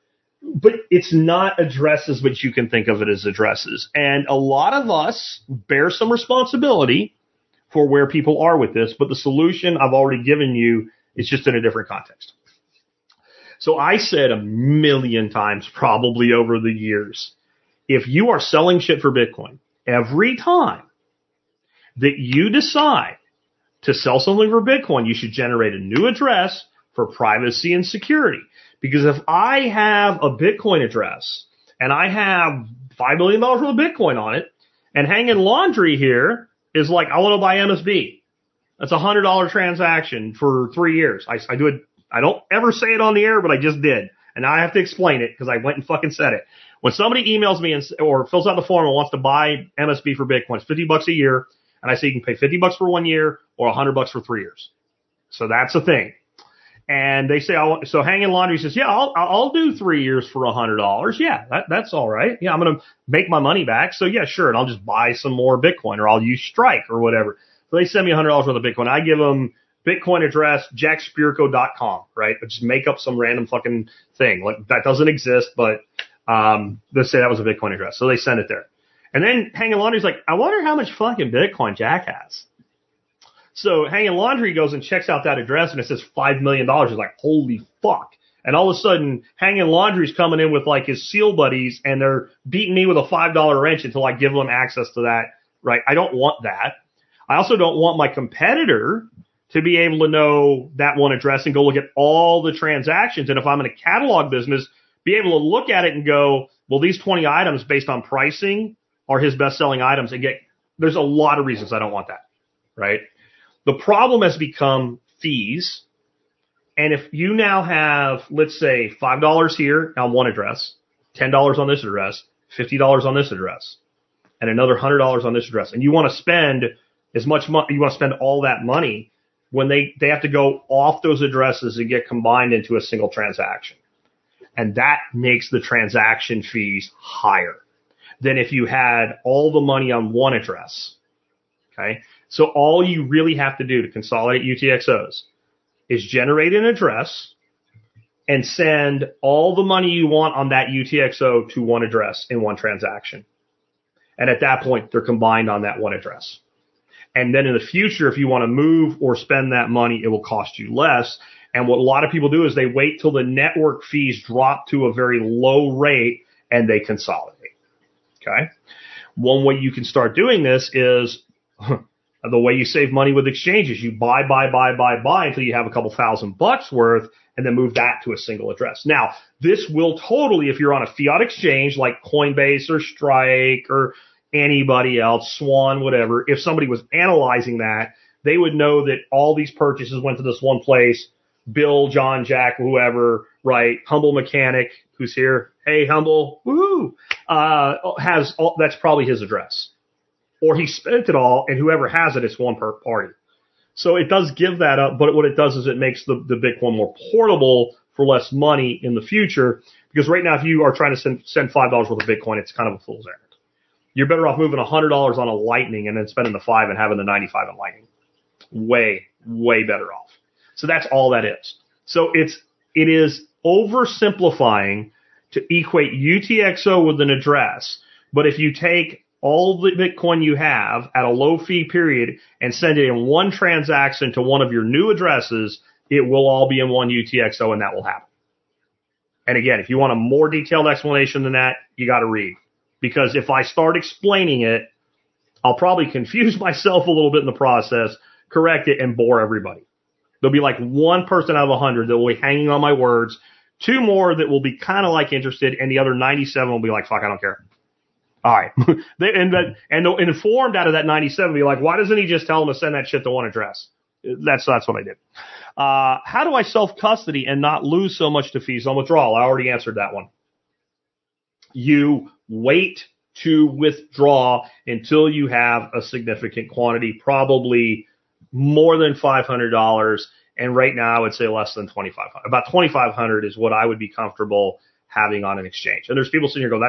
But it's not addresses, but you can think of it as addresses. And a lot of us bear some responsibility for where people are with this, but the solution I've already given you is just in a different context. So I said 1,000,000 times probably over the years, if you are selling shit for Bitcoin, every time that you decide to sell something for Bitcoin, you should generate a new address for privacy and security. Because if I have a Bitcoin address and I have $5 million worth of Bitcoin on it, and hanging laundry here is like, I want to buy MSB. That's a $100 transaction for 3 years. I do it. I don't ever say it on the air, but I just did. And now I have to explain it because I went and fucking said it. When somebody emails me or fills out the form and wants to buy MSB for Bitcoin, it's $50 a year. And I say you can pay $50 for 1 year or $100 for 3 years. So that's the thing. And they say, so Hanging Laundry says, yeah, I'll do 3 years for $100. Yeah, that's all right. Yeah, I'm going to make my money back. So yeah, sure. And I'll just buy some more Bitcoin or I'll use Strike or whatever. So they send me $100 worth of Bitcoin. I give them Bitcoin address, jackspirko.com, right? But just make up some random fucking thing. Like that doesn't exist, but, they say that was a Bitcoin address. So they send it there. And then Hanging Laundry's like, I wonder how much fucking Bitcoin Jack has. So Hanging Laundry goes and checks out that address and it says $5 million. He's like, holy fuck. And all of a sudden, Hanging Laundry's coming in with like his SEAL buddies and they're beating me with a $5 wrench until I give them access to that, right? I don't want that. I also don't want my competitor to be able to know that one address and go look at all the transactions. And if I'm in a catalog business, be able to look at it and go, well, these 20 items based on pricing are his best-selling items. And there's a lot of reasons I don't want that, right? The problem has become fees. And if you now have, let's say, $5 here on one address, $10 on this address, $50 on this address, and another $100 on this address, and you want to spend as much money, you want to spend all that money, when they have to go off those addresses and get combined into a single transaction. And that makes the transaction fees higher than if you had all the money on one address. Okay. So all you really have to do to consolidate UTXOs is generate an address and send all the money you want on that UTXO to one address in one transaction. And at that point, they're combined on that one address. And then in the future, if you want to move or spend that money, it will cost you less. And what a lot of people do is they wait till the network fees drop to a very low rate and they consolidate. Okay. One way you can start doing this is the way you save money with exchanges. You buy until you have a couple $1,000 worth and then move that to a single address. Now, this will totally, if you're on a fiat exchange like Coinbase or Strike or anybody else, Swan, whatever, if somebody was analyzing that, they would know that all these purchases went to this one place. Bill, John, Jack, whoever, right? Humble Mechanic, who's here. Hey, Humble, woohoo, has all, that's probably his address. Or he spent it all, and whoever has it, it's one per party. So it does give that up, but what it does is it makes the Bitcoin more portable for less money in the future. Because right now, if you are trying to send $5 worth of Bitcoin, it's kind of a fool's errand. You're better off moving $100 on a Lightning and then spending the 5 and having the 95 in Lightning. Way, way better off. So that's all that is. So it is oversimplifying to equate UTXO with an address. But if you take all the Bitcoin you have at a low fee period and send it in one transaction to one of your new addresses, it will all be in one UTXO and that will happen. And again, if you want a more detailed explanation than that, you got to read. Because if I start explaining it, I'll probably confuse myself a little bit in the process, correct it, and bore everybody. There'll be like one person out of 100 that will be hanging on my words, 2 more that will be kind of like interested, and the other 97 will be like, fuck, I don't care. All right. and informed out of that 97 will be like, why doesn't he just tell them to send that shit to one address? That's what I did. How do I self-custody and not lose so much to fees on withdrawal? I already answered that one. You wait to withdraw until you have a significant quantity, probably more than $500. And right now I would say less than $2,500. About $2,500 is what I would be comfortable having on an exchange. And there's people sitting here going,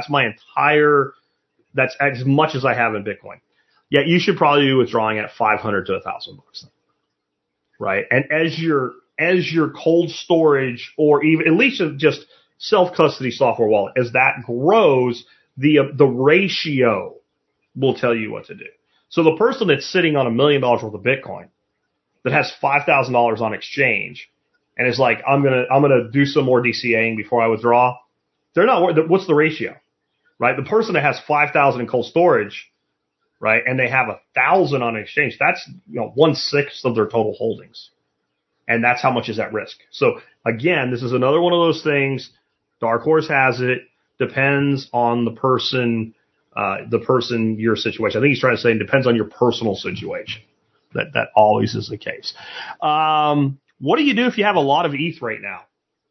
that's as much as I have in Bitcoin. Yeah, you should probably be withdrawing at $500 to $1,000, right? And as your cold storage or even at least just self-custody software wallet, as that grows, the ratio will tell you what to do. So the person that's sitting on $1 million worth of Bitcoin that has $5,000 on exchange and is like, I'm gonna do some more DCAing before I withdraw. They're not. What's the ratio, right? The person that has 5,000 in cold storage, right, and they have 1,000 on exchange, that's 1/6 of their total holdings, and that's how much is at risk. So again, this is another one of those things. Dark Horse has it. Depends on the person, your situation. I think he's trying to say it depends on your personal situation. That always is the case. What do you do if you have a lot of ETH right now?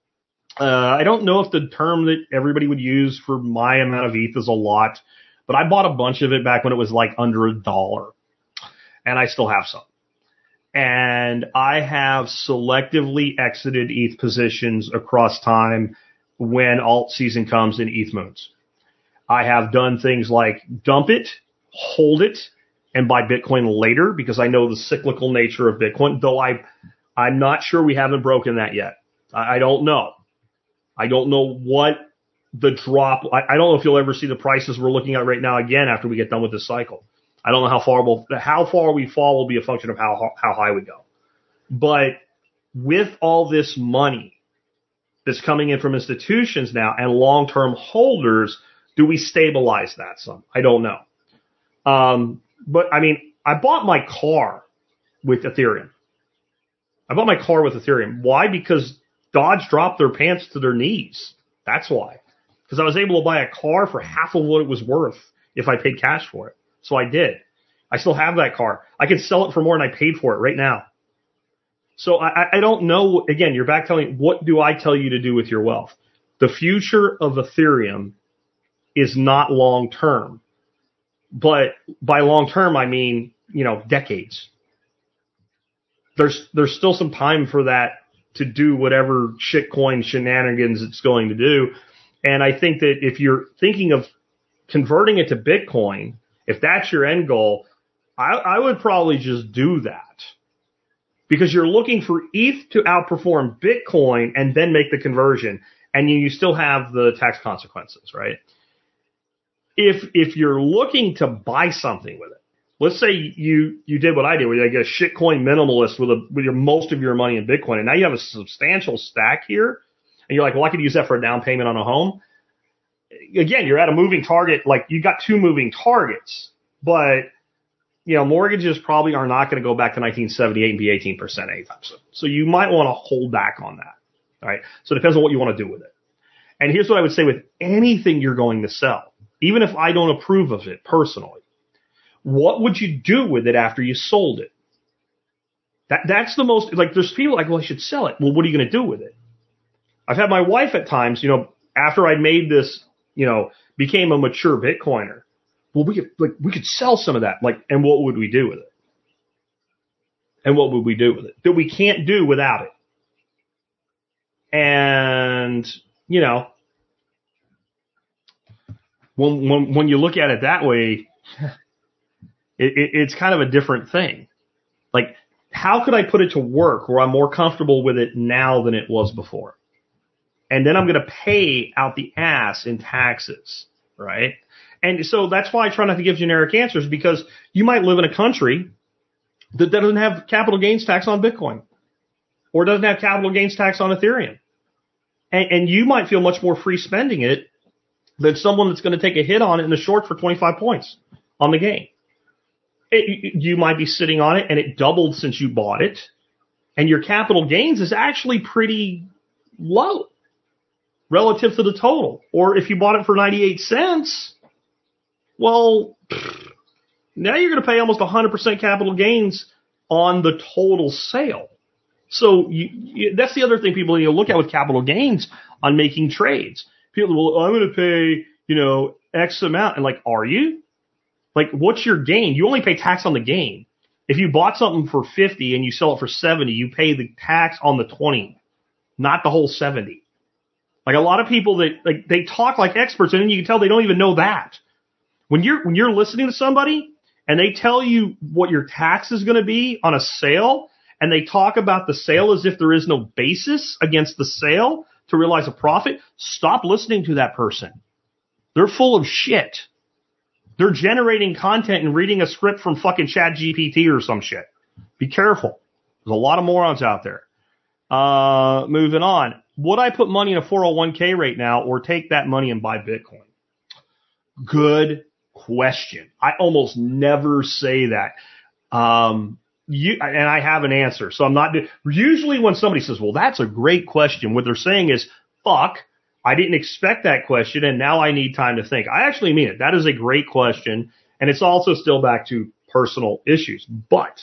I don't know if the term that everybody would use for my amount of ETH is a lot, but I bought a bunch of it back when it was like under $1, and I still have some. And I have selectively exited ETH positions across time when alt season comes in ETH moons. I have done things like dump it, hold it, and buy Bitcoin later because I know the cyclical nature of Bitcoin, though I'm not sure we haven't broken that yet. I don't know. I don't know what the drop, I don't know if you'll ever see the prices we're looking at right now again after we get done with this cycle. I don't know how far we fall will be a function of how high we go. But with all this money that's coming in from institutions now and long-term holders, do we stabilize that some? I don't know. But I mean, I bought my car with Ethereum. I bought my car with Ethereum. Why? Because Dodge dropped their pants to their knees. That's why. Because I was able to buy a car for half of what it was worth if I paid cash for it. So I did. I still have that car. I could sell it for more than I paid for it right now. So I don't know. Again, you're back telling, what do I tell you to do with your wealth? The future of Ethereum is not long term. But by long term, I mean, decades. There's still some time for that to do whatever shitcoin shenanigans it's going to do. And I think that if you're thinking of converting it to Bitcoin, if that's your end goal, I would probably just do that. Because you're looking for ETH to outperform Bitcoin and then make the conversion. And you still have the tax consequences, right? If you're looking to buy something with it, let's say you did what I did, where you get a shitcoin minimalist with most of your money in Bitcoin, and now you have a substantial stack here, and you're like, well, I could use that for a down payment on a home. Again, you're at a moving target, like you got two moving targets, but mortgages probably are not going to go back to 1978 and be 18% anytime soon. So you might want to hold back on that. All right. So it depends on what you want to do with it. And here's what I would say with anything you're going to sell, even if I don't approve of it personally. What would you do with it after you sold it? That's the most, like, there's people like, well, I should sell it. Well, what are you going to do with it? I've had my wife at times, after I made this, became a mature Bitcoiner. Well, we could sell some of that. Like, and what would we do with it? And what would we do with it that we can't do without it? And, when you look at it that way, it's kind of a different thing. Like, how could I put it to work where I'm more comfortable with it now than it was before? And then I'm going to pay out the ass in taxes, right? And so that's why I try not to give generic answers, because you might live in a country that doesn't have capital gains tax on Bitcoin or doesn't have capital gains tax on Ethereum. And you might feel much more free spending it than someone that's going to take a hit on it in the short for 25 points on the gain. You might be sitting on it and it doubled since you bought it, and your capital gains is actually pretty low relative to the total. Or if you bought it for 98 cents, well, now you're going to pay almost 100% capital gains on the total sale. So that's the other thing people need to look at with capital gains on making trades. People, well, I'm going to pay, X amount. And like, are you? Like, what's your gain? You only pay tax on the gain. If you bought something for 50 and you sell it for 70, you pay the tax on the 20, not the whole 70. Like, a lot of people that, like, they talk like experts, and then you can tell they don't even know that. When you're listening to somebody and they tell you what your tax is going to be on a sale, and they talk about the sale as if there is no basis against the sale to realize a profit, stop listening to that person. They're full of shit. They're generating content and reading a script from fucking ChatGPT or some shit. Be careful. There's a lot of morons out there. Moving on. Would I put money in a 401k right now or take that money and buy Bitcoin? Good question. I almost never say that. And I have an answer. So I'm not, usually when somebody says, well, that's a great question, what they're saying is, fuck, I didn't expect that question, and now I need time to think. I actually mean it. That is a great question, and it's also still back to personal issues. But,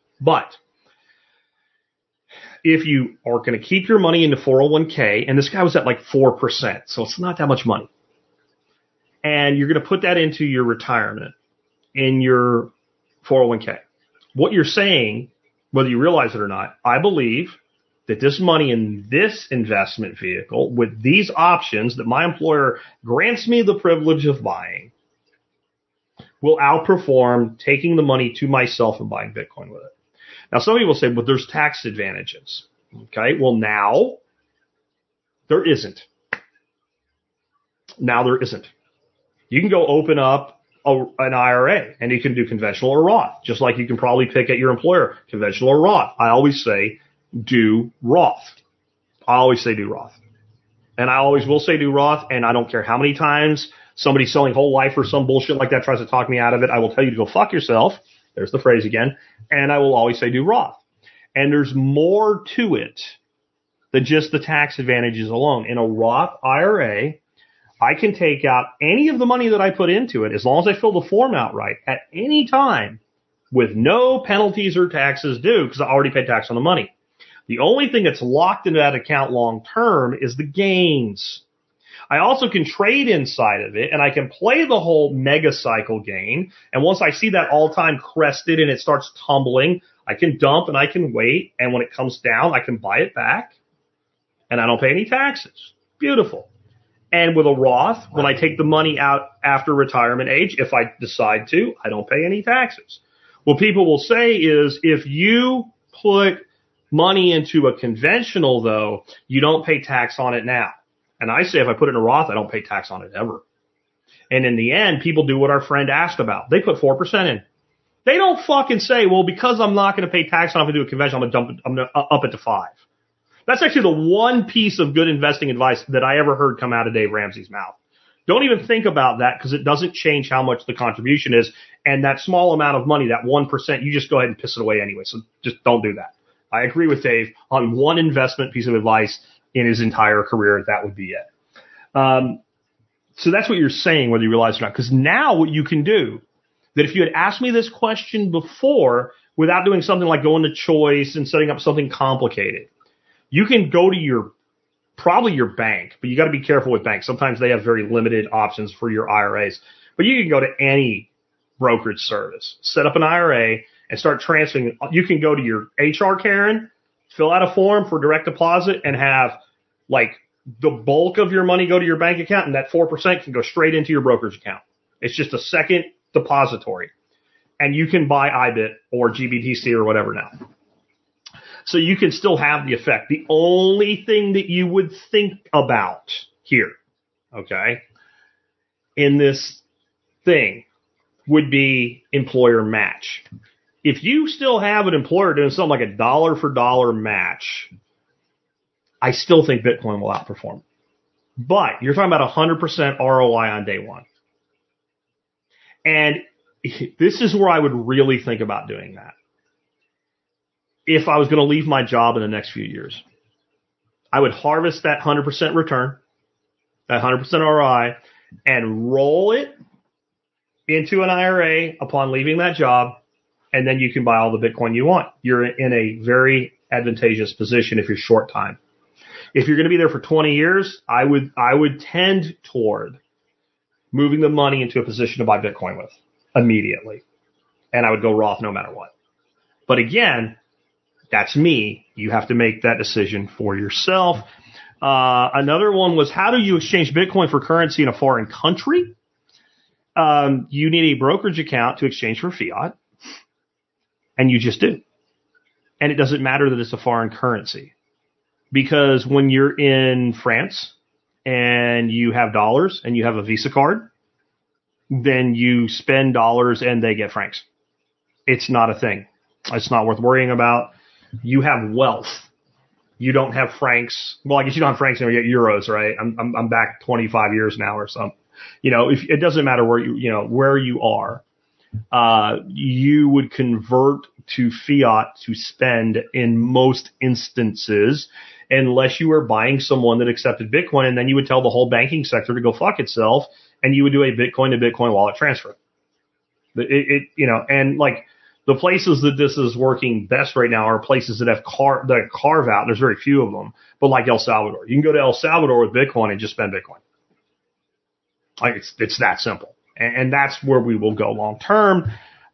if you are going to keep your money into 401k, and this guy was at like 4%, so it's not that much money, and you're going to put that into your retirement in your 401k, what you're saying, whether you realize it or not, I believe that this money in this investment vehicle with these options that my employer grants me the privilege of buying will outperform taking the money to myself and buying Bitcoin with it. Now, some people say, but there's tax advantages. Okay, well, now there isn't. Now there isn't. You can go open up an IRA, and you can do conventional or Roth, just like you can probably pick at your employer, conventional or Roth. I always say do Roth. I always say do Roth. And I always will say do Roth, and I don't care how many times somebody selling whole life or some bullshit like that tries to talk me out of it. I will tell you to go fuck yourself. There's the phrase again. And I will always say do Roth. And there's more to it than just the tax advantages alone. In a Roth IRA, I can take out any of the money that I put into it, as long as I fill the form out right, at any time with no penalties or taxes due, because I already paid tax on the money. The only thing that's locked into that account long term is the gains. I also can trade inside of it, and I can play the whole mega cycle gain. And once I see that all-time crested and it starts tumbling, I can dump and I can wait. And when it comes down, I can buy it back, and I don't pay any taxes. Beautiful. And with a Roth, when I take the money out after retirement age, if I decide to, I don't pay any taxes. What people will say is, if you put money into a conventional, though, you don't pay tax on it now. And I say, if I put it in a Roth, I don't pay tax on it ever. And in the end, people do what our friend asked about. They put 4% in. They don't fucking say, well, because I'm not going to pay tax on it, I'm going to do a conventional, I'm going to up it to 5. That's actually the one piece of good investing advice that I ever heard come out of Dave Ramsey's mouth. Don't even think about that, because it doesn't change how much the contribution is. And that small amount of money, that 1%, you just go ahead and piss it away anyway. So just don't do that. I agree with Dave on one investment piece of advice in his entire career. That would be it. So that's what you're saying, whether you realize it or not. Because now what you can do, that if you had asked me this question before without doing something like going to Choice and setting up something complicated, you can go to probably your bank, but you got to be careful with banks. Sometimes they have very limited options for your IRAs. But you can go to any brokerage service, set up an IRA, and start transferring. You can go to your HR Karen, fill out a form for direct deposit, and have like the bulk of your money go to your bank account, and that 4% can go straight into your brokerage account. It's just a second depository. And you can buy IBIT or GBTC or whatever now. So you can still have the effect. The only thing that you would think about here, okay, in this thing would be employer match. If you still have an employer doing something like a dollar for dollar match, I still think Bitcoin will outperform. But you're talking about 100% ROI on day one. And this is where I would really think about doing that. If I was going to leave my job in the next few years, I would harvest that 100% return, that 100% ROI, and roll it into an IRA upon leaving that job, and then you can buy all the Bitcoin you want. You're in a very advantageous position if you're short time. If you're going to be there for 20 years, I would tend toward moving the money into a position to buy Bitcoin with immediately. And I would go Roth no matter what. But again, that's me. You have to make that decision for yourself. Another one was, how do you exchange Bitcoin for currency in a foreign country? You need a brokerage account to exchange for fiat. And you just do. And it doesn't matter that it's a foreign currency. Because when you're in France and you have dollars and you have a Visa card, then you spend dollars and they get francs. It's not a thing. It's not worth worrying about. You have wealth. You don't have francs. Well, I guess you don't have francs and you get euros, right? I'm back 25 years now or something. If it doesn't matter where where you are, you would convert to fiat to spend in most instances, unless you were buying someone that accepted Bitcoin, and then you would tell the whole banking sector to go fuck itself, and you would do a Bitcoin to Bitcoin wallet transfer. And like the places that this is working best right now are places that have carve out. There's very few of them, but like El Salvador, you can go to El Salvador with Bitcoin and just spend Bitcoin. Like it's that simple, and that's where we will go long term.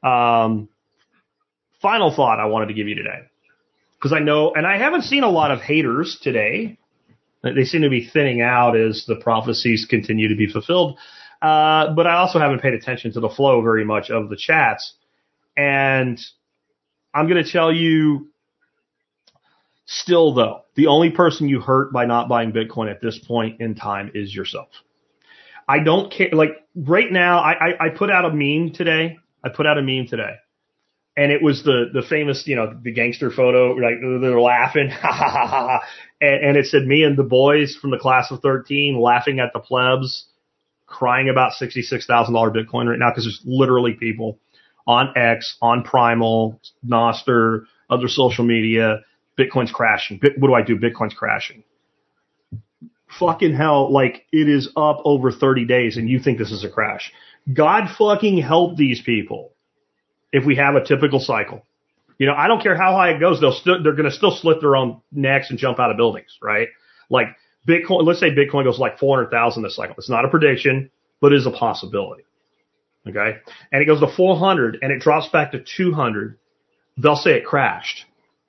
Final thought I wanted to give you today, because I know, and I haven't seen a lot of haters today. They seem to be thinning out as the prophecies continue to be fulfilled. But I also haven't paid attention to the flow very much of the chats. And I'm going to tell you, still though, the only person you hurt by not buying Bitcoin at this point in time is yourself. I don't care. Like right now, I put out a meme today. And it was the famous, the gangster photo, like they're laughing, and it said me and the boys from the class of 13 laughing at the plebs, crying about $66,000 Bitcoin right now, because there's literally people on X, on Primal, Nostr, other social media. Bitcoin's crashing. What do I do? Bitcoin's crashing. Fucking hell, like it is up over 30 days and you think this is a crash. God fucking help these people if we have a typical cycle. You know, I don't care how high it goes, they're going to still slit their own necks and jump out of buildings, right? Like Bitcoin, let's say Bitcoin goes like 400,000 this cycle. It's not a prediction, but it is a possibility. Okay? And it goes to 400 and it drops back to 200. They'll say it crashed.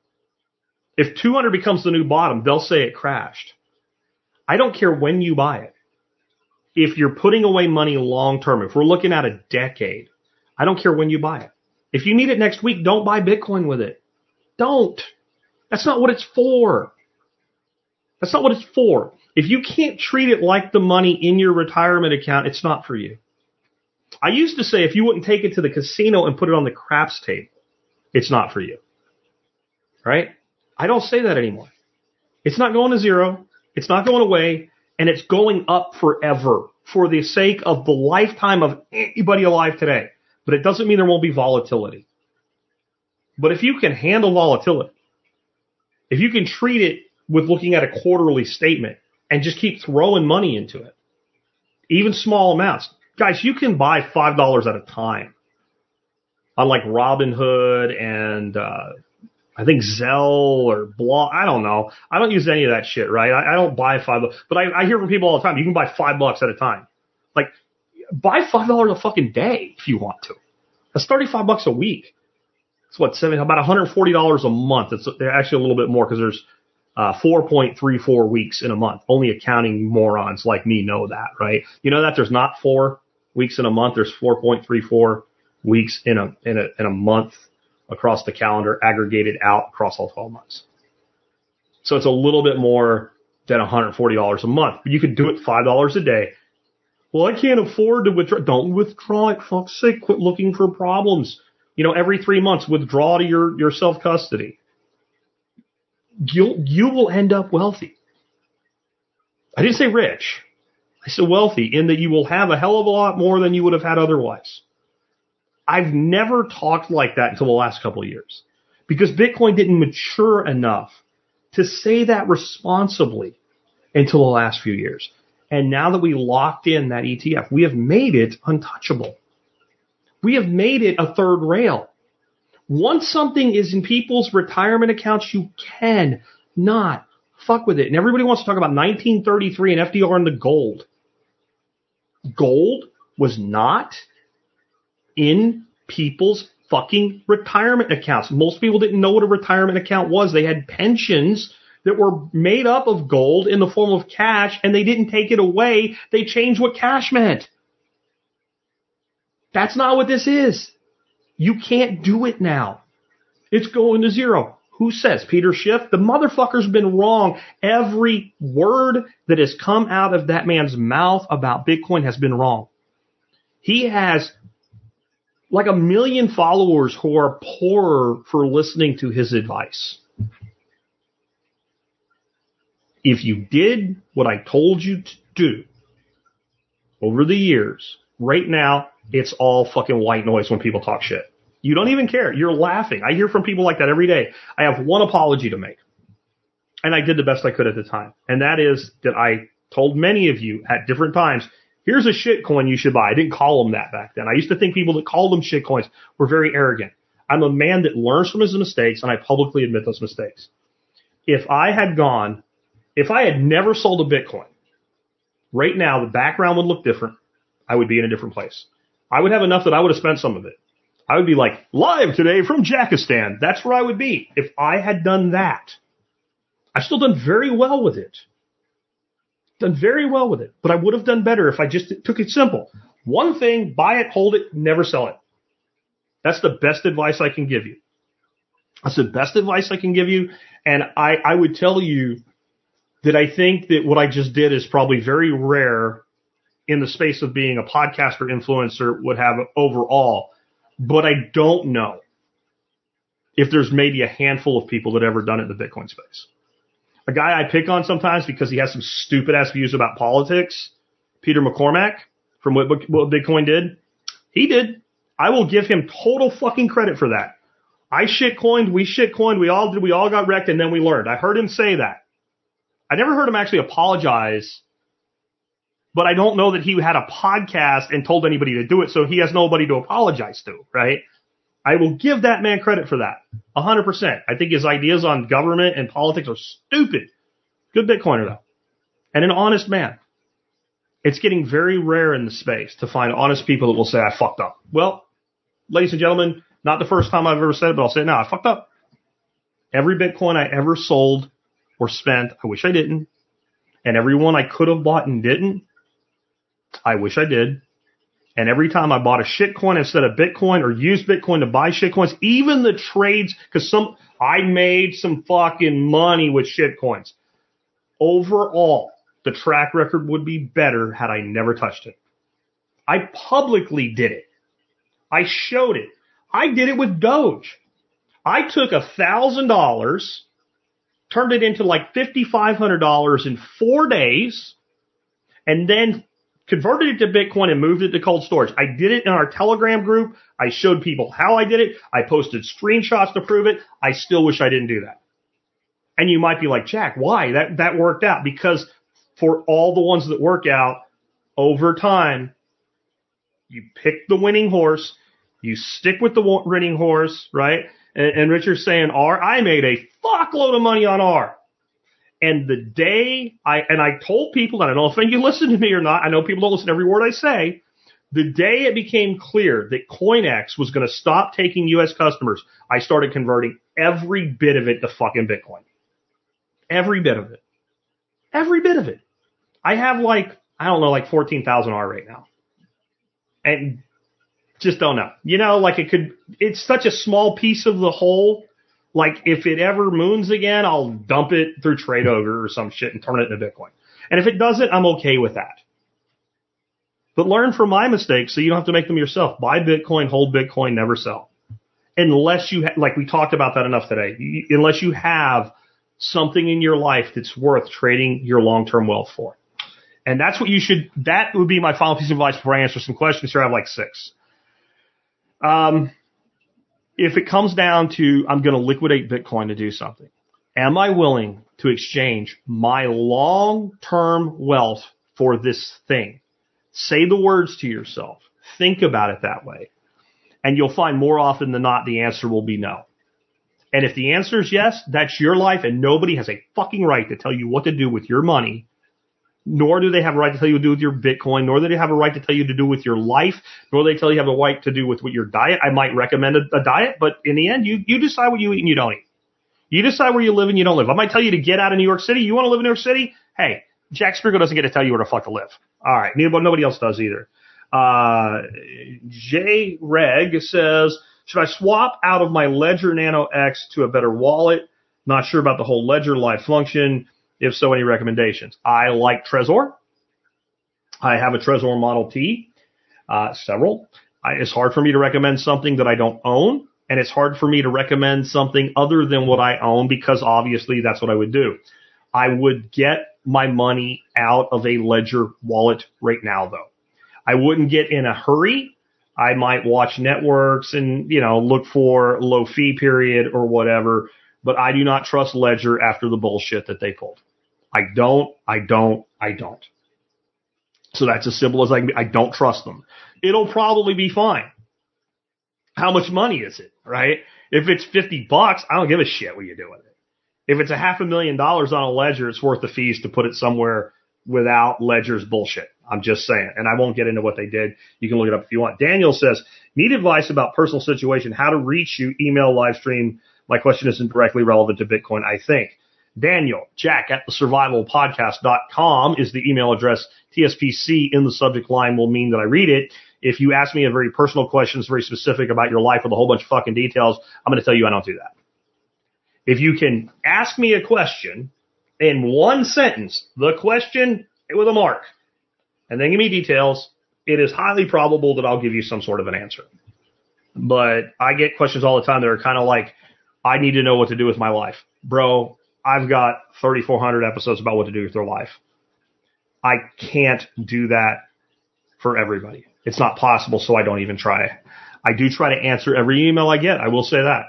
If 200 becomes the new bottom, they'll say it crashed. I don't care when you buy it. If you're putting away money long term, if we're looking at a decade, I don't care when you buy it. If you need it next week, don't buy Bitcoin with it. Don't. That's not what it's for. That's not what it's for. If you can't treat it like the money in your retirement account, it's not for you. I used to say if you wouldn't take it to the casino and put it on the craps table, it's not for you. Right? I don't say that anymore. It's not going to zero. It's not going away. And it's going up forever for the sake of the lifetime of anybody alive today. But it doesn't mean there won't be volatility. But if you can handle volatility, if you can treat it with looking at a quarterly statement and just keep throwing money into it, even small amounts, guys, you can buy $5 at a time on like Robinhood and I think Zelle or Block. I don't know. I don't use any of that shit, right? I don't buy $5, but I hear from people all the time. You can buy $5 at a time. Like, buy $5 a fucking day if you want to. That's $35 a week. It's what, about $140 a month. It's actually a little bit more because there's 4.34 weeks in a month. Only accounting morons like me know that, right? You know that there's not 4 weeks in a month. There's 4.34 weeks in a month across the calendar, aggregated out across all 12 months. So it's a little bit more than $140 a month. But you could do it $5 a day. Well, I can't afford to withdraw. Don't withdraw it. Fuck's sake. Quit looking for problems. You know, every 3 months, withdraw to your self-custody. You will end up wealthy. I didn't say rich. I said wealthy, in that you will have a hell of a lot more than you would have had otherwise. I've never talked like that until the last couple of years because Bitcoin didn't mature enough to say that responsibly until the last few years. And now that we locked in that ETF, we have made it untouchable. We have made it a third rail. Once something is in people's retirement accounts, you can not fuck with it. And everybody wants to talk about 1933 and FDR and the gold. Gold was not in people's fucking retirement accounts. Most people didn't know what a retirement account was. They had pensions that were made up of gold in the form of cash, and they didn't take it away. They changed what cash meant. That's not what this is. You can't do it now. It's going to zero. Who says? Peter Schiff? The motherfucker's been wrong. Every word that has come out of that man's mouth about Bitcoin has been wrong. He has like 1 million followers who are poorer for listening to his advice. If you did what I told you to do over the years, right now, it's all fucking white noise when people talk shit. You don't even care. You're laughing. I hear from people like that every day. I have one apology to make. And I did the best I could at the time. And that is that I told many of you at different times, here's a shit coin you should buy. I didn't call them that back then. I used to think people that called them shit coins were very arrogant. I'm a man that learns from his mistakes, and I publicly admit those mistakes. If I had never sold a Bitcoin, right now the background would look different. I would be in a different place. I would have enough that I would have spent some of it. I would be like, live today from Jackistan. That's where I would be if I had done that. I've still done very well with it. Done very well with it. But I would have done better if I just took it simple. One thing, buy it, hold it, never sell it. That's the best advice I can give you. That's the best advice I can give you. And I would tell you that I think that what I just did is probably very rare in the space of being a podcaster influencer would have overall. But I don't know if there's maybe a handful of people that ever done it in the Bitcoin space. A guy I pick on sometimes because he has some stupid ass views about politics, Peter McCormack, from what Bitcoin did. He did. I will give him total fucking credit for that. I shitcoined, we shitcoined, we all did, we all got wrecked, and then we learned. I heard him say that. I never heard him actually apologize, but I don't know that he had a podcast and told anybody to do it, so he has nobody to apologize to, right? I will give that man credit for that, 100%. I think his ideas on government and politics are stupid. Good Bitcoiner, though, and an honest man. It's getting very rare in the space to find honest people that will say, I fucked up. Well, ladies and gentlemen, not the first time I've ever said it, but I'll say it now. I fucked up. Every Bitcoin I ever sold or spent, I wish I didn't. And every one I could have bought and didn't, I wish I did. And every time I bought a shitcoin instead of Bitcoin or used Bitcoin to buy shitcoins, even the trades, because I made some fucking money with shitcoins. Overall, the track record would be better had I never touched it. I publicly did it. I showed it. I did it with Doge. I took $1,000, turned it into like $5,500 in 4 days, and then converted it to Bitcoin and moved it to cold storage. I did it in our Telegram group. I showed people how I did it. I posted screenshots to prove it. I still wish I didn't do that. And you might be like, Jack, why? That worked out. Because for all the ones that work out, over time, you pick the winning horse. You stick with the winning horse, right? And Richard's saying R. I made a fuckload of money on R. And the day I told people, and I don't know if you listen to me or not, I know people don't listen to every word I say. The day it became clear that CoinEx was going to stop taking U.S. customers, I started converting every bit of it to fucking Bitcoin. Every bit of it. Every bit of it. I have like 14,000 R right now. And just don't know. It's such a small piece of the whole. Like, if it ever moons again, I'll dump it through Trade Ogre or some shit and turn it into Bitcoin. And if it doesn't, I'm okay with that. But learn from my mistakes so you don't have to make them yourself. Buy Bitcoin, hold Bitcoin, never sell. Unless you, like we talked about that enough today, unless you have something in your life that's worth trading your long-term wealth for. And that would be my final piece of advice before I answer some questions. Here I have like 6. If it comes down to I'm going to liquidate Bitcoin to do something, am I willing to exchange my long-term wealth for this thing? Say the words to yourself. Think about it that way. And you'll find more often than not the answer will be no. And if the answer is yes, that's your life and nobody has a fucking right to tell you what to do with your money. Nor do they have a right to tell you what to do with your Bitcoin, nor do they have a right to tell you to do with your life, nor do they tell you have a right to do with your diet. I might recommend a diet, but in the end, you decide what you eat and you don't eat. You decide where you live and you don't live. I might tell you to get out of New York City. You want to live in New York City? Hey, Jack Springer doesn't get to tell you where the fuck to live. All right. Nobody else does either. J Reg says, should I swap out of my Ledger Nano X to a better wallet? Not sure about the whole Ledger Live function. If so, any recommendations? I like Trezor. I have a Trezor Model T, several. It's hard for me to recommend something that I don't own, and it's hard for me to recommend something other than what I own because obviously that's what I would do. I would get my money out of a Ledger wallet right now, though. I wouldn't get in a hurry. I might watch networks and, look for low fee period or whatever, but I do not trust Ledger after the bullshit that they pulled. I don't. So that's as simple as I don't trust them. It'll probably be fine. How much money is it, right? If it's $50, I don't give a shit what you do with it. If it's $500,000 on a Ledger, it's worth the fees to put it somewhere without Ledger's bullshit. I'm just saying. And I won't get into what they did. You can look it up if you want. Daniel says, need advice about personal situation, how to reach you, email, live stream. My question isn't directly relevant to Bitcoin, I think. Daniel, Jack at thesurvivalpodcast.com is the email address. TSPC in the subject line will mean that I read it. If you ask me a very personal question, it's very specific about your life with a whole bunch of fucking details, I'm going to tell you I don't do that. If you can ask me a question in one sentence, the question with a mark, and then give me details, it is highly probable that I'll give you some sort of an answer. But I get questions all the time that are kind of like, I need to know what to do with my life. Bro, I've got 3,400 episodes about what to do with their life. I can't do that for everybody. It's not possible, so I don't even try. I do try to answer every email I get. I will say that.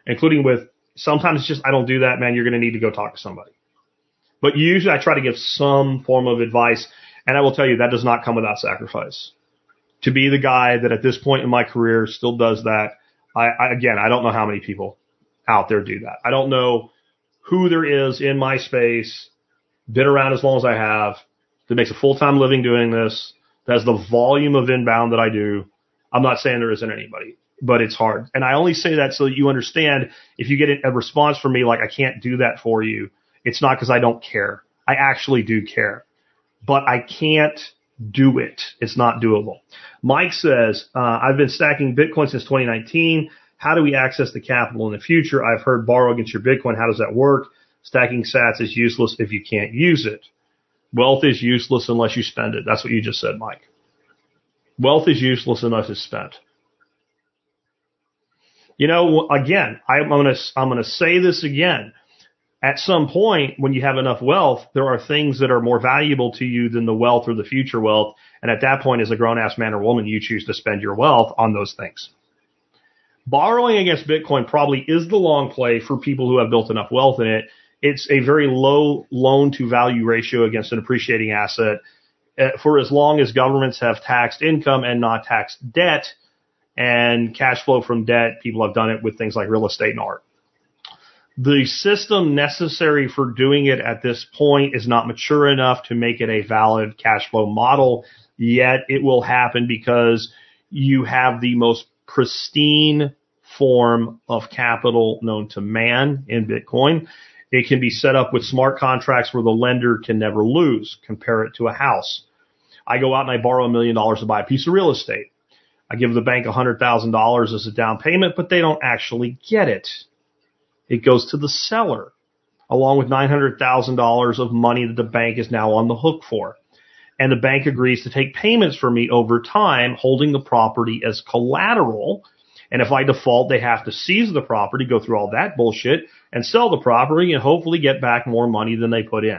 including with sometimes it's just, I don't do that, man. You're going to need to go talk to somebody. But usually I try to give some form of advice. And I will tell you that does not come without sacrifice. To be the guy that at this point in my career still does that, again, I don't know how many people out there do that. I don't know who there is in my space, been around as long as I have, that makes a full-time living doing this, that has the volume of inbound that I do. I'm not saying there isn't anybody, but it's hard. And I only say that so that you understand if you get a response from me like I can't do that for you, it's not because I don't care. I actually do care. But I can't do it. It's not doable. Mike says, I've been stacking Bitcoin since 2019. How do we access the capital in the future? I've heard borrow against your Bitcoin. How does that work? Stacking sats is useless if you can't use it. Wealth is useless unless you spend it. That's what you just said, Mike. Wealth is useless unless it's spent. You know, again, I'm going to say this again. At some point, when you have enough wealth, there are things that are more valuable to you than the wealth or the future wealth. And at that point, as a grown-ass man or woman, you choose to spend your wealth on those things. Borrowing against Bitcoin probably is the long play for people who have built enough wealth in it. It's a very low loan-to-value ratio against an appreciating asset. For as long as governments have taxed income and not taxed debt and cash flow from debt, people have done it with things like real estate and art. The system necessary for doing it at this point is not mature enough to make it a valid cash flow model, yet it will happen because you have the most pristine form of capital known to man in Bitcoin. It can be set up with smart contracts where the lender can never lose. Compare it to a house. I go out and I borrow $1 million to buy a piece of real estate. I give the bank $100,000 as a down payment, but they don't actually get it. It goes to the seller, along with $900,000 of money that the bank is now on the hook for. And the bank agrees to take payments from me over time, holding the property as collateral. And if I default, they have to seize the property, go through all that bullshit, and sell the property and hopefully get back more money than they put in.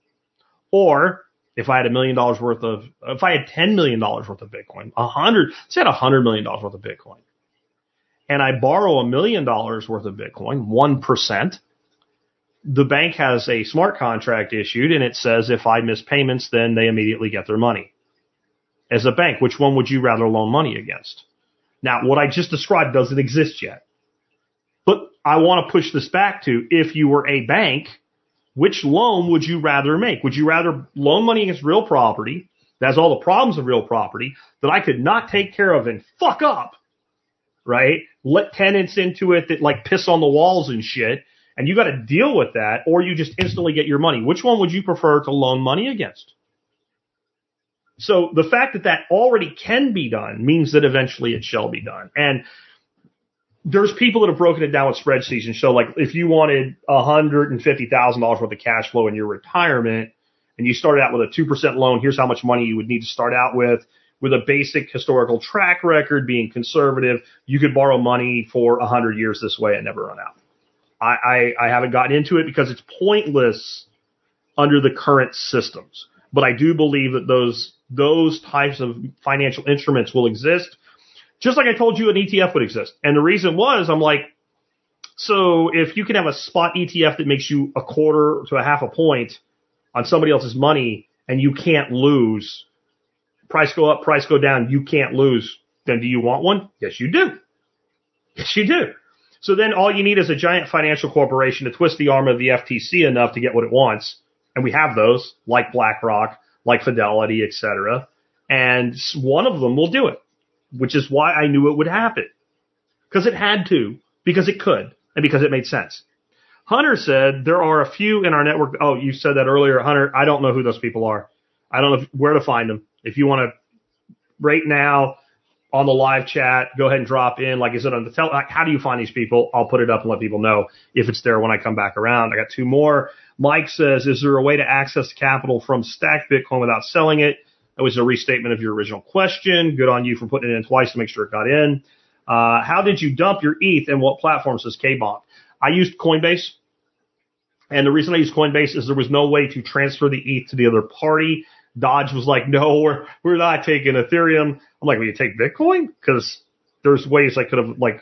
Or if I had $1 million if I had $10 million worth of Bitcoin, say I had $100 million worth of Bitcoin, and I borrow $1 million worth of Bitcoin, 1%, the bank has a smart contract issued, and it says if I miss payments, then they immediately get their money. As a bank, which one would you rather loan money against? Now, what I just described doesn't exist yet. But I want to push this back to, if you were a bank, which loan would you rather make? Would you rather loan money against real property that has all the problems of real property that I could not take care of and fuck up, right? Let tenants into it that like piss on the walls and shit, and you got to deal with that, or you just instantly get your money. Which one would you prefer to loan money against? So the fact that that already can be done means that eventually it shall be done. And there's people that have broken it down with spreadsheets and show, like, if you wanted $150,000 worth of cash flow in your retirement and you started out with a 2% loan, here's how much money you would need to start out with a basic historical track record, being conservative, you could borrow money for 100 years this way and never run out. I haven't gotten into it because it's pointless under the current systems. But I do believe that those types of financial instruments will exist, just like I told you an ETF would exist. And the reason was, I'm like, so if you can have a spot ETF that makes you 1/4 to 1/2 point on somebody else's money and you can't lose, price go up, price go down, you can't lose, then do you want one? Yes, you do. Yes, you do. So then all you need is a giant financial corporation to twist the arm of the FTC enough to get what it wants. And we have those, like BlackRock, like Fidelity, etc. And one of them will do it, which is why I knew it would happen. Because it had to, because it could, and because it made sense. Hunter said there are a few in our network. Oh, you said that earlier, Hunter. I don't know who those people are. I don't know where to find them. If you want to, right now, on the live chat, go ahead and drop in. Like, is it on the how do you find these people? I'll put it up and let people know if it's there when I come back around. I got 2 more. Mike says, is there a way to access capital from stacked Bitcoin without selling it? That was a restatement of your original question. Good on you for putting it in twice to make sure it got in. How did you dump your ETH and what platform, says K-Bonk? I used Coinbase. And the reason I used Coinbase is there was no way to transfer the ETH to the other party. Dodge was like, no, we're not taking Ethereum. I'm like, will you take Bitcoin? Because there's ways I could have, like,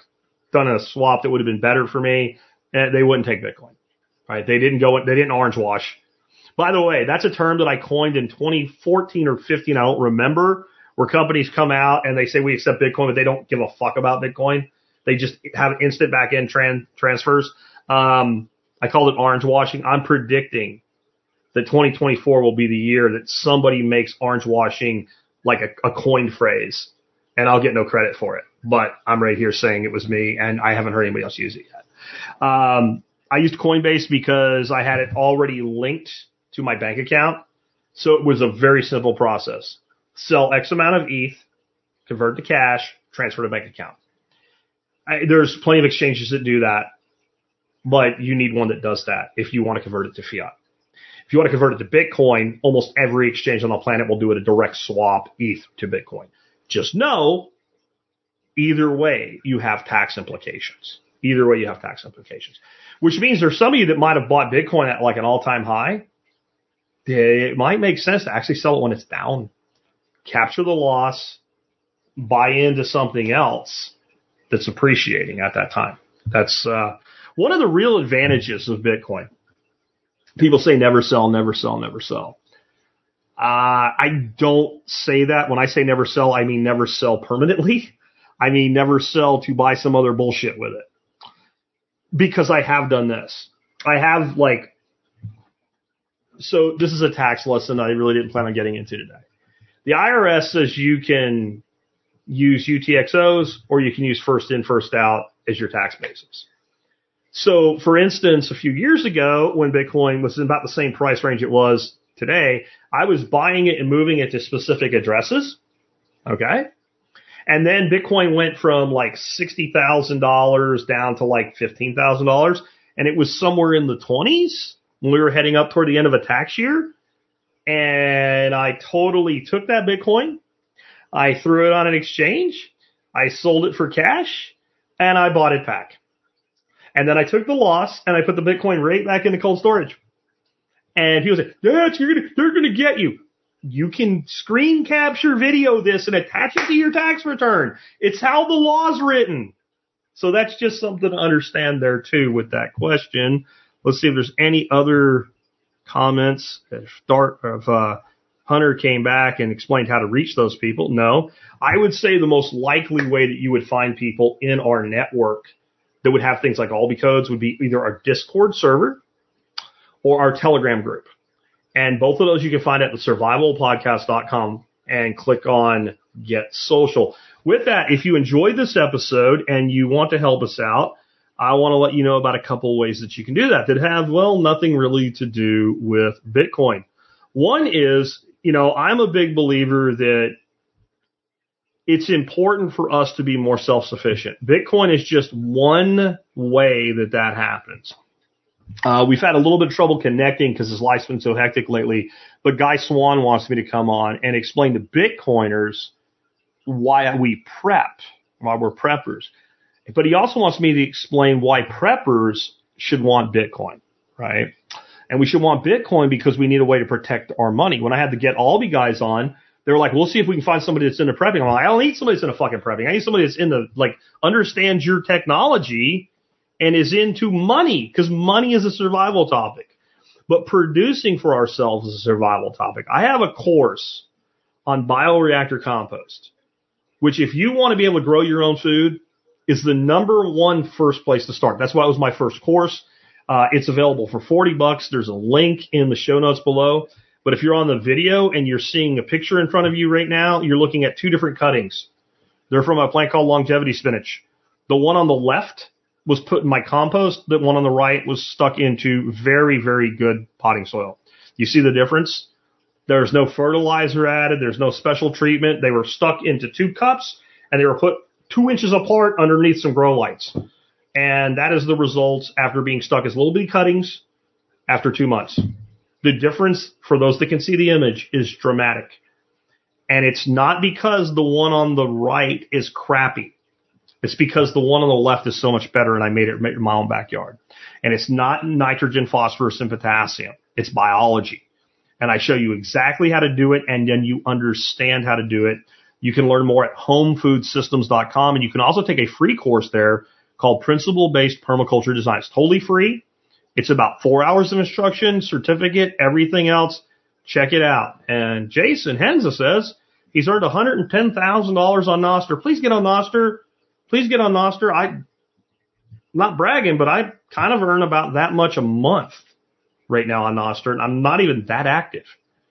done a swap that would have been better for me, they wouldn't take Bitcoin. Right? They didn't orange wash. By the way, that's a term that I coined in 2014 or 15. I don't remember, where companies come out and they say we accept Bitcoin, but they don't give a fuck about Bitcoin. They just have instant back end transfers. I called it orange washing. I'm predicting that 2024 will be the year that somebody makes orange washing like a coined phrase, and I'll get no credit for it. But I'm right here saying it was me, and I haven't heard anybody else use it yet. I used Coinbase because I had it already linked to my bank account, so it was a very simple process. Sell X amount of ETH, convert to cash, transfer to bank account. There's plenty of exchanges that do that, but you need one that does that if you want to convert it to fiat. If you want to convert it to Bitcoin, almost every exchange on the planet will do it a direct swap ETH to Bitcoin. Just know, either way, you have tax implications. Either way, you have tax implications. Which means there's some of you that might have bought Bitcoin at like an all-time high. It might make sense to actually sell it when it's down. Capture the loss, buy into something else that's appreciating at that time. That's one of the real advantages of Bitcoin. People say never sell, never sell, never sell. I don't say that. When I say never sell, I mean never sell permanently. I mean never sell to buy some other bullshit with it. Because I have done this. I have so this is a tax lesson I really didn't plan on getting into today. The IRS says you can use UTXOs or you can use first in, first out as your tax basis. So, for instance, a few years ago when Bitcoin was in about the same price range it was today, I was buying it and moving it to specific addresses. Okay? And then Bitcoin went from like $60,000 down to like $15,000. And it was somewhere in the 20s when we were heading up toward the end of a tax year. And I totally took that Bitcoin. I threw it on an exchange. I sold it for cash. And I bought it back. And then I took the loss and I put the Bitcoin right back into cold storage. And people say, yeah, they're going to get you. You can screen capture video this and attach it to your tax return. It's how the law's written. So that's just something to understand there too with that question. Let's see if there's any other comments. Hunter came back and explained how to reach those people. No, I would say the most likely way that you would find people in our network that would have things like Alby codes would be either our Discord server or our Telegram group. And both of those you can find at thesurvivalpodcast.com and click on Get Social. With that, if you enjoyed this episode and you want to help us out, I want to let you know about a couple of ways that you can do that have, well, nothing really to do with Bitcoin. One is, I'm a big believer that it's important for us to be more self-sufficient. Bitcoin is just one way that happens. We've had a little bit of trouble connecting because his life's been so hectic lately, but Guy Swan wants me to come on and explain to Bitcoiners why we prep, why we're preppers. But he also wants me to explain why preppers should want Bitcoin, right? And we should want Bitcoin because we need a way to protect our money. When I had to get Alby guys on, they were like, we'll see if we can find somebody that's into prepping. I'm like, I don't need somebody that's into fucking prepping. I need somebody that's understands your technology and is into money, because money is a survival topic. But producing for ourselves is a survival topic. I have a course on bioreactor compost, which if you want to be able to grow your own food is the number one first place to start. That's why it was my first course. It's available for $40. There's a link in the show notes below. But if you're on the video and you're seeing a picture in front of you right now, you're looking at two different cuttings. They're from a plant called longevity spinach. The one on the left was put in my compost. The one on the right was stuck into very, very good potting soil. You see the difference? There's no fertilizer added. There's no special treatment. They were stuck into 2 cups and they were put 2 inches apart underneath some grow lights. And that is the results after being stuck as little bitty cuttings after 2 months. The difference, for those that can see the image, is dramatic. And it's not because the one on the right is crappy. It's because the one on the left is so much better and I made it in my own backyard. And it's not nitrogen, phosphorus, and potassium. It's biology. And I show you exactly how to do it, and then you understand how to do it. You can learn more at homefoodsystems.com, and you can also take a free course there called Principle-Based Permaculture Design. It's totally free. It's about 4 hours of instruction, certificate, everything else. Check it out. And Jason Henza says he's earned $110,000 on Nostr. Please get on Nostr. Please get on Nostr. I'm not bragging, but I kind of earn about that much a month right now on Nostr, and I'm not even that active.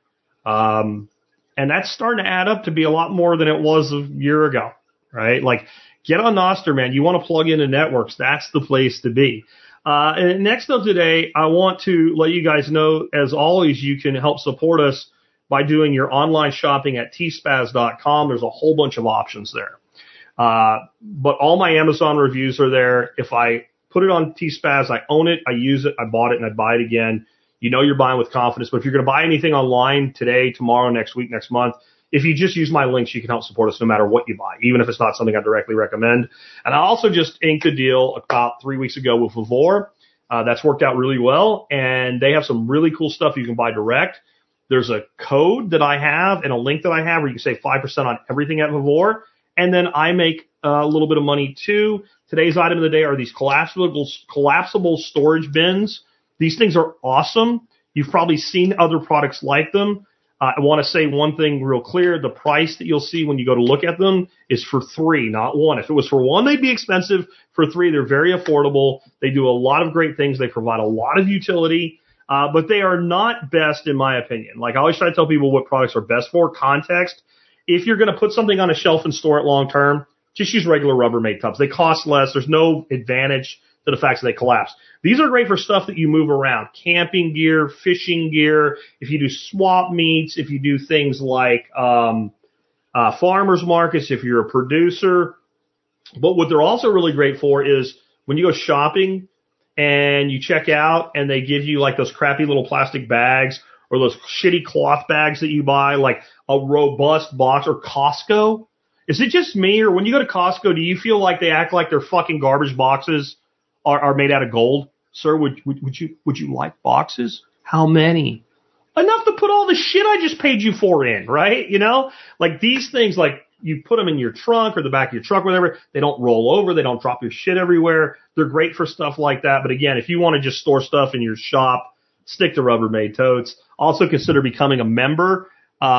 And that's starting to add up to be a lot more than it was a year ago, right? Like, get on Nostr, man. You want to plug into networks. That's the place to be. And next up today, I want to let you guys know, as always, you can help support us by doing your online shopping at tspaz.com. There's a whole bunch of options there. But all my Amazon reviews are there. If I put it on Tspaz, I own it, I use it, I bought it, and I buy it again. You know you're buying with confidence. But if you're going to buy anything online today, tomorrow, next week, next month, if you just use my links, you can help support us no matter what you buy, even if it's not something I directly recommend. And I also just inked a deal about 3 weeks ago with Vivor. That's worked out really well, and they have some really cool stuff you can buy direct. There's a code that I have and a link that I have where you can save 5% on everything at Vivor, and then I make a little bit of money too. Today's item of the day are these collapsible storage bins. These things are awesome. You've probably seen other products like them. I want to say one thing real clear. The price that you'll see when you go to look at them is for 3, not 1. If it was for 1, they'd be expensive. For 3, they're very affordable. They do a lot of great things. They provide a lot of utility, but they are not best in my opinion. Like I always try to tell people what products are best for. Context. If you're going to put something on a shelf and store it long term, just use regular Rubbermaid tubs. They cost less. There's no advantage to the fact that they collapse. These are great for stuff that you move around. Camping gear, fishing gear, if you do swap meets, if you do things like farmers markets, if you're a producer. But what they're also really great for is when you go shopping and you check out and they give you like those crappy little plastic bags or those shitty cloth bags that you buy, like a robust box, or Costco. Is it just me, or when you go to Costco, do you feel like they act like their fucking garbage boxes are made out of gold? Sir, would you like boxes? How many? Enough to put all the shit I just paid you for in, right? You know, like these things, like you put them in your trunk or the back of your truck, whatever. They don't roll over. They don't drop your shit everywhere. They're great for stuff like that. But again, if you want to just store stuff in your shop, stick to Rubbermaid totes. Also consider becoming a member.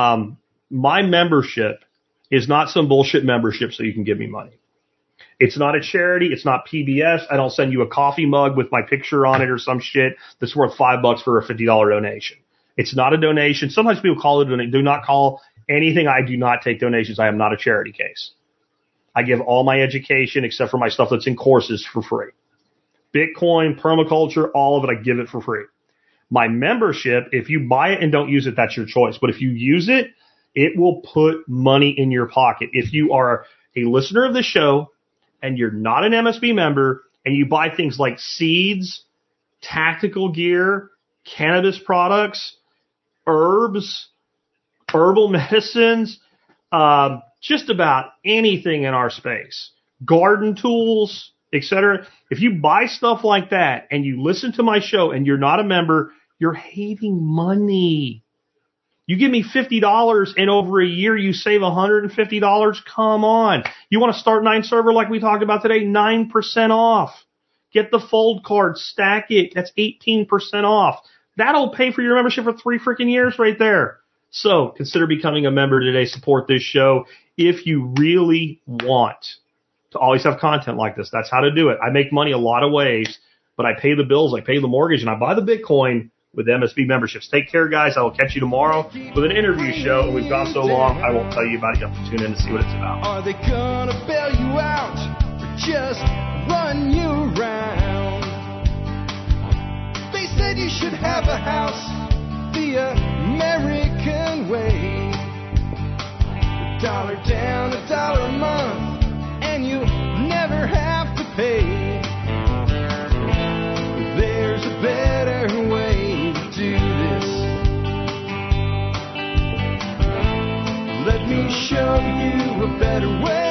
My membership is not some bullshit membership so you can give me money. It's not a charity. It's not PBS. I don't send you a coffee mug with my picture on it or some shit that's worth $5 for a $50 donation. It's not a donation. Sometimes people call it a donation. Do not call anything. I do not take donations. I am not a charity case. I give all my education except for my stuff that's in courses for free. Bitcoin, permaculture, all of it, I give it for free. My membership, if you buy it and don't use it, that's your choice. But if you use it, it will put money in your pocket. If you are a listener of the show and you're not an MSB member and you buy things like seeds, tactical gear, cannabis products, herbs, herbal medicines, just about anything in our space, garden tools, etc. If you buy stuff like that and you listen to my show and you're not a member, you're hating money. You give me $50 and over a year you save $150. Come on. You want to start 9 server like we talked about today? 9% off. Get the fold card, stack it. That's 18% off. That'll pay for your membership for 3 freaking years right there. So consider becoming a member today. Support this show if you really want to always have content like this. That's how to do it. I make money a lot of ways, but I pay the bills, I pay the mortgage, and I buy the Bitcoin with MSB memberships. Take care, guys. I will catch you tomorrow with an interview show. We've gone so long, I won't tell you about it. You have to tune in to see what it's about. Are they gonna bail you out or just run you around? They said you should have a house the American way. $1 down, $1 a month, and you never have to pay. There's a better way to do this. Let me show you a better way.